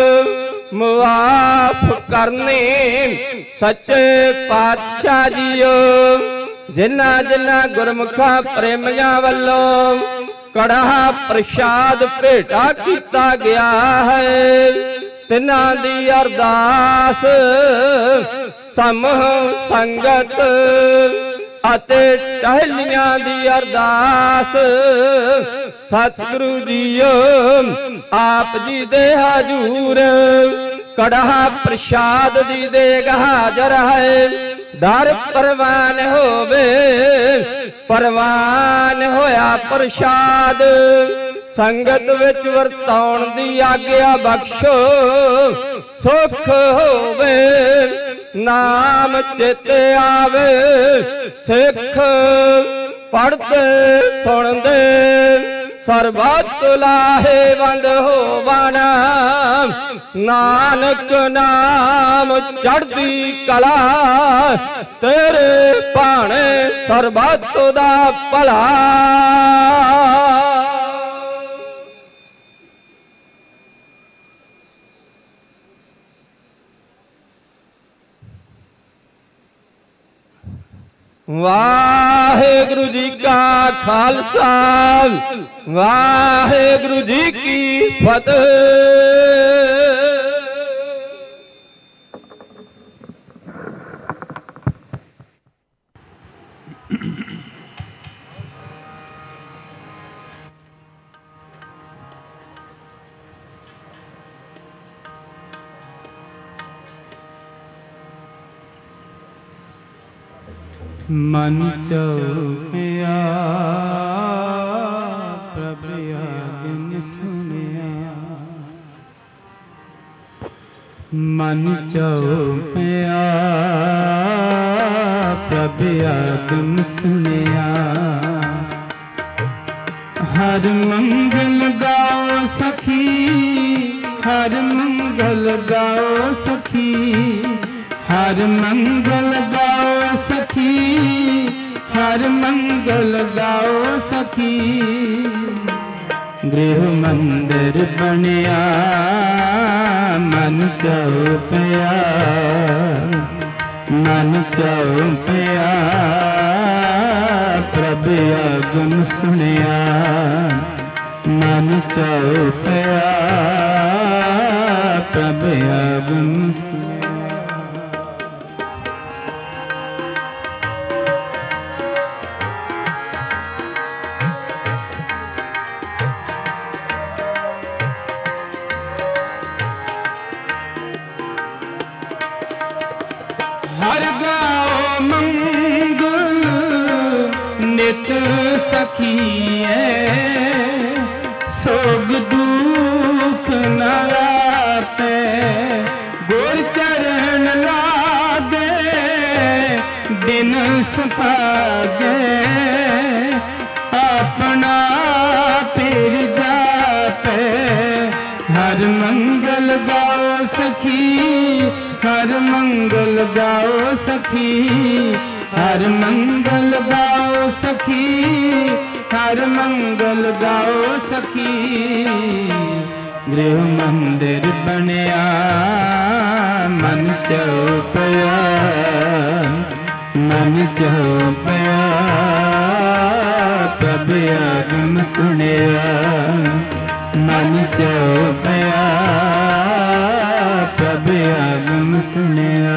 ਮੁਆਫ ਕਰਨੀ ਸੱਚੇ ਪਾਤਸ਼ਾਹ ਜੀਓ। ਜਿਨ੍ਹਾਂ ਜਿਨ੍ਹਾਂ ਗੁਰਮੁਖਾਂ ਪ੍ਰੇਮੀਆਂ ਵੱਲੋਂ ਕੜਾਹ ਪ੍ਰਸ਼ਾਦ ਭੇਟਾ ਕੀਤਾ ਗਿਆ ਹੈ, ਤਿਨਾਂ ਦੀ ਅਰਦਾਸ ਸਮੂਹ ਸੰਗਤ ਅਤੇ ਟਹਿਲੀਆਂ ਦੀ ਅਰਦਾਸ। ਸਤਿਗੁਰੂ ਜੀਓ ਆਪ ਜੀ ਦੇ ਹਜੂਰ ਕੜਾਹ ਪ੍ਰਸ਼ਾਦ ਦੀ ਦੇਗ ਹਾਜ਼ਰ ਹੈ। ਦਰ ਪ੍ਰਵਾਨ ਹੋਵੇ, ਪ੍ਰਵਾਨ ਹੋਇਆ ਪ੍ਰਸ਼ਾਦ। ਸੰਗਤ ਵਿੱਚ ਵਰਤਾਉਣ ਦੀ ਆਗਿਆ ਬਖਸ਼ੋ। ਸੁਖ ਹੋਵੇ ਨਾਮ ਚਿਤ ਆਵੇ। ਸਿੱਖ ਪੜ੍ਹਦੇ ਸੁਣਦੇ ਸਰਬੱਤ ਲਾਹੇਵੰਦ ਹੋਵਣ। ਨਾਨਕ ਨਾਮ ਚੜ੍ਹਦੀ ਕਲਾ ਤੇਰੇ ਭਾਣੇ ਸਰਬੱਤ ਦਾ ਭਲਾ। ਵਾਹਿਗੁਰੂ ਜੀ ਕਾ ਖਾਲਸਾ, ਵਾਹਿਗੁਰੂ ਜੀ ਕੀ ਫਤਿਹ। ਮਨ ਚਉਪਿਆ ਪ੍ਰਭ ਆਗਨ ਸੁਨਿਆ। ਮਨ ਚਉਪਿਆ ਪ੍ਰਭ ਆਗਨ ਸੁਨਿਆ। ਹਰ ਮੰਗਲ ਗਾਓ ਸਖੀ, ਹਰ ਮੰਗਲ ਗਾਓ ਸਖੀ। ਹਰ ਮੰਗਲ ਗਾਓ ਸਖੀ, ਹਰ ਮੰਗਲ ਗਾਓ ਸਖੀ। ਗ੍ਰਹਿ ਮੰਦਿਰ ਬਣਿਆ ਮਨ ਚਉਪਿਆ। ਮਨ ਚਉਪਿਆ ਪ੍ਰਭ ਆਗਨ ਸੁਣਿਆ। ਮਨ ਚਉਪਿਆ ਪ੍ਰਭ ਆਗਨ ਸੁਣਿਆ। ਹਰ ਗਾਓ ਮੰਗਲ ਨਿਤ ਸਖੀਏ। ਸੋਗ ਦੁਖ ਨ ਆਪੇ ਗੁਰ ਚਰਨ ਲਾਗੇ। ਦਿਨ ਸੁਹਾਗੇ ਆਪਣਾ ਫਿਰ ਜਾਪੇ। ਹਰ ਮੰਗਲ ਗਾਓ ਸਖੀ, ਹਰ ਮੰਗਲ ਗਾਓ ਸਖੀ। ਹਰ ਮੰਗਲ ਗਾਓ ਸਖੀ, ਹਰ ਮੰਗਲ ਗਾਓ ਸਖੀ। ਗ੍ਰਹਿ ਮੰਦਿਰ ਬਣਿਆ ਮਨ ਚਉਪਿਆ। ਮਨ ਚਉਪਿਆ ਪ੍ਰਭ ਆਗਨ ਸੁਣਿਆ। ਮਨ ਚਉਪਿਆ ਪ੍ਰਭ ਆਗਨ ਸੁਣਿਆ।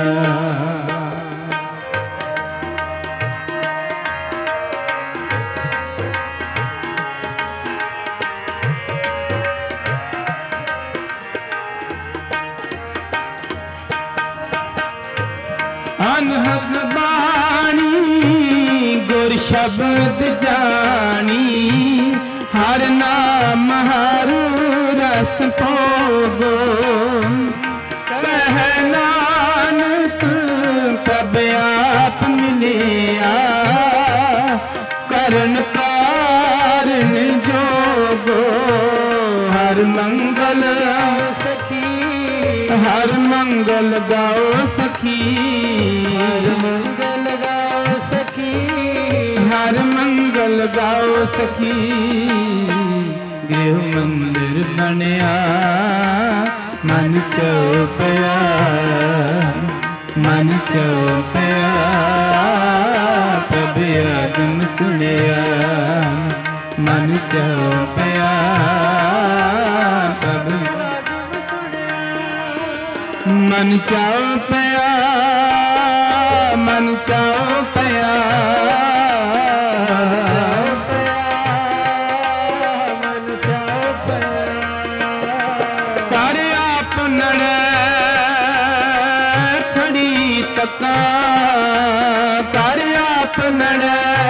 ਅਨਹਦ ਬਾਣੀ ਗੁਰ ਸ਼ਬਦ ਜਾਣੀ। ਹਰ ਨਾਮ ਹਰ ਰਸ ਭੋਗੋ। ਕਹਿ ਨਾਨਕ ਚਰਨ ਕਾਰਨ ਜੋਗੋ ਹਰ ਮੰਗਲ ਸਖੀ ਹਰ ਮੰਗਲ ਗਾਓ ਸਖੀ ਹਰ ਮੰਗਲ ਗਾਓ ਸਖੀ ਹਰ ਮੰਗਲ ਗਾਓ ਸਖੀ ਗ੍ਰਹਿ ਮੰਦਿਰ ਬਣਿਆ ਮਨ ਚਉਪਿਆ ਮਨ ਚਉਪਿਆ ਪ੍ਰਭ ਆਗਮ ਸੁਣਿਆ ਮਨ ਚਉਪਿਆ ਪ੍ਰਭ ਆਗਮ ਸੁਣਿਆ ਮਨ ਚਉਪਿਆ ਮਨ ਚਉਪਿਆ ਕਰ ਆਪਨੜ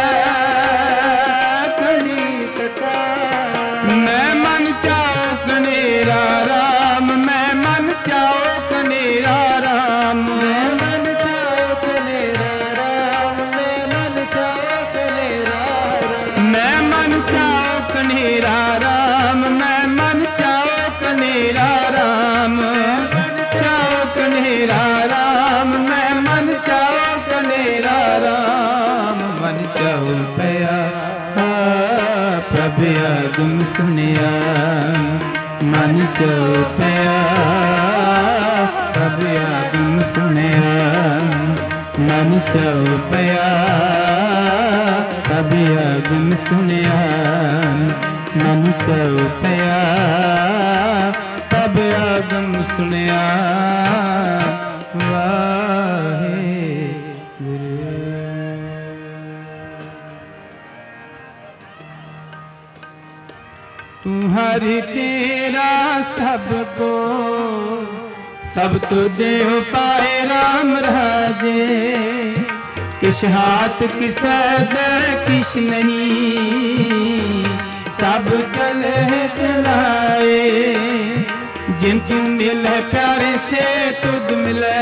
ਖੜੀ ਤਕਾ ਮੈਂ ਮਨ ਚਾਉ ਕਨੇਰਾ ਰਾਮ ਮੈਂ ਮਨ ਚਾਉ ਕਨੇਰਾ ਰਾਮ ਮੈਂ ਮਨ ਚਾਉ ਕਨੇਰਾ ਰਾਮ ਮੈਂ ਮਨ ਚਾਉ ਕਨੇਰਾ ਰਾਮ ਮੈਂ ਮਨ ਚਾਉ ਕਨੇਰਾ ਰਾਮ ਮੈਂ ਮਨ ਚਾਉ ਕਨੇਰਾ ਰਾਮ ਮਨ ਚਾਉ ਕਨੇਰਾ ਰਾਮ ਮੈਂ ਮਨ ਚਾਉ ਕਨੇਰਾ ਰਾਮ ਮਨ ਚਾਉ ਪਿਆ ਪ੍ਰਭ ਆਗਮ ਸੁਣਿਆ ਮਨ ਚਾਉ ਪਿਆ ਪ੍ਰਭ ਆਗਮ ਸੁਣਿਆ ਮਨ ਚਾਉ ਪਿਆ ਪ੍ਰਭ ਆਗਮ ਸੁਣਿਆ ਮਨ ਚਾਉ ਪਿਆ ਪ੍ਰਭ ਆਗਮ ਸੁਣਿਆ तुम्हारी तेरा सबको सब तो देव पाए राम राजे किस हाथ किस दे किस नहीं सब चले चलाए जिन तू मिले प्यारे से तुद मिले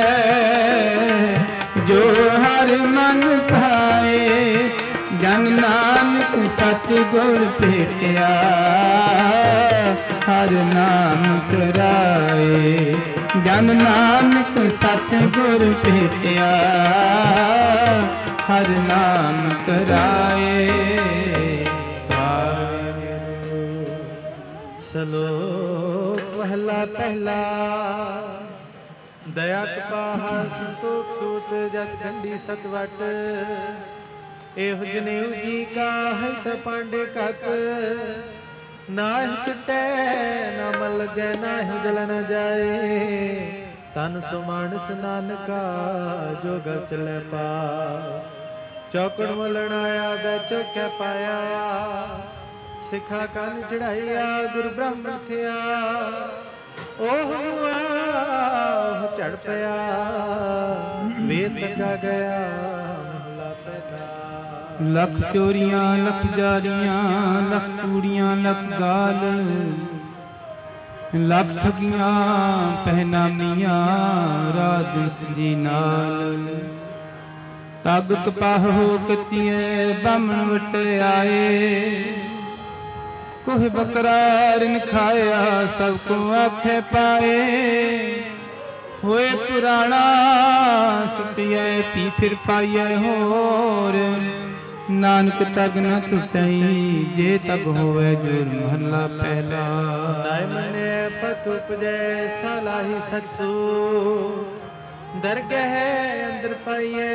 जो हर मन पाए जन नानक सतगुर भेटिया हर नाम कराए जन नानक सतगुर भेटिया हर नाम कराए। सलोक पहला पहला दया कपाहा संतोख सूत जत खंडी सतवट एहो जनेऊ जी का है पांडे कत नाहि टुटै ना मल लगे नाहि जल न जाए तन सुमानस नानका जो गल चले पा चौकड़ मलन आया बैचो क्या पाया सिखा कन चढ़ाइया गुरु ब्राह्मण थिया ओह ओह चढ़ पया वेद तका गया लख चोरियां लख जारियां लख कूड़ियां लख गाल लख ठगियां पहनामियां राजस जी नाल तग कपाह हो कतिए बामण वटे आए कोह बकरार खाया सबको आखे पाए होए पुराना सुतिए पी फिर पाइए होर नानक तग न टुटई जे तग होवे जोर महला पहला नाय मने पत उपजै सलाही सचसू दरगह अंदर पाइए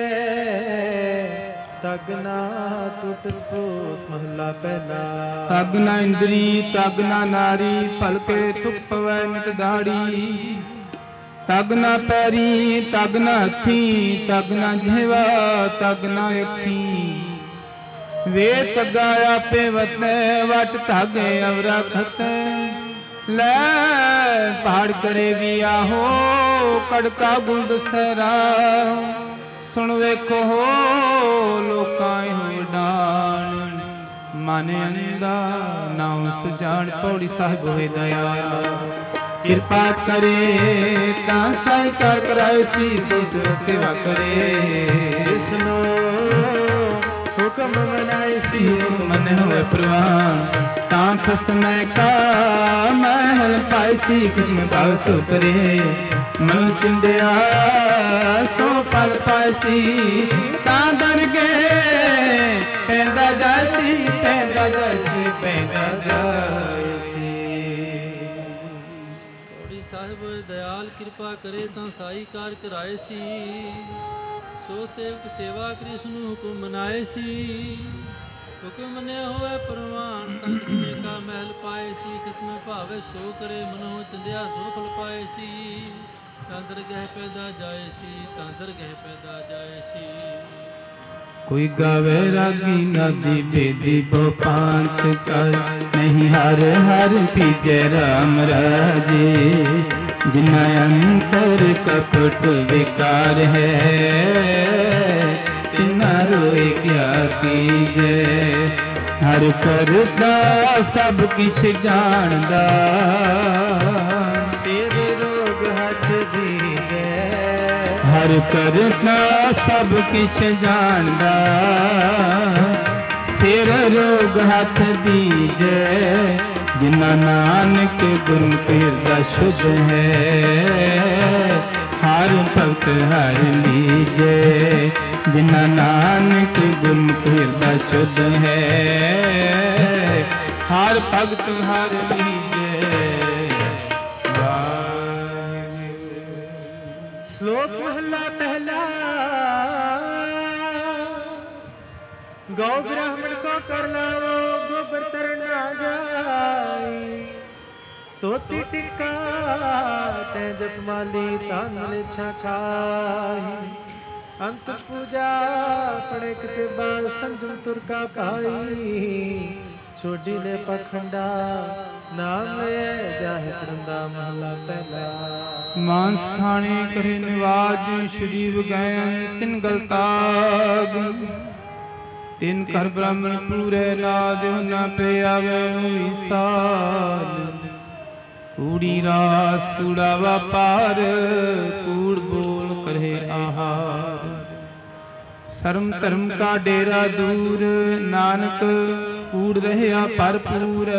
तग ना टूट स्फूट महला पहला तग ना इंद्री तग ना नारी पलके तुक पवै मिट दाड़ी तग ना पैरी तग ना हथी तग ना जेवा तग ना अखी वे तगाया पे वते वट धागे अवरा खते ले पहाड़ करे भी आहो कड़का गुंद सरा सुन वेखो हो लोकां होए डान मन अंदा नाम सुजान पौड़ी साहिब होए दयाल कृपा करे ता सहायता कराए सी सो सेवा करे जिसनो ਹੁਕਮ ਮਨਾਏ ਸੀ ਮਨ ਹੋਏ ਪ੍ਰਵਾਨ ਤਾਂ ਖਸਮੈ ਕਾ ਮਹਿਲ ਪਾਈ ਸੀ ਕਿਸਮ ਭਾਵ ਸੋ ਕਰੇ ਮਨ ਚਿੰਦਿਆ ਸੋ ਪਲ ਪਾਈ ਸੀ ਤਾਂ ਦਰ ਗਏ ਪੈਂਦਾ ਜਾਸੀ ਪੈਂਦਾ ਜਾਸੀ ਪੈਂਦਾ ਜਾਸੀ। ਪੌੜੀ ਸਾਹਿਬ ਦਇਆਲ ਕਿਰਪਾ ਕਰੇ ਤਾਂ ਸਾਈ ਕਾਰ ਕਰਾਏ ਸੀ ਸੋ ਸੇਵਕ ਸੇਵਾ ਕਰੀ ਸੁਨੂੰ ਹੁਕਮ ਮਨਾਏ ਸੀ ਹੁਕਮ ਮੰਨਿਆ ਹੋਵੇ ਪ੍ਰਵਾਨ ਤਾਂ ਕਿਸਮੇ ਕਾ ਮਹਿਲ ਪਾਏ ਸੀ ਕਿਸਮੇ ਭਾਵੇ ਸੋ ਕਰੇ ਮਨੋ ਚੰਦਿਆ ਸੋ ਫਲ ਪਾਏ ਸੀ ਤਾਂ ਦਰਗਹਿ ਪੈਦਾ ਜਾਏ ਸੀ ਤਾਂ ਦਰਗਹਿ ਪੈਦਾ ਜਾਏ ਸੀ। ਕੋਈ ਗਾਵੇ ਰਾਗੀ ਨਾਦੀ ਬੇਦੀ ਬੋ ਪਾਂਤ ਕਰ ਨਹੀਂ ਹਰ ਹਰ ਪੀਜੈ ਰਾਮ ਰਾਜੇ ਜਿਨਾ ਅੰਤਰ ਕਪਟ ਵਿਕਾਰ ਹੈ ਤਿਨਾ ਰੋਏ ਕਿਆ ਕੀਜੈ ਹਰ ਕਰਦਾ ਸਭ ਕਿਛ ਜਾਣਦਾ ਸਿਰ ਰੋਗ ਹੱਥ ਦੀਜੈ ਹਰ ਕਰਦਾ ਸਭ ਕਿਛ ਜਾਣਦਾ ਸਿਰ ਰੋਗ ਹੱਥ ਦੀਜੈ ਜਿਨਾ ਨਾਨਕ ਗੁਰੂ ਹਿਰਦਾ ਸ਼ੁੱਧ ਹੈ ਹਰ ਭਗਤ ਹਰ ਲੀਜੈ ਜਿਨਾ ਨਾਨਕ ਗੁਰੂ ਹਿਰਦਾ ਸ਼ੁੱਧ ਹੈ ਹਰ ਭਗਤ ਹਰ ਲੀਜੈ। ਸ਼ਲੋਕ ਮਹਲਾ ਪਹਿਲਾ गौ ब्राह्मण को कर लाओ गोबर तर ना जाई तोती टिक्का तै जप माली तान लिछा खाई अंत पूजा पड़े कितबा संजम तुरका पाई छोड़ी ले पखंडा नाम ले जाहे तरंदा महला पहला। मांस खाने करे निवाज शरीर गए तिन गलताग ਤਿਨ ਕਰ ਬ੍ਰਾਹਮਣ ਪੂਰੇ ਨਾਦ ਨਾ ਪੇ ਆਵੇ ਵਿਸਾਲ ਕੂੜੀ ਰਾਸ ਕੂੜਾ ਵਪਾਰ ਕੂੜ ਬੋਲ ਕਰੇ ਆਹਾਰ ਸ਼ਰਮ ਧਰਮ ਕਾ ਡੇਰਾ ਦੂਰ ਨਾਨਕ ਕੂੜ ਰਹਿਆ ਭਰਪੂਰ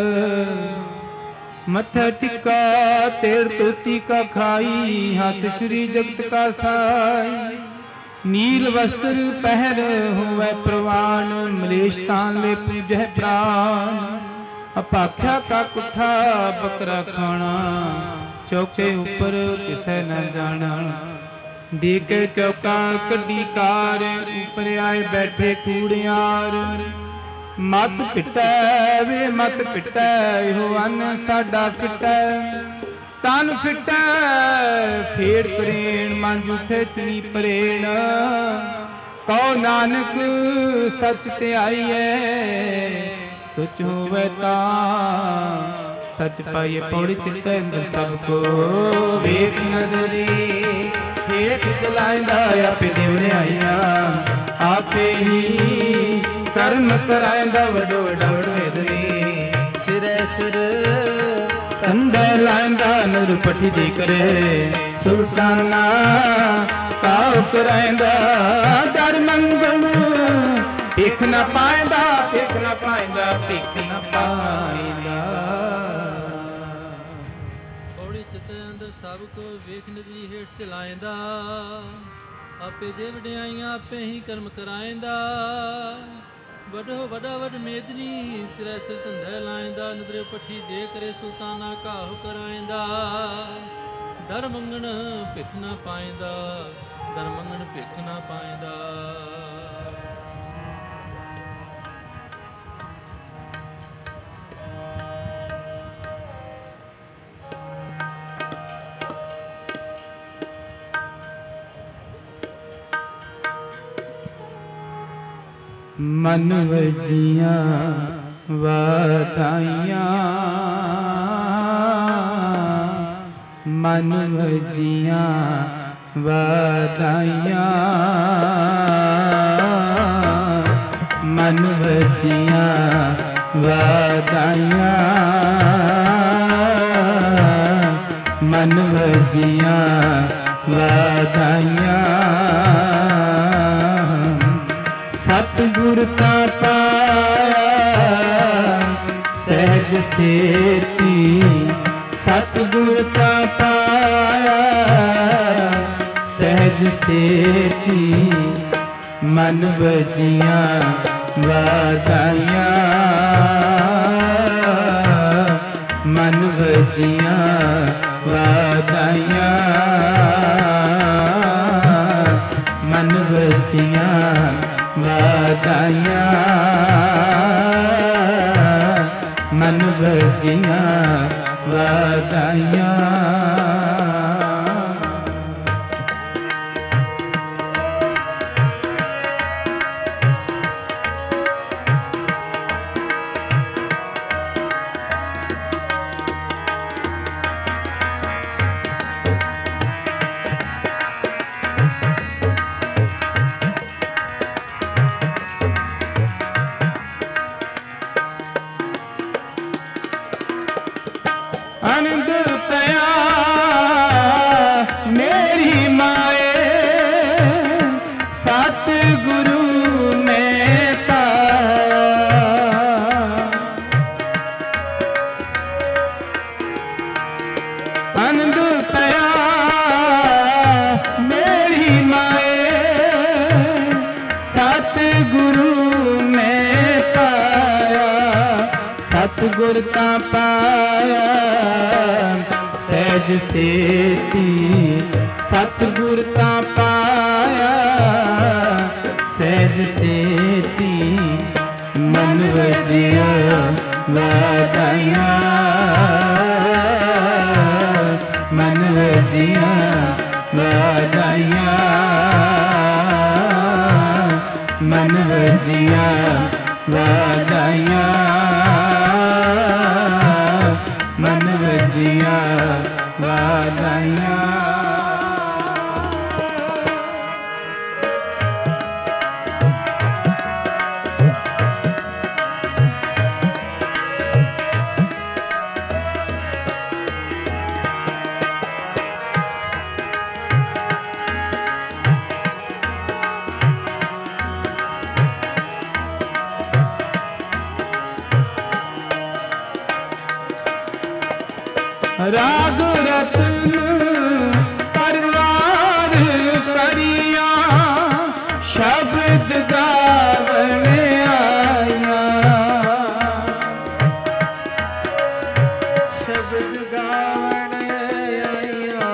ਮੱਥਾ ਟਿੱਕਾ ਤੇੜ ਤੋਤੀ ਕਾ ਖਾਈ ਹੱਥ ਸ੍ਰੀ ਜਗਤ ਕਾ ਸਾਈ नील वस्त्र पहर होवे प्रवान मलेश तान ले पूजह प्राण अपाख्या का कुठा बकरा खाना चौके ऊपर किसे न जाना देके चौका कड्डी कार ऊपर आए बैठे कूड़ियार मत पिटै वे मत पिटै हो अन साडा पिटै तन फिटै फेड़ प्रेण मन जूठे तुनी प्रेण कहो नानक सच ते आईए सुच होवे तां सच पाइए पौड़ी चित्ते अंदर सबको वेख नजरी हेठ चलाइंदा आपे देवने आईया आपे ही कर्म कराइंदा वडो वडा वेदवी सिरे सिर कंधे लांदा नूर पठी दी करे सुल्ताना काव कराइंदा दर मंगल भिख न पाइंदा भिख न पाइंदा भिख न पाइंदा। पौड़ी चिते अंदर सब को वेख नदी हेठ चलाइंदा आपे दे वड्याइयां आपे ही कर्म कराइंदा वडो वडा वड मेदनी सिरै सिर धंधे लाइंदा नदरे पट्ठी दे करे सुल्ताना काह कराइंदा दर मंगण भिख न पाइंदा दर मंगण भिख न पाइंदा। मन वजियां वाधाइयां मन वजियां वाधाइयां मन वजियां वाधाइयां मन वजियां वाधाइयां सत ਸਤਿਗੁਰ ਤਾ ਪਾਇਆ ਸਹਿਜ ਸੇਤੀ, ਸਤਿਗੁਰ ਤਾ ਪਾਇਆ ਸਹਿਜ ਸੇਤੀ, ਮਨ ਵਜੀਆਂ ਵਾਧਾਈਆਂ, ਮਨ ਵਜੀਆਂ ਵਾਧਾਈਆਂ, ਮਨ ਵਜੀਆਂ ਵਾਧਾਈਆਂ, ਮਨ ਵਜੀਆਂ ਵਾਧਾਈਆਂ। ਆਨੰਦ ਪਿਆ ਮੇਰੀ ਮਾਏ, ਸਤਿਗੁਰੂ ਨੇ ਪਾਇਆ। ਆਨੰਦ ਪਿਆ ਮੇਰੀ ਮਾਏ, ਸਤਿਗੁਰੂ ਨੇ ਪਾਇਆ। ਸਤਿਗੁਰ ਤਾਂ ਪਾਇਆ ਸਹਿਜ ਸੇਤੀ, ਸਤਿਗੁਰ ਤਾਂ ਪਾਇਆ ਸਹਿਜ ਸੇਤੀ, ਮਨ ਵਜੀਆਂ ਵਾਧਾਈਆਂ, ਮਨ ਵਜੀਆਂ ਵਾਧਾਈਆਂ, ਮਨ ਵਜੀਆਂ ਵਾਧਾਈਆਂ, ਮਨ ਵਜੀਆਂ ਵਾਧਾਈਆਂ। ਰਾਗ ਰਤਨ ਪਰਵਾਰ ਪਰੀਆਂ, ਸ਼ਬਦ ਗਾਵਣ ਆਈਆਂ, ਸ਼ਬਦ ਗਾਵਣ ਆਈਆਂ।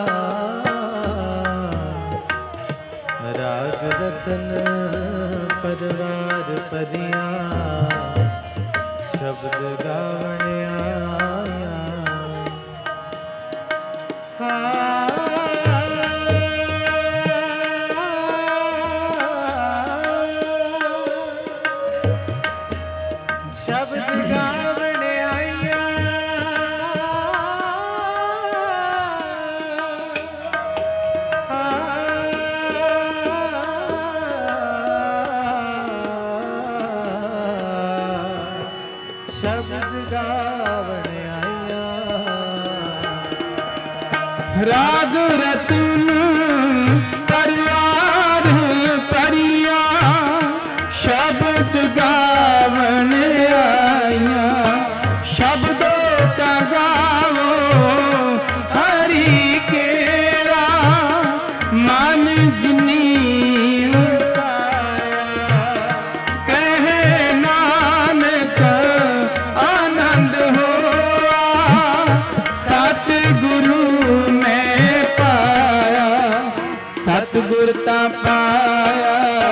ਰਾਗ ਰਤਨ ਪਰਵਾਰ ਪਰੀਆਂ, ਸ਼ਬਦ ਗਾਵਣ ਆਈਆਂ। ਸ਼ਬਦ ਗਾਵਣ ਆਈਆਂ, ਸ਼ਬਦ ਗਾਵਣ ਆਈਆਂ। ਰਾਗ ਰਤਨ ਪਰਵਾਰ ਪਰੀਆਂ, ਸ਼ਬਦ ਗਾਵਣ ਆਈਆਂ। ਸ਼ਬਦੋ ਤਾ ਗਾਵੋ ਹਰੀ ਕੇਰਾ, ਮਨ ਜਿਨੀ ਵਸਾਇਆ। ਕਹੇ ਨਾਨਕ ਆਨੰਦ ਹੋਆ, ਸਤਿਗੁਰੂ ਮੈਂ ਪਾਇਆ। ਸਤਿਗੁਰ ਤਾਂ ਪਾਇਆ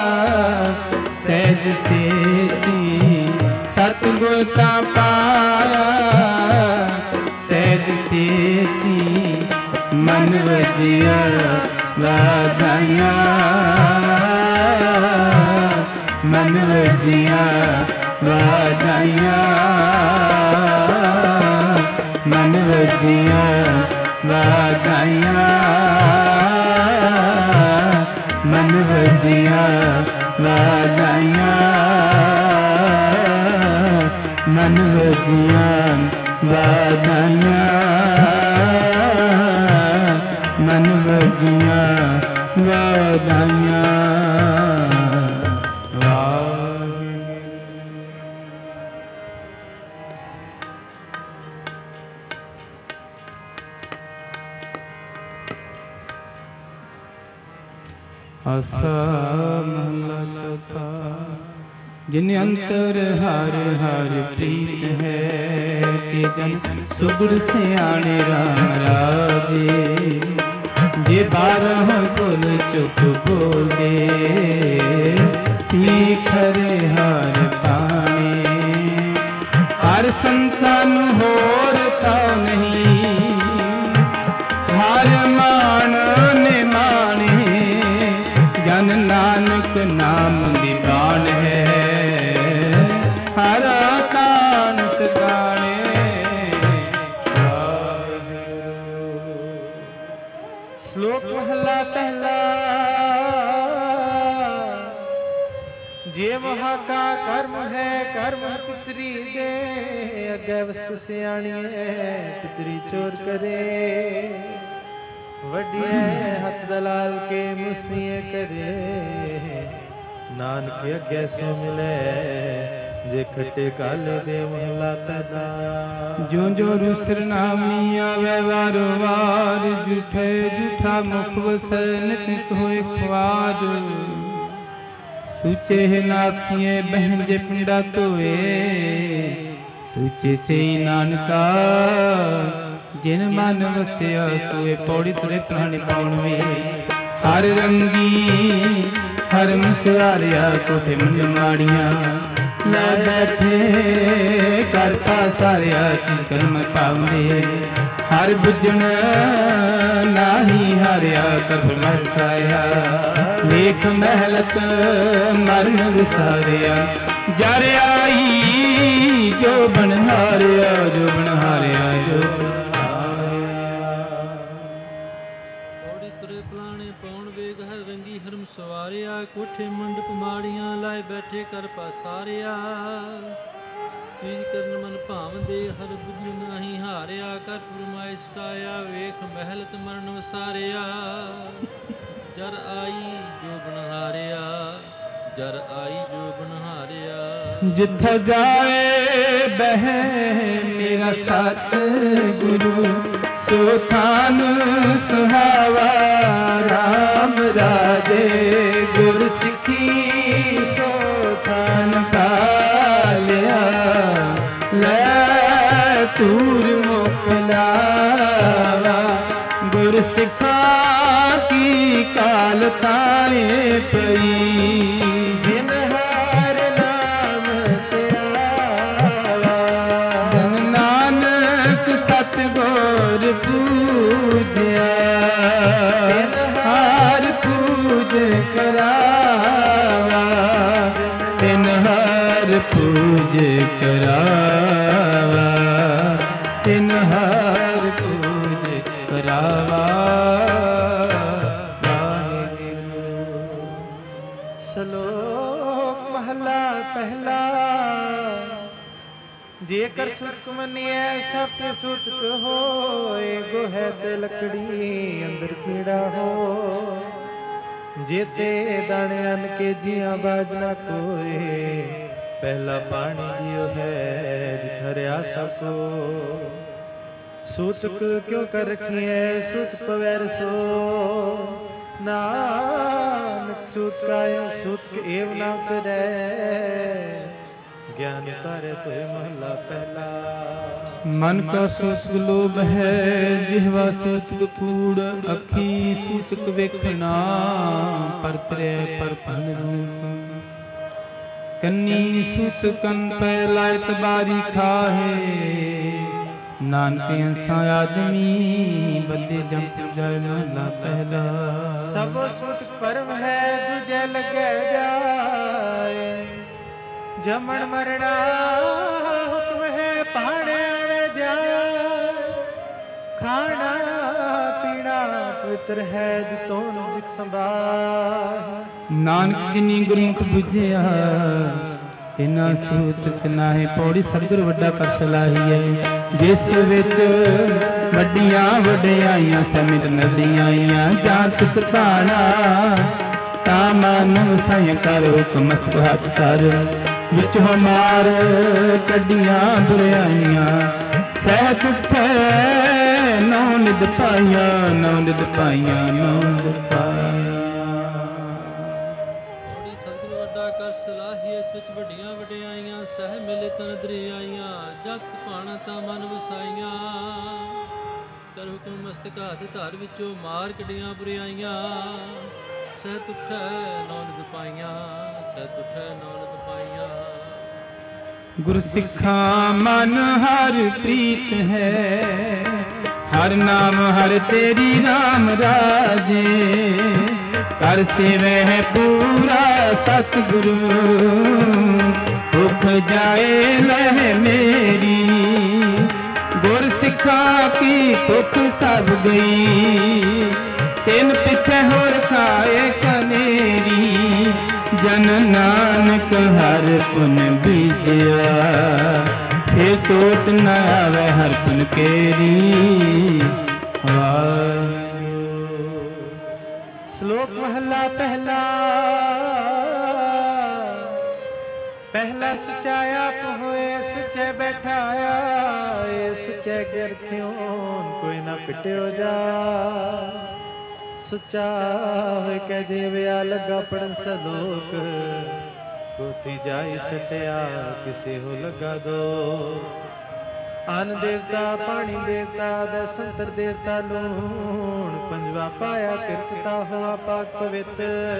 ਸਹਿਜ ਸੇਤੀ, ਸਤਿਗੁਰ ਤਾਂ ਪਾਇਆ ਸਹਿਜ ਸੇਤੀ, ਮਨ ਵਜੀਆਂ ਵਾਧਾਈਆਂ, ਮਨ ਵਜੀਆਂ ਵਾਧਾਈਆਂ, ਮਨ ਵਜੀਆਂ ਵਾਧਾਈਆਂ, ਮਨ ਵਜੀਆਂ ਵਾਧਾਈਆਂ, ਮਨ ਵਜੀਆਂ ਵਾਧਾਈਆਂ, ਮਨ ਵਜੀਆਂ ਵਾਧਾਈਆਂ। ਵਾਹ ਆਸਾ ਮਹਲਾ ਚੌਥਾ। ਜਿਨ ਅੰਤਰ ਹਰ ਹਰ ਪ੍ਰੀਤ ਹੈ, ਤੇ ਜਨ ਸੁਗੜ ਸਿਆਣੇ ਰਾਮ ਰਾਜੇ। ਜੇ ਬਾਰਹ ਕੁਲ ਚੁਪ ਬੋਲੇ, ਪੀ ਖਰੇ ਹਰ ਪਾਣੇ। ਹਰ ਸੰਤਨ ਹੋਰ ਤਾਂ ਨਹੀਂ, ਹਰ ਮਾਨ ਨੇ ਮਾਣੇ। ਜਨ ਨਾਨਕ ਨਾਮ ਦੀ ਬਾਣ ਹੈ, ਹਰ ਤਾਨ ਸਦਾਣੇ। ਸ਼ਲੋਕ ਮਹਲਾ ਪਹਿਲਾ। ਜੇ ਮਹਾ ਕਾ ਕਰਮ ਹੈ, ਕਰਮ ਪਿਤਰੀ ਦੇ। ਅੱਗੇ ਵਸਤ ਸਿਆਣੀਏ, ਪਿਤਰੀ ਚੋਰ ਕਰੇ। ਵੱਡਿਏ ਹੱਥ ਦਲਾਲ ਕੇ ਮੁਸਮੀਏ ਕਰੇ। ਨਾਨਕ ਅੱਗੇ ਸੋ ਮਿਲੇ, ਜੇ ਖੱਟੇ ਕਾਲੇ ਦੇ ਮਹਲਾ ਪਹਿਲਾ। ਜੋ ਜੋ ਰੁਸਰ ਨਾਮੀ ਆਵੇ ਵਾਰੋ ਵਾਰ, ਜੂਠੇ ਜੂਠਾ ਮੁਖ ਵਸੈ ਨਿਤ ਨਿਤ ਹੋਏ ਖਵਾਦ। ਸੂਚੇ ਨਾਥੀਏ ਬਹਿਨ ਜੇ ਪਿੰਡਾ ਧੋਏ, ਸੂਚੇ ਸੇ ਨਾਨਕਾ ਜਿਨ ਮਨ ਵਸਿਆ ਸੋਏ। ਪੌੜੀ ਤੁਰੇ ਪ੍ਰਾਣੀ ਪਾਉਣਵੇ। ਹਰ ਰੰਗੀ ਹਰ ਮਸਿਆਰਿਆ, ਕੋਠੇ ਮੰਡ ਮਾੜੀਆਂ। ਲੈ ਬੈਠੇ ਕਰਤਾ ਸਾਰਿਆ, ਚੀਜ਼ ਕਰਮ ਪਾਉਂਦੇ। ਹਰ ਬੁੱਝਣ ਨਾਹੀ ਹਾਰਿਆ, ਕਰਮ ਮਸਾਇਆ। ਲੇਖ ਮਹਿਲਤ ਮਰਨ ਵਿਸਾਰਿਆ, ਜਰ ਆਈ ਜੋ ਬਨਹਾਰਿਆ। ਜੋ ਬਨਹਾਰਿਆ ਜੋ ਸਵਾਰਿਆ। ਕੋਠੇ ਮੰਡਪ ਮਾੜੀਆਂ, ਲਾਏ ਬੈਠੇ ਕਰ ਪਾਸਾਰਿਆ। ਚੀਜ਼ ਕਰਨ ਮਨ ਭਾਵਦੇ, ਹਰ ਬੁੱਝ ਨਾਹੀ ਹਾਰਿਆ। ਕਰ ਪੁਰਮਾਇ ਸਟਾਇਆ, ਵੇਖ ਮਹਿਲਤ ਮਰਨ ਵਸਾਰਿਆ। ਜਰ ਆਈ ਜੋ ਬਨਹਾਰਿਆ, ਜਰ ਆਈ ਜੋ ਬਨਹਾਰਿਆ। ਜਿੱਥੇ ਜਾਏ ਬਹਿ ਮੇਰਾ ਸਤ ਗੁਰੂ, ਸੋ ਥਾਨ ਸੁਹਾਵਾ। ਰਾਮ ਰਾਜੇ ਗੁਰ ਸਿੱਖੀ, ਸੋ ਥਾਨ ਪਾਲਿਆ। ਲੈ ਤੂਰ ਮੁਖ ਲਾਵਾ, ਗੁਰ ਸਿੱਖਾ ਕੀ ਕਾਲ ਥਾਏ ਪਈ। ਜਿਨ ਹਰ ਨਾਮ ਧਿਆਵਾ, ਜਨ ਨਾਨਕ ਸਤ ਗੁਰ ਪੂਜਿਆ। ਹਰ ਪੂਜ ਕਰਾਵਾ, ਤਿਨ ਹਰ ਪੂਜ ਕਰਾਵਾ। ਤਿਨ ਹਰ ਪੂਜ ਕਰਾਵਾ। ਸ਼ਲੋਕ ਮਹਲਾ ਪਹਿਲਾ। ਜੇਕਰ ਸੁਤ ਸੁਮਨਿਐ ਸਭ ਸੇ ਸੁਤਕ ਹੋਏ। ਗੋਹੈ ਤੇ ਲੱਕੜੀ ਅੰਦਰ ਕੀੜਾ ਹੋ। ਜੇਤੇ ਦਾਣੇ ਅਨ ਕੇ ਜੀਆਂ ਬਾਜ ਨਾ ਕੋਏ। ਪਹਿਲਾ ਪਾਣੀ ਜਿਉ ਹੈ, ਜਿਥ ਹਰਿਆ ਸਭ ਸੋ। ਸੂਤਕ ਕਿਉ ਕਰ ਰਖੀਐ, ਸੂਤ ਪਵੈ ਰਸੋ। ਨਾਨਕ ਸੂਤ ਕਾਇ ਸੂਤਕ ਏਵ ਨਾ ਉਤਰੈ। ਗਿਆਨ ਤਾਰੇ ਤੋਏ ਮਹਲਾ ਪਹਿਲਾ। ਮਨ ਕਾ ਸੂਤਕ ਲੋਭ ਹੈ, ਜਿਹਵਾ ਸੂਤਕ ਕੂੜ। ਅੱਖੀ ਸੂਤਕ ਵੇਖਣਾ, ਪਰ ਤ੍ਰੈ ਪਰ ਭਨ ਰੂਪ। ਕੰਨੀ ਸੂਤਕਨ ਪੈ ਲਾਇਤ ਬਾਰੀ ਖਾਹੇ। ਨਾਨਕ ਅੰਸਾ ਆਦਮੀ, ਬੰਦੇ ਜੰਪ ਜਾਏ ਮਹਲਾ ਪਹਿਲਾ। ਸਭ ਸੂਤਕ ਪਰਮ ਹੈ, ਦੂਜੇ ਲੱਗੈ ਜਾਏ। ਜਮਣ ਮਰਣਾ ਹੁਕਮ ਹੈ, ਭਾਣੇ ਆਵੇ ਜਾਏ। ਖਾਣਾ ਪੀਣਾ ਪਵਿੱਤਰ ਹੈ, ਜਿਤੋਂ ਜਿਕ ਸੰਭਾਲ। ਨਾਨਕ ਜਿਨੀ ਗੁਰਮੁਖ ਬੁਝਿਆ, ਤਿਨਾ ਸੂਤਕ ਨਾਹੀ। ਪੌੜੀ ਸਤਿਗੁਰ ਵੱਡਾ ਕਰ ਸਲਾਹੀਐ। ਜਿਸ ਵਿੱਚ ਵੱਡੀਆਂ ਵਡਿਆਈਆਂ ਸਮਿਤ ਨਦੀਆਂ ਆਈਆਂ। ਜਾਂ ਤਿਸ ਭਾਣਾ ਤਾਂ ਮਨ ਸਾਇ ਕਰ, ਹੁਕਮ ਮਸਤਕ ਹੱਥ ਧਰ। ਵਿੱਚ ਹਮਾਰ ਕੱਢੀਆਂ ਬੁਰਾਈਆਂ। ਸਹਿਤ ਉੱਠੈ ਨੌ ਨਿਦ ਪਾਈਆਂ, ਨੌ ਨਿਦ ਪਾਈਆਂ, ਨੌ ਨਿਦ ਪਾਈਆਂ। ਵਿੱਚ ਵੱਡੀਆਂ ਵਡਿਆਈਆਂ, ਸਹਿ ਮਿਲੇ ਤਨ ਦਰਿਆਈਆਂ, ਜਗ ਸੁਭਾਣਾ ਤਾਂ ਮਨ ਵਸਾਈਆਂ। ਕਰ ਹੁਕਮ ਮਸਤਕ ਹੱਥ ਧਰ ਵਿੱਚੋਂ ਮਾਰ ਕੱਢੀਆਂ ਬੁਰਾਈਆਂ। ਸਹਿ ਤੁਠੈ ਨੌਨਦ ਪਾਈਆਂ, ਸਹਿ ਤੁਠੈ ਨੌਨਦ ਪਾਈਆਂ। ਗੁਰ ਸਿੱਖਾਂ ਮਨ ਹਰ ਪ੍ਰੀਤ ਹੈ, ਹਰ ਨਾਮ ਹਰ ਤੇਰੀ ਨਾਮ ਰਾਜੇ। ਕਰ ਸੇਵੈ ਪੂਰਾ ਸਤਿਗੁਰੂ, ਭੁਖ ਜਾਏ ਲਹਿ ਮੇਰੀ। ਗੁਰ ਸਿੱਖਾਂ ਕੀ ਭੁਖ ਸਭ ਗਈ, ਤਿਨ ਪਿਛੇ ਹੋਰ ਖਾਏ ਕਨੇਰੀ। ਜਨ ਨਾਨਕ ਹਰ ਪੁਨ ਬੀਜਿਆ, ਫਿਰ ਟੋਟ ਨ ਆਵੇ ਹਰ ਪੁਨ ਕੇਰੀ। ਸ਼ਲੋਕ ਮਹਲਾ ਪਹਿਲਾ। ਪਹਿਲਾ ਸੁਚਾ ਆਪ ਹੋਏ, ਸੁਚੇ ਬੈਠਾਇਆ। ਇਹ ਸੁਚੇ ਕੇ ਰਖਿਓ, ਕੋਈ ਨਾ ਪਿਟਿਓ ਜਾ। ਸੁਚਾ ਹੋਇ ਕੈ ਜੀਵਿਆ, ਲੱਗਾ ਪੜਨ ਸਲੋਕ। ਕੋਠੀ ਜਾਈ ਸਟਿਆ, ਕਿਸੇ ਹੋ ਲੱਗਾ ਦੋ। ਅਨ ਦੇਵਤਾ ਪਾਣੀ ਦੇਵਤਾ, ਬੈਸੰਤਰ ਦੇਵਤਾ ਲੂਣ। ਪੰਜਵਾ ਪਾਇਆ ਕਿਰਤਤਾ ਹੋਆ ਪਾਕ ਪਵਿੱਤ।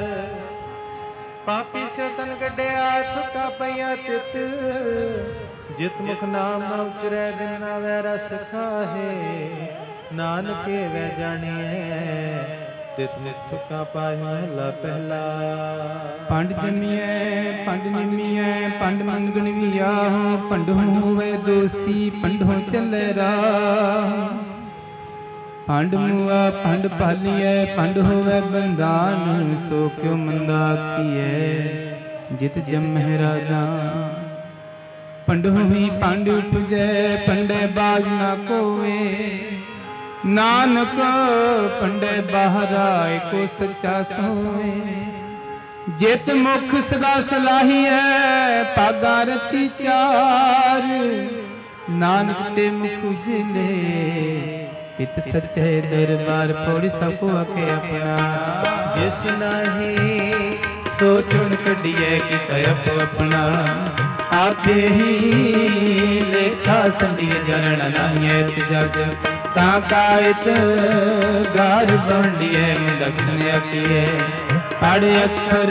ਪਾਪੀ ਸਿਓ ਤਨ ਗੱਡਿਆ, ਠੁਕਾ ਪਈਆ ਤਿਤ। ਜਿਤ ਮੁਖ ਨਾਮ ਨਾ ਉਚਰੈ, ਬਿਨ ਨਾਵੈ ਰਸ ਖਾਹੇ। ਨਾਨਕੇ ਵੈ ਜਾਣੀਐ, ਤਿਤ ਨਿਤ ਠੁਕਾ ਪਾਇ ਮਹਲਾ ਪਹਿਲਾ। ਪੰਡ ਜੰਮੀਐ ਪੰਡ ਨਿੰਮੀਐ, ਪੰਡ ਮੰਗਣ ਵੀ ਆਹੋ। ਪੰਡੋ ਹੋਵੇ ਦੋਸਤੀ, ਪੰਡੋ ਚੱਲੇ ਰਾਹ। ਪੰਡ ਮੁਆ ਪੰਡ ਭਾਲੀਐ, ਪੰਡ ਹੋਵੇ ਬੰਦਾਨ। ਸੋ ਕਿਉ ਮੰਦਾ ਕੀਐ, ਜਿਤ ਜੰਮਹਿ ਰਾਜਾ। ਪੰਡੋ ਹੀ ਪੰਡ ਉਪਜੈ, ਪੰਡੈ ਬਾਜ ਨਾ ਕੋਵੇ। ਨਾਨਕ ਪੰਡੈ ਬਾਹਰਾ, ਏਕੋ ਸੱਚਾ ਸੋਵੇ। ਜਿਤ ਮੁਖ ਸਦਾ ਸਲਾਹੀਐ, ਭਾਗਾ ਰਤੀ ਚਾਰ। ਨਾਨਕ ਤੇ ਮੁਖ ਉਜਲੇ, ਪਿਤ ਸੱਚੇ ਦਰਬਾਰ। ਪੌੜੀ ਸਭੋ ਆਖੇ ਆਪਣਾ, ਜਿਸ ਨਾਹੀ ਸੋ ਚੁਣ ਕੱਢੀਐ, ਕੀਤਾ ਆਪੋ ਆਪਣਾ। ਆਪੇ ਹੀ ਲੇਖਾ ਸੰਧੀਏ, ਜਰਣ ਨਾਹੀਐ ਜਗ। ਤਾਂ ਕਾਇਤ ਗਾਰ ਬੰਡੀਐ, ਦਖਨ ਆਖੀਐ। ਪੜ ਅੱਖਰ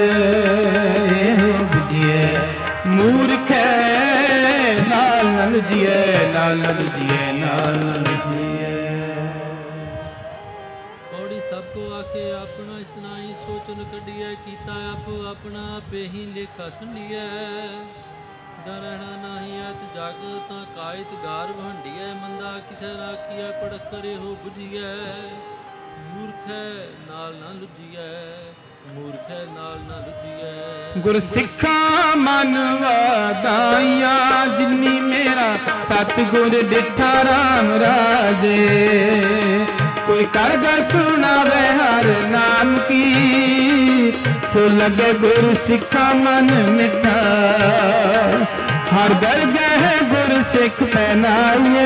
ਬੁਝੀਐ, ਮੂਰਖੈ ਨਾਲ ਨਲ ਜੀਐ। ਨਾਲ ਨਲ ਜੀਐ, ਨਾਲ ਨਲ ਜੀਐ। ਪੌੜੀ ਸਭ ਕੋ ਆਖੇ ਆਪਣਾ, ਇਸਨਾਈ ਸੋਚਨ ਕੱਢੀਐ। ਕੀਤਾ ਆਪੋ ਆਪਣਾ, ਆਪੇ ਹੀ ਲੇਖਾ ਸੰਡੀਐ। ਡਰਣਾ ਨਾਹੀ ਐਤ ਜਗ, ਤਾਂ ਕਾਇਤ ਗਾਰ ਵਹੰਡੀਐ। ਮੰਦਾ ਕਿਸੇ ਰਾਖੀਐ, ਪੜ ਕਰੇ ਹੋ ਬੁਝੀਐ। ਮੂਰਖੈ ਨਾਲ ਨਾ ਲੁਝੀਐ, ਮੂਰਖੈ ਨਾਲ ਨਾ ਲੁਝੀਐ। ਗੁਰ ਸਿੱਖਾਂ ਮਨ ਵਾਦਾਈਆਂ, ਜਿਨੀ ਮੇਰਾ ਸਤਿਗੁਰ ਡਿਠਾ ਰਾਮ ਰਾਜੇ। ਕੋਈ ਕਰ ਗਾ ਸੁਣਾਵੇ ਹਰ ਨਾਮ ਕੀ, ਸੋ ਲਗੇ ਗੁਰ ਸਿੱਖਾਂ ਮਨ ਮਿਠਾ। ਹਰ ਦਰਗਹਿ ਗੁਰ ਸਿੱਖ ਪਹਿਨਾਈਐ,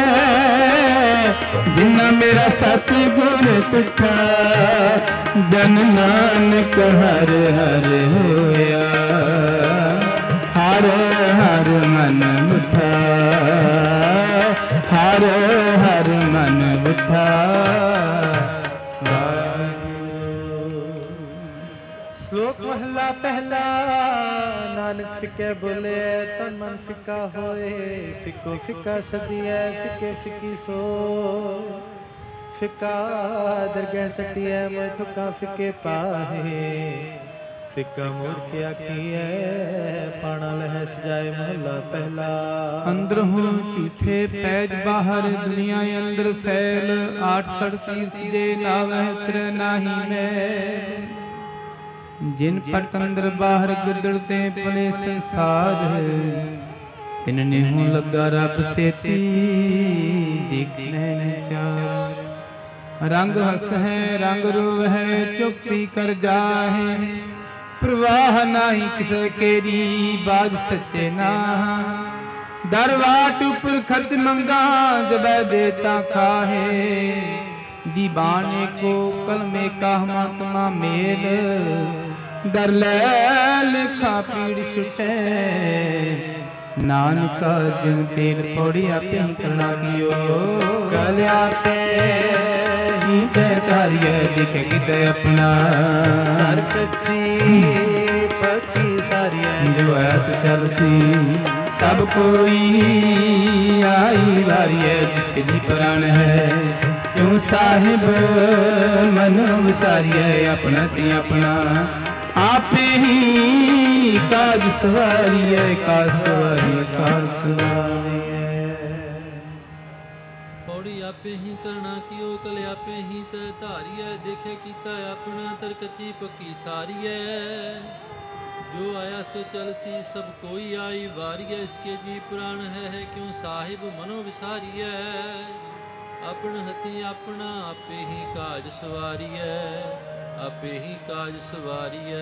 ਜਿਨਾ ਮੇਰਾ ਸਤਿਗੁਰ ਤੁਠਾ। ਜਨ ਨਾਨਕ ਹਰ ਹਰ ਹੋਇਆ, ਹਰ ਹਰ ਮਨ ਮੁਠਾ। ਹਰ ਹਰ ਮਨ ਮੁਠਾ। ਸ਼ਲੋਕ ਮਹਲਾ ਪਹਿਲਾ। ਨਾਨਕ ਫਿੱਕੇ ਬੋਲੇ, ਤਨ ਮਨ ਫਿੱਕਾ ਹੋਏ। ਫਿੱਕੋ ਫਿੱਕਾ ਸਦੀਐ, ਫਿੱਕੇ ਫਿੱਕੀ ਸੋ। ਫਿੱਕਾ ਦਰਗਹਿ ਸਟੀਐ, ਮੋਇ ਠੁਕਾ ਫਿੱਕੇ ਪਾਹੇ। ਫਿੱਕਾ ਮੂਰਖ ਆਖੀਐ, ਪਾਣਾ ਲਹਿ ਸਜਾਏ ਮਹਲਾ ਪਹਿਲਾ। ਅੰਦਰ ਹੋ ਝੂਠੇ ਪੈਜ, ਬਾਹਰ ਦੁਨੀਆ ਅੰਦਰ ਫੈਲ। ਆਠ ਸੜ ਸੀਰਤੀ ਦੇ ਨਾਵਹਿ ਉਤਰ ਨਾਹੀ ਮੈਂ। ਜਿਨ ਪਟ ਅੰਦਰ ਬਾਹਰ ਗਿੱਦੜ ਤੇ ਪਲੇ ਸੰਸਾਰ। ਤਿਨ ਨਿਹੂ ਲੱਗਾ ਰੱਬ ਸੇਤੀ, ਦੇਖਨੇ ਵਿਚਾਰ। ਰੰਗ ਹਸ ਹੈ ਰੰਗ ਰੂਹ ਹੈ, ਚੁੱਪੀ ਕਰ ਜਾਹੇ। ਪ੍ਰਵਾਹ ਨਾਹੀ ਕਿਸੇ ਕੇਰੀ, ਬਾਜ ਸੱਚੇ ਨਾ। ਦਰਵਾਟ ਉਪਰ ਖਰਚ ਮੰਗਾ, ਜਬੈ ਦੇਤਾ ਖਾਹੇ। ਦੀਵਾਨੇ ਕੋ ਕਲਮੇ ਕਾ ਹਮਾਤਮਾ ਮੇਲ। ਦਰ ਲੈ ਲਿਖਾ ਪੀੜ ਛੁਟੈ ਨਾਨਕਾ ਜਨ ਤੇਲ ਪੌੜੀ ਆਪੇ ਹੀ ਕਰਨਾ ਕੀਓ ਕਲ ਆਪੇ ਹੀ ਤੇ ਤਾਰੀਏ ਦਿਖੇ ਕਿਤੇ ਆਪਣਾ ਦਰ ਕੱਚੀ ਪੱਕੀ ਸਾਰੀਏ ਜੋ ਐਸ ਚਲ ਸੀ ਸਭ ਕੋਈ ਆਈ ਵਾਰੀਏ ਜਿਸਕੇ ਜੀ ਪ੍ਰਾਣ ਹੈ ਕਿਉਂ ਸਾਹਿਬ ਮਨ ਵਿਸਾਰੀਏ ਆਪਣਾ ਤੇ ਆਪਣਾ ਆਪੇ ਹੀ ਕਾਜ ਸਵਾਰੀਏ ਕਾਜ ਸਵਾਰੀਏ ਕਾਜ ਸਵਾਰੀਏ ਪੌੜੀ ਆਪੇ ਹੀ ਕਰਨਾ ਕੀਓ ਕਲ ਆਪੇ ਹੀ ਤੇ ਧਾਰੀਏ ਦੇਖੇ ਕੀਤਾ ਆਪਣਾ ਤਰ ਕੱਚੀ ਪੱਕੀ ਸਾਰੀਏ ਜੋ ਆਇਆ ਸੋ ਚਲ ਸੀ ਸਭ ਕੋਈ ਆਈ ਵਾਰੀਏ ਇਸਕੇ ਜੀ ਪ੍ਰਾਣ ਹੈ ਕਿਉਂ ਸਾਹਿਬ ਮਨੋ ਵਿਸਾਰੀਏ ਆਪਣ ਹੱਥੀ ਆਪਣਾ ਆਪੇ ਹੀ ਕਾਜ ਸਵਾਰੀਏ ਆਪੇ ਹੀ ਕਾਜ ਸਵਾਰੀਐ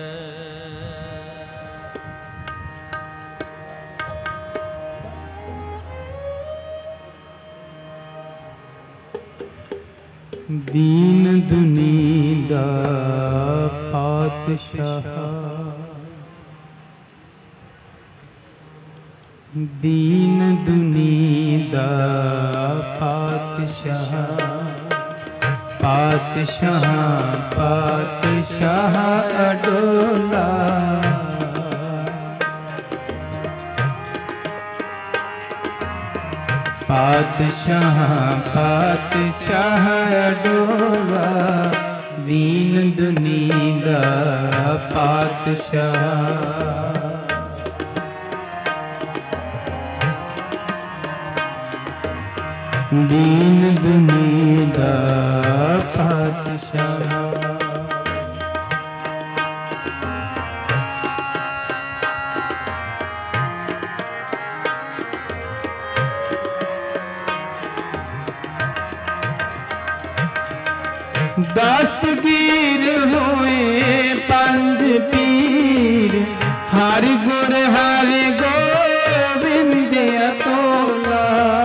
ਦੀਨ ਦੁਨੀ ਦਾ ਪਾਤਸ਼ਾਹ ਦੀਨ ਦੁਨੀ ਦਾ ਪਾਤਸ਼ਾਹ ਪਾਤਸ਼ਾਹ ਪਾਤਸ਼ਾਹ ਅਡੋਲਾ ਪਾਤਸ਼ਾਹ ਪਾਤਸ਼ਾਹ ਅਡੋਲਾ ਦੀਨ ਦੁਨੀ ਦਾ ਪਾਤਸ਼ਾਹ ਦੀਨ ਦੁਨੀ ਦਾ ਪਾਤਸ਼ਾਹ ਦਸਤਗੀਰ ਹੋਏ ਪੰਜ ਪੀਰ ਹਰਿ ਗੁਰ ਹਰਿ ਗੋਬਿੰਦ ਅਤੋਲਾ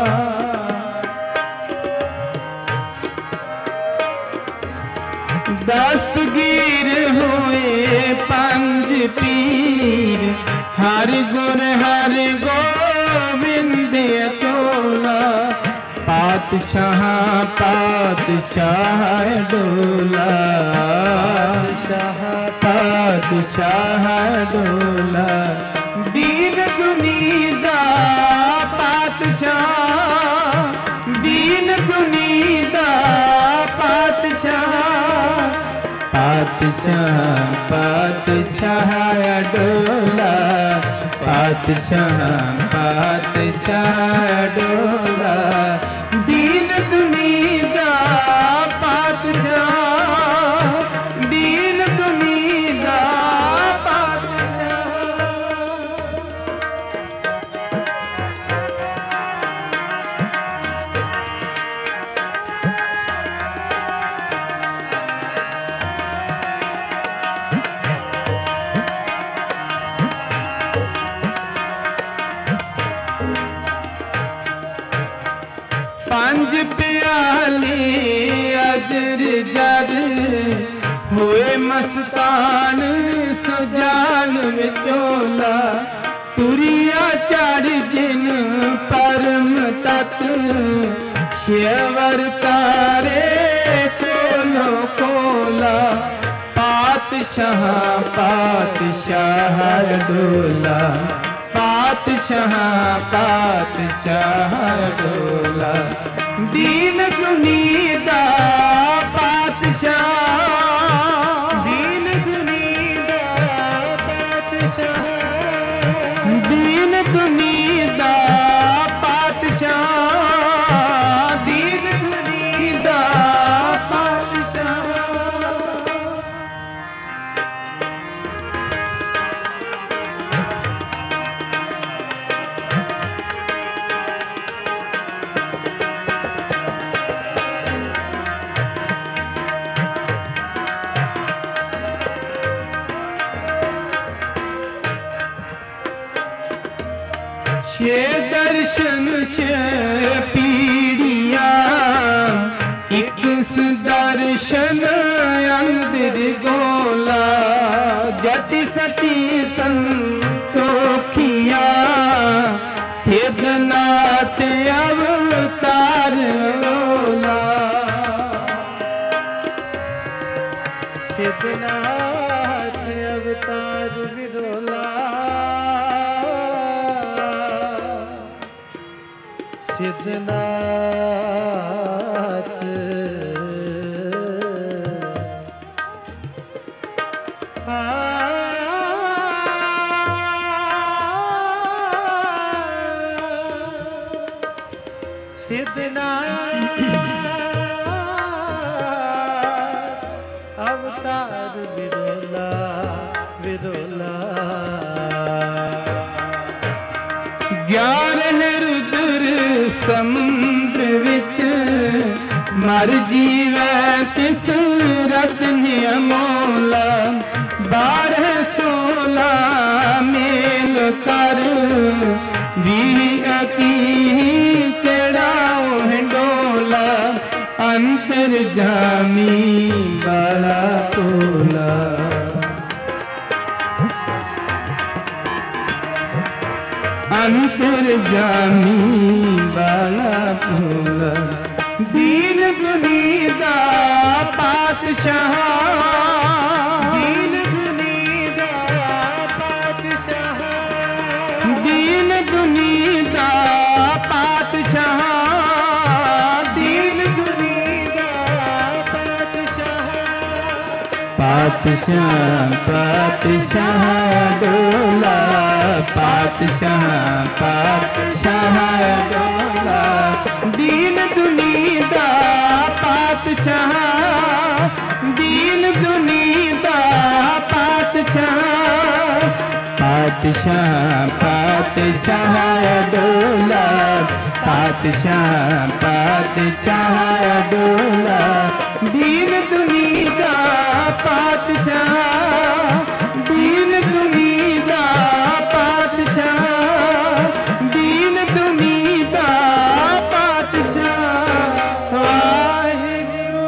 ਦਸਤਗੀਰ ਹੋਏ ਪੰਜ ਪੀਰ ਹਰਿ ਗੁਰ ਹਰਿ ਗੋਬਿੰਦ ਅਤੋਲਾ ਪਾਤਸ਼ਾਹ ਪਾਤਸ਼ਾਹ ਡੋਲਾ ਪਾਤਸ਼ਾਹ ਪਾਤਸ਼ਾਹ ਡੋਲਾ ਦੀਨ ਦੁਨੀ ਦਾ ਪਾਤਸ਼ਾਹ ਦੀਨ ਦੁਨੀ ਦਾ ਪਾਤਸ਼ਾਹ ਪਾਤਸ਼ਾਹ ਪਾਤਸ਼ਾਹ ਡੋਲਾ ਪਾਤਸ਼ਾਹ ਪਾਤਸ਼ਾਹ ਡੋਲਾ ਦੀਨ ਦੁਨੀ ਦਾ ਪਾਤਸ਼ਾਹ ਦੀਨ ਦੁਨੀ ਦਾ ਪਾਤਸ਼ਾਹ ਪੰਜ ਪਿਆਲੇ ਅਜਰ ਜਰ ਹੋਏ ਮਸਤਾਨ ਸੁਜਾਨ ਵਿਚੋਲਾ ਤੁਰਿਆ ਚੜ ਜਿਨ ਪਰਮ ਤਤ ਸ਼ਿਵਰ ਤਾਰੇ ਕੋਲੋ ਕੋਲਾ ਪਾਤਸ਼ਾਹ ਪਾਤਸ਼ਾਹ ਡੋਲਾ ਪਾਤਸ਼ਾਹ ਪਾਤਸ਼ਾਹ ਡੋਲਾ ਦੀਨ ਦੁਨੀ ਦਾ ਪਾਤਸ਼ਾਹ ਦੀਨ ਦੁਨੀ ਦਾ ਪਾਤਸ਼ਾਹ ਦੀਨ ਦੁਨੀ ਦਾ ਪਾਤਸ਼ਾਹ ਦੀਨ ਦੁਨੀ ਦਾ ਪਾਤਸ਼ਾਹ ਛੇ ਦਰਸ਼ਨ ਛੇ ਪੀੜੀਆਂ ਇੱਕ ਦਰਸ਼ਨ ਅੰਦਰ ਗੋਲਾ ਜਚ ਸੰਤੋਖੀਆਂ ਸਿਧਨਾਥ ਅਵਤਾਰ ਓਲਾ ਸਿਧਨਾਥ ਅਵਤਾਰ ਵਿਰੋਲਾ ਸਿਧਨਾਥ ਸਿਧਨਾਥ ਅਵਤਾਰ ਵਿਰੋਲਾ ਵਿਰੋਲਾ ਗਿਆਨ ਹੈ ਰੁਦਰ ਸਮੁੰਦਰ ਵਿੱਚ ਮਰ ਜੀਵੈ ਤਿਸ ਰਤਨ ਅਮੋਲਾ ਬਾਰਹ ਸੋਲਾ ਮੇਲ ਕਰ ਵੀਹ ਅਤੀ ਚੜਾਓ ਹਿੰਡੋਲਾ ਅੰਤਰ ਜਾਮੀ ਵਾਲਾ ਤੋਲਾ ਅੰਤਰ ਜਾਮੀ ਵਾਲਾ ਤੋਲਾ ਦੀਨ ਦੁਨੀ ਦਾ ਪਾਤਸ਼ਾਹ ਦੀਨ ਦੁਨੀ ਦਾ ਪਾਤਸ਼ਾਹ ਦੀਨ ਦੁਨੀ ਦਾ ਪਾਤਸ਼ਾਹ ਦੀਨ ਦੁਨੀ ਦਾ ਪਾਤਸ਼ਾਹ ਪਾਤਸ਼ਾਹ ਪਾਤਸ਼ਾਹ ਡੋਲਾ ਪਾਤਸ਼ਾਹ ਪਾਤਸ਼ਾਹ ਡੋਲਾ ਦੀਨ ਦੁਨੀ ਦਾ ਪਾਤਸ਼ਾਹ ਦੀਨ ਦੁਨੀ ਦਾ ਪਾਤਸ਼ਾਹ ਪਾਤਸ਼ਾਹ ਪਾਤਸ਼ਾਹ ਡੋਲਾ ਪਾਤਸ਼ਾਹ ਪਾਤਸ਼ਾਹ ਡੋਲਾ ਦੀਨ ਦੁਨੀ ਦਾ ਪਾਤਸ਼ਾਹ ਦੀਨ ਦੁਨੀ ਦਾ ਪਾਤਸ਼ਾਹ ਦੀਨ ਦੁਨੀ ਦਾ ਪਾਤਸ਼ਾਹ ਵਾਹਿਗੁਰੂ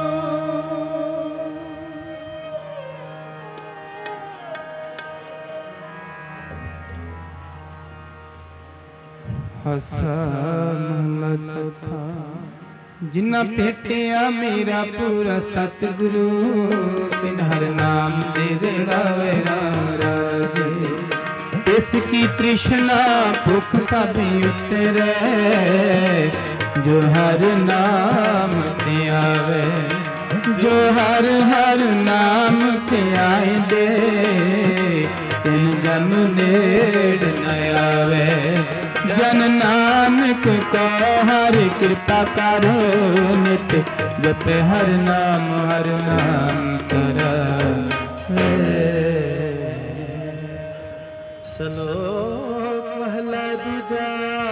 ਹਸਾ ਮਹਲਾ ਚੌਥਾ ਜਿਨ੍ਹਾਂ ਭੇਟਿਆ ਮੇਰਾ ਪੂਰਾ ਸਤਿਗੁਰੂ ਬਿਨ ਹਰ ਨਾਮ ਦੇ ਰਾਵੇ ਰਾਜੇ ਇਸ ਕੀ ਤ੍ਰਿਸ਼ਨਾ ਭੁੱਖ ਸਭ ਉਤਰੈ ਜੋ ਹਰ ਨਾਮ ਤੇ ਆਵੇ ਜੋ ਹਰ ਹਰ ਨਾਮ ਤੇ ਆਇਂਦੇ ਤਿਨ ਜਨ ਨੇੜ ਨ ਆਵੇ ਜਨ ਨਾਨਕ ਕੋ ਹਰ ਕਿਰਪਾ ਕਰ ਨਿਤ ਜਪੇ ਹਰ ਨਾਮ ਹਰ ਨਾਮ ਧਰੈ ਸਲੋਕ ਮਹਲਾ ਦੂਜਾ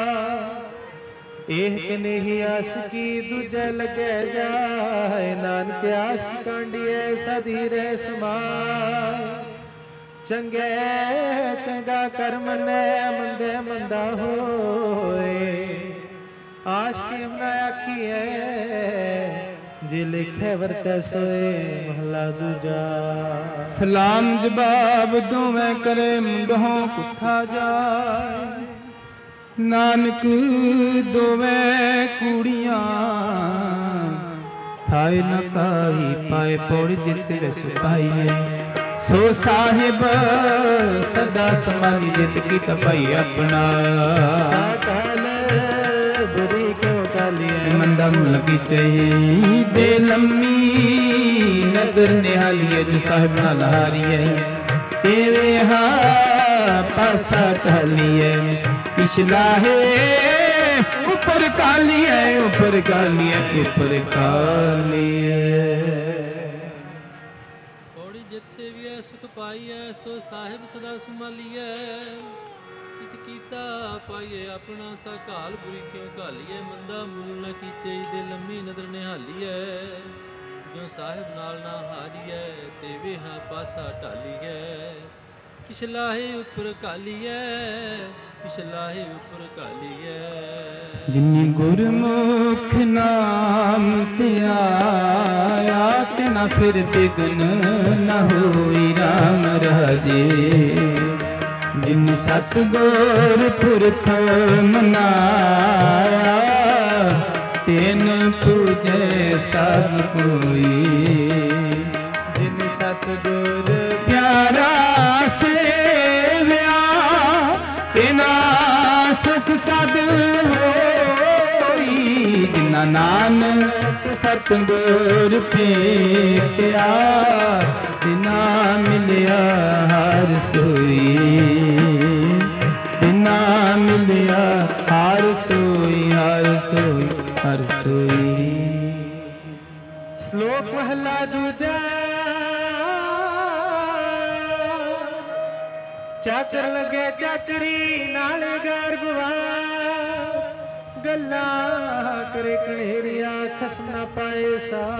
ਇਹ ਕਨੇਹੀ ਆਸ ਕੀ ਦੂਜਾ ਲਗੈ ਜਾਏ ਨਾਨਕ ਆਸ ਕੀ ਕਾਂਡੀਐ ਸਦੀ ਰਹਿ ਸਮਾਏ ਚੰਗੇ ਚੰਗਾ ਕਰਮ ਨੇ ਮੰਦੇ ਮੰਦਾ ਹੋਏ ਆਸ਼ਕੀ ਨਾ ਆਖੀਐ ਜੇ ਲਿਖੇ ਵਰਤੈ ਸੋਏ ਮਹਲਾ ਦੂਜਾ ਸਲਾਮ ਜਵਾਬ ਦੋਵੇਂ ਕਰੇ ਮੁੰਡੋਂ ਕੁੱਥਾ ਜਾਏ ਨਾਨਕ ਦੋਵੇਂ ਕੁੜੀਆਂ ਥਾਏ ਨ ਕਾਹੀ ਪਾਏ ਪੌੜੀ ਦੇ ਸਿਰ ਸੁਤਾਈਏ ਸੋ ਸਾਹਿਬ ਸਦਾ ਸਮਾਨੀ ਜਿਤ ਕੀ ਤਪਈ ਆਪਣਾ ਸਾਕਲ ਬੁਰੀ ਕਿਉ ਕਾਲੀਏ ਮੰਦਾ ਲਗੀ ਚਈ ਦੇ ਲੰਮੀ ਨਦਰ ਨਿਹਾਲੀਏ ਜੋ ਸਾਹਿਬ ਨਾਲ ਹਾਰੀਏ ਤੇਰੇ ਹਾ ਪਾਸਾ ਕਾਲੀਏ ਪਿਛਲਾ ਹੈ ਉੱਪਰ ਕਾਲੀਏ ਉੱਪਰ ਕਾਲੀਏ ਉੱਪਰ ਕਾਲੀਏ ਸੁਖ ਪਾਈਐ ਸੋ ਸਾਹਿਬ ਸਦਾ ਸੰਭਾਲੀਐ ਸਿਤ ਕੀਤਾ ਪਾਈਏ ਆਪਣਾ ਸਾ ਘਾਲ ਬੁਰੀ ਕਿਉ ਘਾਲੀਐ ਮੰਦਾ ਮੂਲ ਨ ਕੀਚੇ ਦੇ ਲੰਮੀ ਨਦਰ ਨਿਹਾਲੀਐ ਜੋ ਸਾਹਿਬ ਨਾਲ ਨਾ ਹਾਰੀਐ ਤੇ ਵੇਹਾ ਪਾਸਾ ਢਾਲੀਐ ਪਿਛਲਾਹੇ ਉੱਪਰ ਕਾਲੀਐ ਪਿਛਲਾਹੇ ਉੱਪਰ ਕਾਲੀਐ। ਜਿਨੀ ਗੁਰਮੁਖ ਨਾਮ ਧਿਆਇਆ ਤਿਨਾ ਫਿਰ ਬਿਗਨ ਨ ਹੋਈ ਰਾਮ ਰਾਜੇ। ਜਿਨ ਸਤਿਗੁਰ ਪੁਰਖ ਮਨਾਇਆ ਤਿਨ ਪੂਜੈ ਸਭ ਕੋਈ। ਜਿਨ ਸਤਿਗੁਰ ਪਿਆਰਾ ਸੇਵਿਆ ਤਿਨਾ ਸੁਖ ਸਦ ਹੋਈ। ਜਿਨਾ ਨਾਨਕ ਸਤਿਗੁਰ ਭੇਟਿਆ ਤਿਨਾ ਮਿਲਿਆ ਹਰ ਸੋਈ। ਤਿਨਾ ਮਿਲਿਆ ਹਰ ਸੋਈ ਹਰ ਸੋਈ ਹਰ ਸੋਈ। ਸ਼ਲੋਕ ਮਹਲਾ ਦੂਜਾ। ਚਾਚਰ ਲੱਗੇ ਚਾਚਰੀ ਨਾਲੇ ਗਰਭਵਾ ਗੱਲਾਂ ਕਰੇ ਕਣੇਰੀਆ ਖਸਮ ਨਾ ਪਾਏ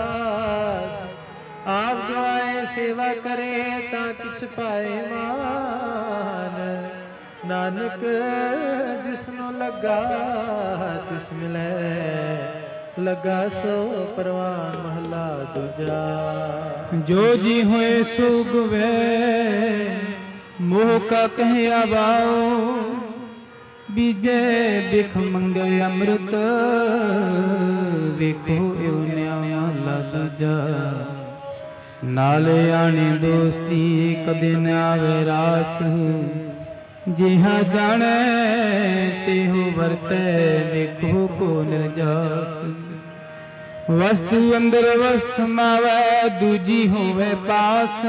ਸਾਥ। ਆਪ ਗਵਾਏ ਸੇਵਾ ਕਰੇ ਤਾਂ ਕਿਛ ਪਾਏ ਮਾਨ। ਨਾਨਕ ਜਿਸਨੂੰ ਲੱਗਾ ਤਿਸ ਮਿਲੇ ਲੱਗਾ ਸੋ ਪ੍ਰਵਾਨ ਮਹਲਾ ਦੂਜਾ। ਜੋ ਜੀ ਹੋਏ ਸੋ ਗਵੇ ਮੋਹ ਕਾ ਕਹਿਆ ਵਾਓ। ਬੀਜੇ ਬਿਖ ਮੰਗੇ ਅੰਮ੍ਰਿਤ ਵੇਖੋ ਇਉ ਨਿਆ ਮਹਲਾ ਦੂਜਾ। ਨਾਲੇ ਆਣੇ ਦੋਸਤੀ ਕਦੇ ਨ ਆਵੇ ਰਾਸ। ਜਿਹਾ ਜਾਣੈ ਤਿਹੁ ਵਰਤੈ ਵੇਖੋ ਕੋ ਨਿਰਜਾਸ। ਵਸਤੂ ਅੰਦਰ ਵਸ ਸਮਾਵੈ ਦੂਜੀ ਹੋਵੇ ਪਾਸ।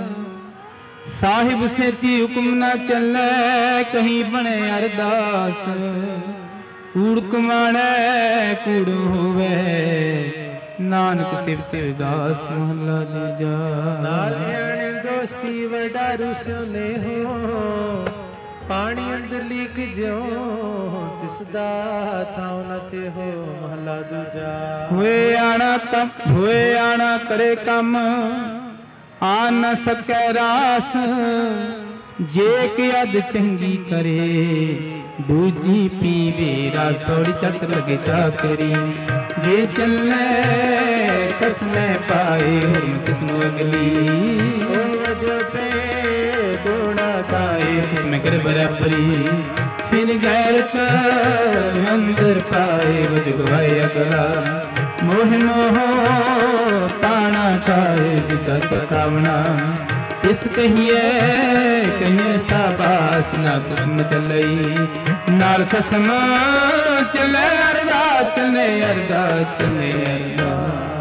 ਸਾਹਿਬ ਸੇਤੀ ਹੁਕਮ ਨਾ ਚੱਲੈ ਕਹੀਂ ਬਣੇ ਅਰਦਾਸ। ਕੂੜ ਕਮਾਣੈ ਕੂੜ ਹੋਵੇ ਨਾਨਕ ਸਿਵ ਸਿਵ ਦਾਸ ਮਹਲਾ ਦੂਜਾ। ਨਾਲਿਆਣੇ ਦੋਸਤੀ ਵਡਾਰੂ ਸਿਉ ਨੇਹੋ ਪਾਣੀ ਅੰਦਰ ਲੀਕ ਜਿਉ ਤਿਸ ਦਾ ਥਾਉ ਨ ਥੇਹੋ ਮਹਲਾ ਦੂਜਾ। ਹੋਏ ਆਣਾ ਤਮ ਹੋਏ ਆਣਾ ਕਰੇ ਕੰਮ ਆ ਨ ਸਕੈ ਰਾਸ। ਜੇ ਕਿ ਅਦ ਚੰਗੀ ਕਰੇ ਦੂਜੀ ਪੀਵੇ ਰਾਸ। ਥੋੜੀ ਚੱਕ ਲਗੇ ਚਾਕਰੀ ਜੇ ਚੱਲੇ ਕਸਮੈ ਪਾਏ ਹੁਰਮ ਕਿਸਨੂੰ ਅਗਲੀ। ਉਹ ਵਜੋ ਪੇ ਦੋੜਾ ਕਾਏ ਕਿਸਮੈ ਕਰ ਬਰਾਬਰੀ। ਫਿਰ ਗੈਰਤ ਅੰਦਰ ਪਾਏ ਵਜ ਗਵਾਏ ਅਗਲਾ। ਮੋਹ ਮੋਹ ਤਾਣਾ ਖਾਏ ਜਿਸ ਦਾ ਪਕਾਵਣਾ। ਇਸ ਕਹੀਏ ਕਹੀਏ ਸਾਬਾਸ ਨਾ ਕੁਸਮ ਚੱਲਈ। ਨਾਲ ਖਸਮ ਚੱਲੇ ਅਰਦਾਸ ਚੱਲੇ ਅਰਦਾਸ ਚੱਲੇ ਅਰਦਾਸ।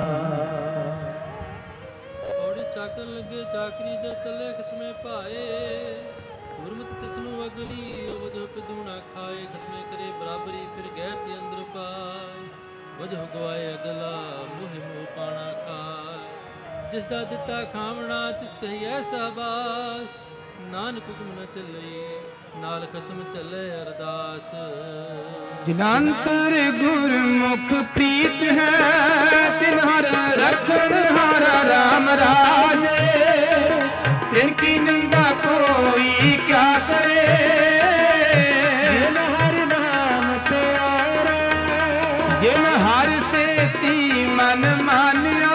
ਔੜੀ ਚਾਕਰ ਲੱਗੇ ਚਾਕਰੀ ਦੇ ਚੱਲੇ ਖਸਮੇ ਭਾਏ। ਗੁਰਮਤਿ ਤਿਸਨੂੰ ਅਗਲੀ ਵਜੋ ਪਦੂਣਾ ਖਾਏ। ਖਸਮੇ ਕਰੇ ਬਰਾਬਰੀ ਫਿਰ ਗੈਰ ਤੇ ਅੰਦਰ ਪਾਏ। ਵਜੋ ਗਵਾਏ ਅਗਲਾ ਮੋਹ ਮੋਹ ਪਾਣਾ ਖਾਏ। ਜਿਸ ਦਾ ਦਿੱਤਾ ਖਾਵਣਾ ਤਿਸ ਕਹੀਐ ਸਾਬਾਸ। ਨਾਨਕ ਹੁਕਮ ਨ ਚੱਲਈ ਨਾਲ ਖਸਮ ਚੱਲੇ ਅਰਦਾਸ। ਜਿਨਾਂਤਰ ਗੁਰਮੁਖ ਪ੍ਰੀਤ ਹੈ ਤਿਨ ਹਰ ਰਖਣ ਹਾਰਾ ਰਾਮ ਰਾਜੇ। ਤਿਨ ਕੀ ਨਿੰਦਾ ਕੋਈ ਕਿਆ ਕਰੇ। ਜਿਨ ਹਰਿ ਨਾਮ ਪਿਆਰਾ ਜਿਨ ਹਰਿ ਸੇਤੀ ਮਨ ਮਾਨਿਆ।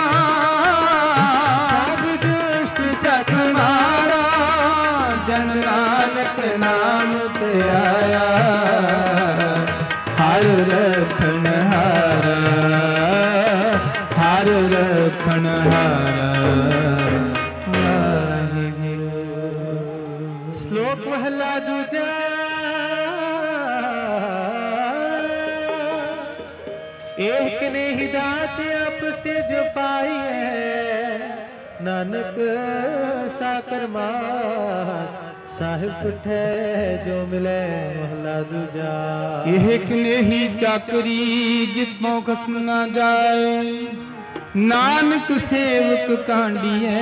ਸਭ ਦੁਸ਼ਟ ਜਗ ਮਾਰਾ ਜਨ ਨਾਨਕ ਨਾਮ ਤੇ ਆਇਆ। ਹਰ ਰਖਣ ਹਾਰਾ ਹਰ ਰਖਣ ਹਾਰਾ ਵਾਹਿਗੁਰੂ। ਸ਼ਲੋਕ ਮਹਲਾ ਦੂਜਾ। ਏਕ ਨੇ ਹਿਦਾਇਤ ਆਪਸ ਤੇ ਜੋ ਪਾਈ ਹੈ। ਨਾਨਕ ਸਾਕਰ ਮਾਤ ਸਾਹਿਬ ਤੁਠੈ ਜੋ ਮਿਲੇ ਮਹਲਾ ਦੂਜਾ। ਇਹ ਕਨੇਹੀ ਚਾਕਰੀ ਜਿਤੋਂ ਖਸਮ ਨਾ ਜਾਏ। ਨਾਨਕ ਸੇਵਕ ਕਾਂਡੀਐ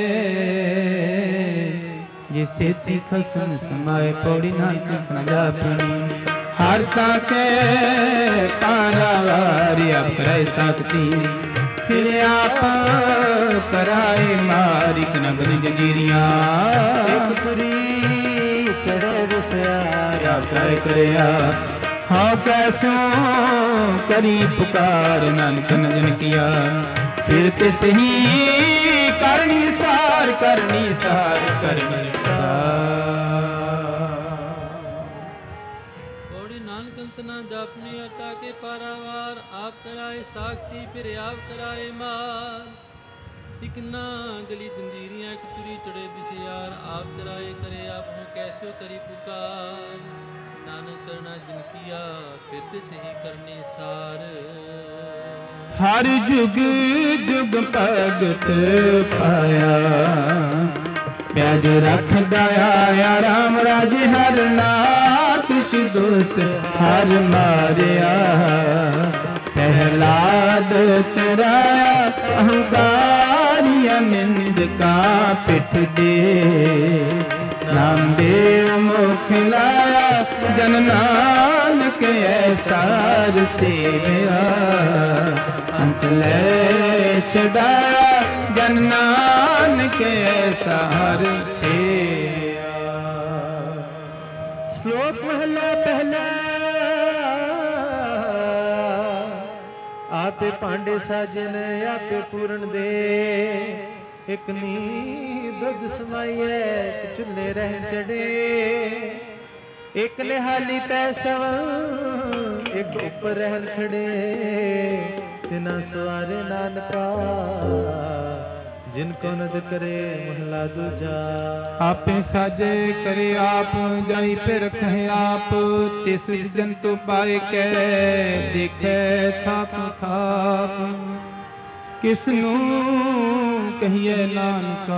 ਜੇ ਸੇਤੀ ਖਸਮ ਸਮਾਏ। ਪੌੜੀ ਨਾਨਕ ਨਾ ਜਾਪਣੀ ਹਰ ਤਾਂ ਕੇ ਤਾਰਾ ਵਾਰਿਆ ਕਰੈ ਸਾਸਤੀ। ਫਿਰ ਆਪ ਕਰਾਏ ਮਾਰ ਸਾਰ ਇਕ ਨਗਰ ਜਗੀਰੀਆਂ ਇੱਕ ਤੁਰੀ ਚੜੇ ਵਿਸਿਆਰ ਯਾਤਰਾ ਕਰਿਆ ਹਾਂ ਕੈਸੋ ਕਰੀ ਪੁਕਾਰ ਨਾਨਕ ਨਜਨ ਕੀਆ ਫਿਰ ਤਿਸ ਹੀ ਕਰਨੀ ਸਾਰ ਕਰਨੀ ਸਾਰ ਕਰਨੀ ਸਾਰ ਕੋੜੀ ਨਾਨਕ ਅੰਤ ਨਾ ਜਾਪਨੀ ਅਟਾ ਕੇ ਪਾਰਾਵਾਰ ਆਪ ਕਰਾਏ ਸਾਖਤੀ ਫਿਰ ਆਪ ਕਰਾਏ ਮਾਰ ਇਕ ਨਾ ਗਲੀ ਜੰਜੀਰੀਆਂ ਇੱਕ ਤੁਰੀ ਚੜੇ ਬਿਸਿਆਰ ਆਪ ਕਰਾਏ ਕਰੇ ਆਪ ਨੂੰ ਕੈਸੋ ਕਰੀ ਪੁਕਾਰ ਨਾਨਕ ਕਰਨਾ ਜਿਨ ਕੀਆ ਫਿਰ ਤਿਸ ਹੀ ਕਰਨੇ ਸਾਰ ਹਰ ਜੁਗ ਜੁਗ ਭਗਤ ਪਾਇਆ ਪਿਆਜ ਰੱਖਦਾ ਆਇਆ ਰਾਮ ਰਾਜੇ ਹਰ ਨਾਥ ਦੋਸ ਹਰ ਮਾਰਿਆ ਪਹਿਲਾਦ ਤੇਰਾ ਅਹੰਕਾਰੀਆ ਨਿੰਦਕਾ ਪਿੱਠ ਦੇ ਨਾਮ ਦੇ ਮੁਖ ਲਾਇਆ ਜਨ ਨਾਨਕ ਐਸਾਰ ਸੇਵਿਆ ਅੰਤ ਲੈ ਛਡਾਇਆ ਜਨ ਨਾਨਕ ਐਸਾਰ ਸੇਵਿਆ। ਸ਼ਲੋਕ ਮਹਲਾ ਪਹਿਲਾ। ਆਪੇ ਭਾਂਡੇ ਸਾਜਨ ਆਪੇ ਪੂਰਨ ਦੇ ਇਕ ਨੀ ਦੁੱਧ ਸਮਾਈਐ ਇਕ ਚੁੱਲ੍ਹੇ ਰਹਿ ਚੜੇ ਇਕ ਨਿਹਾਲੀ ਤੈ ਸਵ ਇਕ ਉੱਪਰ ਰਹਿਣ ਖੜੇ ਤਿਨਾ ਸਵਾਰੇ ਨਾਨਕਾ ਜਿਨ ਕੋ ਨਦ ਕਰੇ ਮਹਲਾ ਦੂਜਾ। ਆਪੇ ਸਾਜੇ ਕਰੇ ਆਪ ਜਾਈ ਫਿਰ ਰਖੇ ਆਪ ਤਿਸ ਜੰਤੂ ਪਾਏ ਕੈ ਦੇਖੈ ਥਾਪ ਥਾਪ ਕਿਸ ਨੂੰ ਕਹੀਏ ਨਾਨਕਾ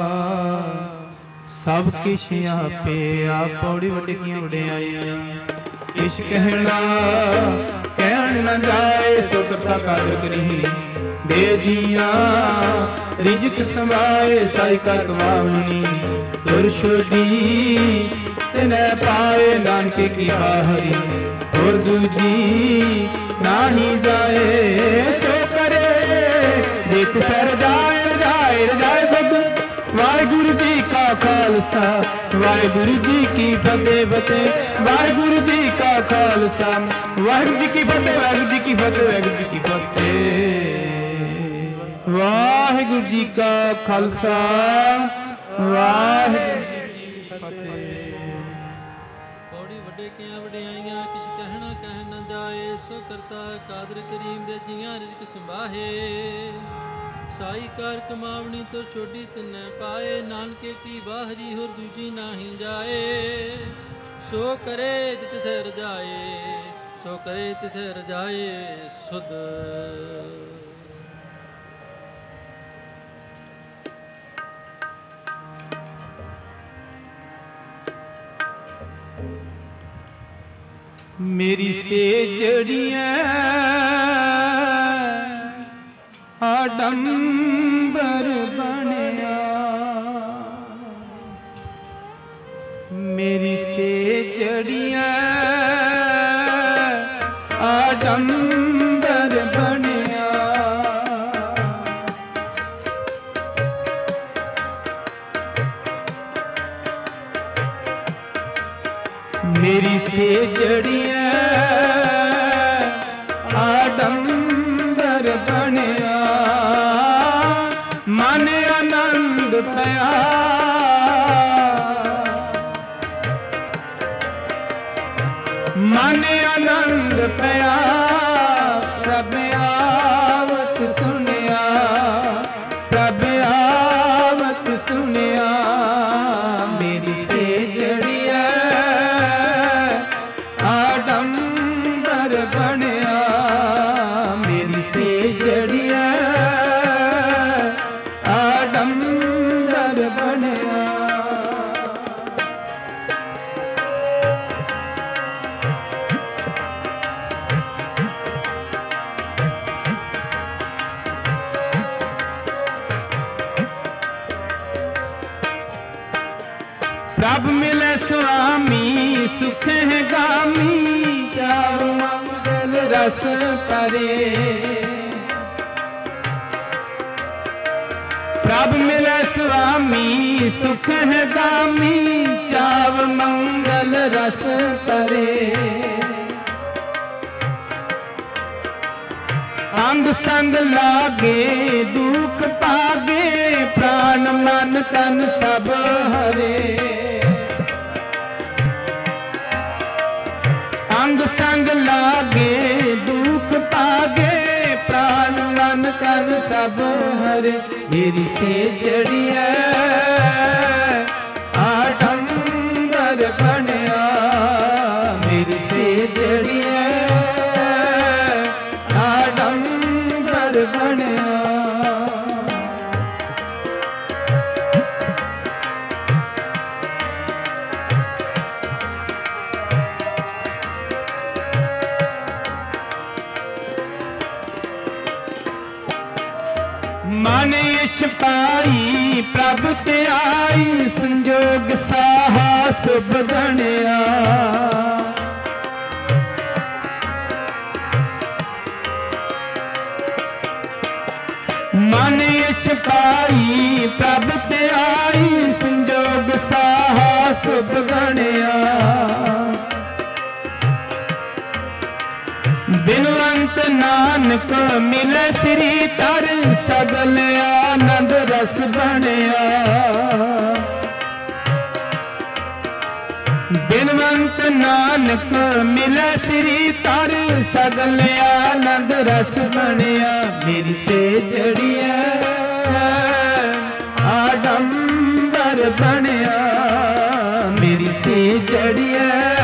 ਸਭ ਕਿਛ ਆਪੇ ਆਪ ਪੌੜੀ ਵੱਡੀਆਂ ਵਡਿਆਈਆਂ ਕਿਛ ਕਹਿਣਾ ਕਹਿਣ ਨਾ ਜਾਏ ਸੋ ਕਰਤਾ ਕਾਦਰ ਕਰੀ ਦੇ ਜੀਆਂ ਰਿਜਕ ਸਮਾਏ ਸਾਈ ਕਰ ਕਮਾਵਣੀ ਤੁਰ ਛੋਡੀ ਤਿਨੈ ਪਾਏ ਨਾਨਕੇ ਕੀ ਬਾਹਰੀ ਹੋਰ ਦੂਜੀ ਨਾਹੀ ਜਾਏ ਸੋ ਕਰੇ ਦੇਖ ਸਰ ਜਾਏ ਰਜਾਏ ਰਜਾਏ ਸਭ ਵਾਹਿਗੁਰੂ ਜੀ ਕਾ ਖਾਲਸਾ ਵਾਹਿਗੁਰੂ ਜੀ ਕੀ ਫਤਿਹ ਫਤਿਹ ਵਾਹਿਗੁਰੂ ਜੀ ਕਾ ਖਾਲਸਾ ਵਾਹਿਗੁਰੂ ਜੀ ਕੀ ਫਤਿਹ ਵਾਹਿਗੁਰੂ ਜੀ ਕੀ ਫਤਿਹ ਵਾਹਿਗੁਰੂ ਜੀ ਕੀ ਫਤਿਹ ਵਾਹਿਗੁਰੂ ਜੀ ਕਾ ਖਾਲਸਾ ਵਾਹਿਗੁਰੂ ਜੀ ਕੀ ਫਤਿਹ। ਪੌੜੀ ਵੱਡੇ ਕਿਆਂ ਵਡਿਆਈਆਂ ਕਿਛ ਕਹਿਣਾ ਕਹਿ ਨਾ ਜਾਏ ਸੋ ਕਰਤਾ ਕਾਦਰ ਕਰੀਮ ਦੇ ਜੀਆਂ ਰਿਜ਼ਕ ਸੰਭਾਹੇ ਸਾਈ ਕਾਰ ਕਮਾਵਣੀ ਤੋਂ ਛੋਡੀ ਤਿਨੈ ਪਾਏ ਨਾਨਕੇ ਕੀ ਬਾਹਰੀ ਹੋਰ ਦੂਜੀ ਨਾਹੀ ਜਾਏ ਸੋ ਕਰੇ ਤਿਸੈ ਰਜਾਏ ਸੋ ਕਰੇ ਤਿਸੈ ਰਜਾਏ ਸੁਧ। ਮੇਰੀ ਸੇਜੜੀਆਂ ਆਡੰਬਰ ਬਣਿਆ ਮੇਰੀ ਸੇਜੜੀਆਂ ਆਡੰਬਰ ਬਣਿਆ ਮੇਰੀ ਸੇਜੜੀਆਂ ਆਡੰਬਰ ਬਣਿਆ ਮਨ ਆਨੰਦ ਪਿਆ ਮਨ ਆਨੰਦ ਪਿਆ ਪ੍ਰਭ ਆਵਤ ਸੁਨਿਆ ਪ੍ਰਭ ਆਵਤ ਸੁਨਿਆ ਮੇਰੀ ਸੇਜੜੀਆ ਆਡੰਬਰ ਬਣਿਆ ਮੇਰੀ ਸੇਜੜੀਆ ਆਡੰਬਰ ਬਣਿਆ। ਪ੍ਰਭ ਮਿਲੇ ਸੁਆਮੀ ਸੁਖ ਹੈ ਗਾਮੀ ਚਾਉ ਮੰਗਲ ਰਸ ਪਰੇ प्रभ मिले स्वामी सुख है दामी चाव मंगल रस तरे अंग संग लागे दुख पागे प्राण मन तन सब हरे अंग संग लागे दुख पागे प्राण मन तन सब हरे मेरी से जड़िया आडंबर बनया मेरी से जड़िया आडंबर बनया मन इछ पाई प्रभ ते आई संजोग साहा सुभ गणिया मन इछ पाई प्रभ ते आई संजोग साहा सुभ गणिया बिनवंत नानक मिले श्री तर सगल आनंद रस बनया बिनवंत नानक मिले श्री तर सगल आनंद रस बनया मेरी से जड़िया आडंबर बनया मेरी से जड़िया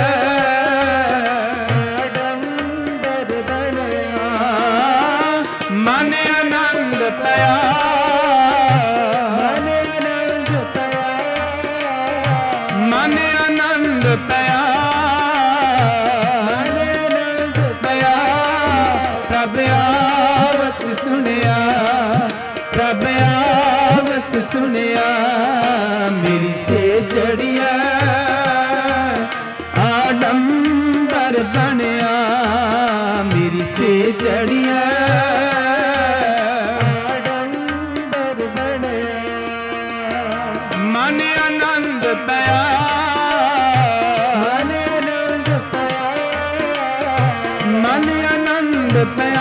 मन आनंद पया मन आनंद पया मन आनंद पया मन आनंद पया प्रभ आवत सुनिया प्रभ आवत सुनिया मेरी से जड़िया आडंबर बनया मेरी से जड़िया मन आनंद पया मन आनंद पया मन आनंद पया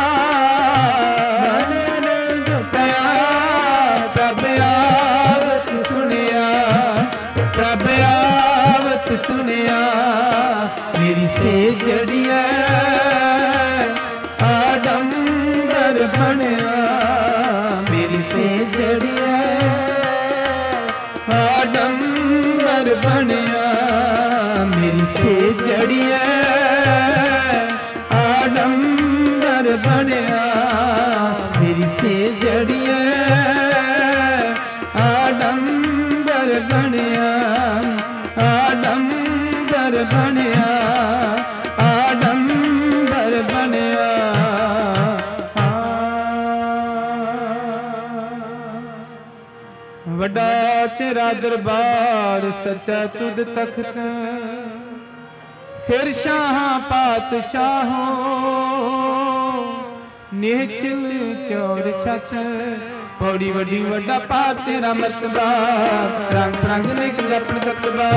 मन आनंद पया प्रभ आवत सुनिया प्रभ आवत सुनिया मेरी से जड़िया आडंबर बनया मेरी से जड़िया आडंबर बनया मेरी से जड़िया आडंबर बनया मेरी से जड़िया आडंबर बनया आडंबर बनया आडंबर बनया वड्डा तेरा दरबार सच्चा तुद तख्त सिर शाह पातशाहो निहचल चौर छछ पौड़ी वड्डी वड्डा पार तेरा मर्तबा रंग रंग निक जपन तत्बा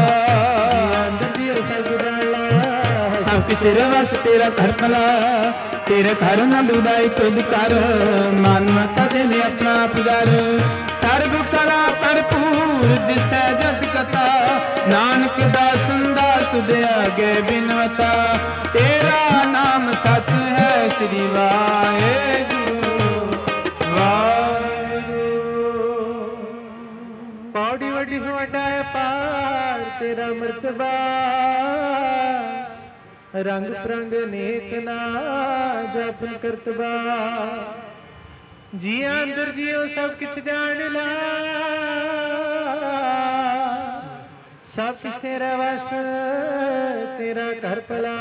सब तेरे वस तेरा घर भला तेरे घर न दुदाई तुद कर मानवता देने अपना पुजार सर्व कला भरपूर दिसै जत कथा नानक दासन दा तुदे आगे बिनवता तेरा नाम सत है श्री वाहेगुरु वाहेगुरु पौड़ी वड्डी वड्डा पार तेरा मर्तबा रंग प्रंग नेक ना जपन करतबा जी अंदर जियो सब कुछ जान ला सब कुछ तेरा वस तेरा घर भला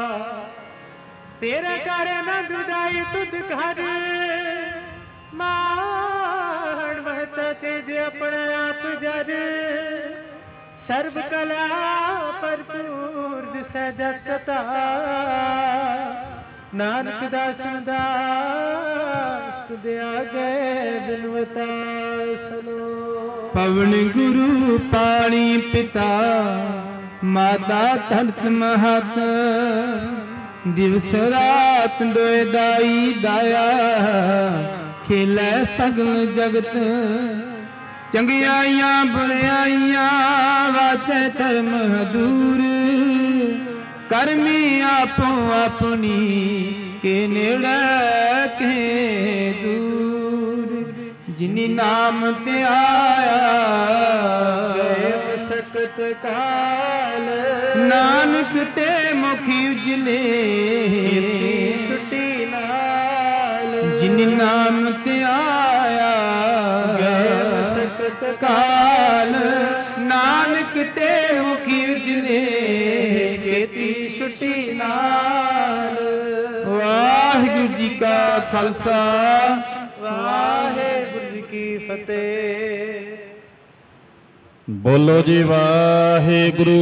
तेरा कर आनंद उदाई तुद घर मान महता तेज अपने आप जज सर्व कला भरपूर जिसै जत कथा ਨਾਨਕ ਦਾਸਨ ਦਾਸ ਤੁਧ ਆਗੇ ਬਿਨਵਤਾ ਸਨੋ। ਪਵਨ ਗੁਰੂ ਪਾਣੀ ਪਿਤਾ ਮਾਤਾ ਧਰਤ ਮਹਤ ਦਿਵਸ ਰਾਤ ਦੋਇ ਦਾਈ ਦਾਇਆ ਖੇਲੇ ਸਗਲ ਜਗਤ ਚੰਗਿਆਈਆਂ ਬੁਰਿਆਈਆਂ ਵਾਚੈ ਧਰਮ ਹਦੂਰ ਕਰਮੀ ਆਪੋ ਆਪਣੀ ਕੇ ਨੇੜੇ ਕੇ ਦੂਰ ਜਿਨੀ ਨਾਮ ਤੇ ਆਇਆ ਗਏ ਸਸਤ ਕਾਲ ਨਾਨਕ ਤੇ ਮੁਖੀ ਉਜਲੇ ਛੁੱਟੀ ਨਾਲ ਜਿਨੀ ਨਾਮ ਤੇ ਆਇਆ ਗਏ ਸਸਤ ਕਾਲ ਨਾਨਕ ਤੇ ਮੁਖੀ ਉਜਲੇ ਕੀਤੀ ਛੁੱਟੀ ਨਾਲ। ਵਾਹਿਗੁਰੂ ਜੀ ਕਾ ਖਾਲਸਾ ਵਾਹਿਗੁਰੂ ਜੀ ਕੀ ਫਤਿਹ। ਬੋਲੋ ਜੀ ਵਾਹਿਗੁਰੂ।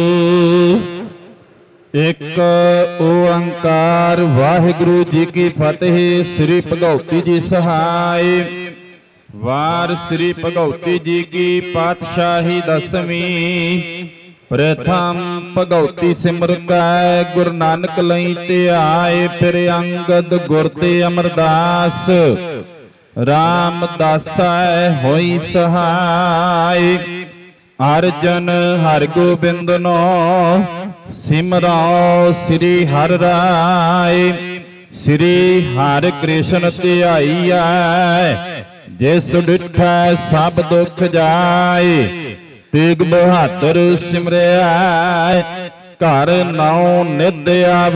ਇੱਕ ਓੰਕਾਰ ਵਾਹਿਗੁਰੂ ਜੀ ਕੀ ਫਤਿਹ। ਸ੍ਰੀ ਭਗਉਤੀ ਜੀ ਸਹਾਇ। ਵਾਰ ਸ੍ਰੀ ਭਗਉਤੀ ਜੀ ਕੀ ਪਾਤਸ਼ਾਹੀ ਦਸਵੀਂ। ਪ੍ਰਥਮ ਭਗਉਤੀ ਸਿਮਰ ਕੈ ਗੁਰੂ ਨਾਨਕ ਲਈ ਧਿਆਏ। ਫਿਰ ਅੰਗਦ ਗੁਰ ਤੇ ਅਮਰਦਾਸ ਰਾਮਦਾਸੈ ਹੋਈ ਸਹਾਇ। ਅਰਜਨ ਹਰਿ ਗੋਬਿੰਦਨੋ ਸਿਮਰੋ ਸ੍ਰੀ ਹਰਿ ਰਾਇ। ਸ੍ਰੀ ਹਰਿ ਕ੍ਰਿਸ਼ਨ ਧਿਆਈਐ ਜਿਸ ਡਿਠੈ ਸਭ ਦੁਖ ਜਾਏ। ਤੇਗ ਬਹਾਦਰ ਸਿਮਰਿਆ ਘਰ ਨਾਉ ਨਿਧ ਆਵੈ।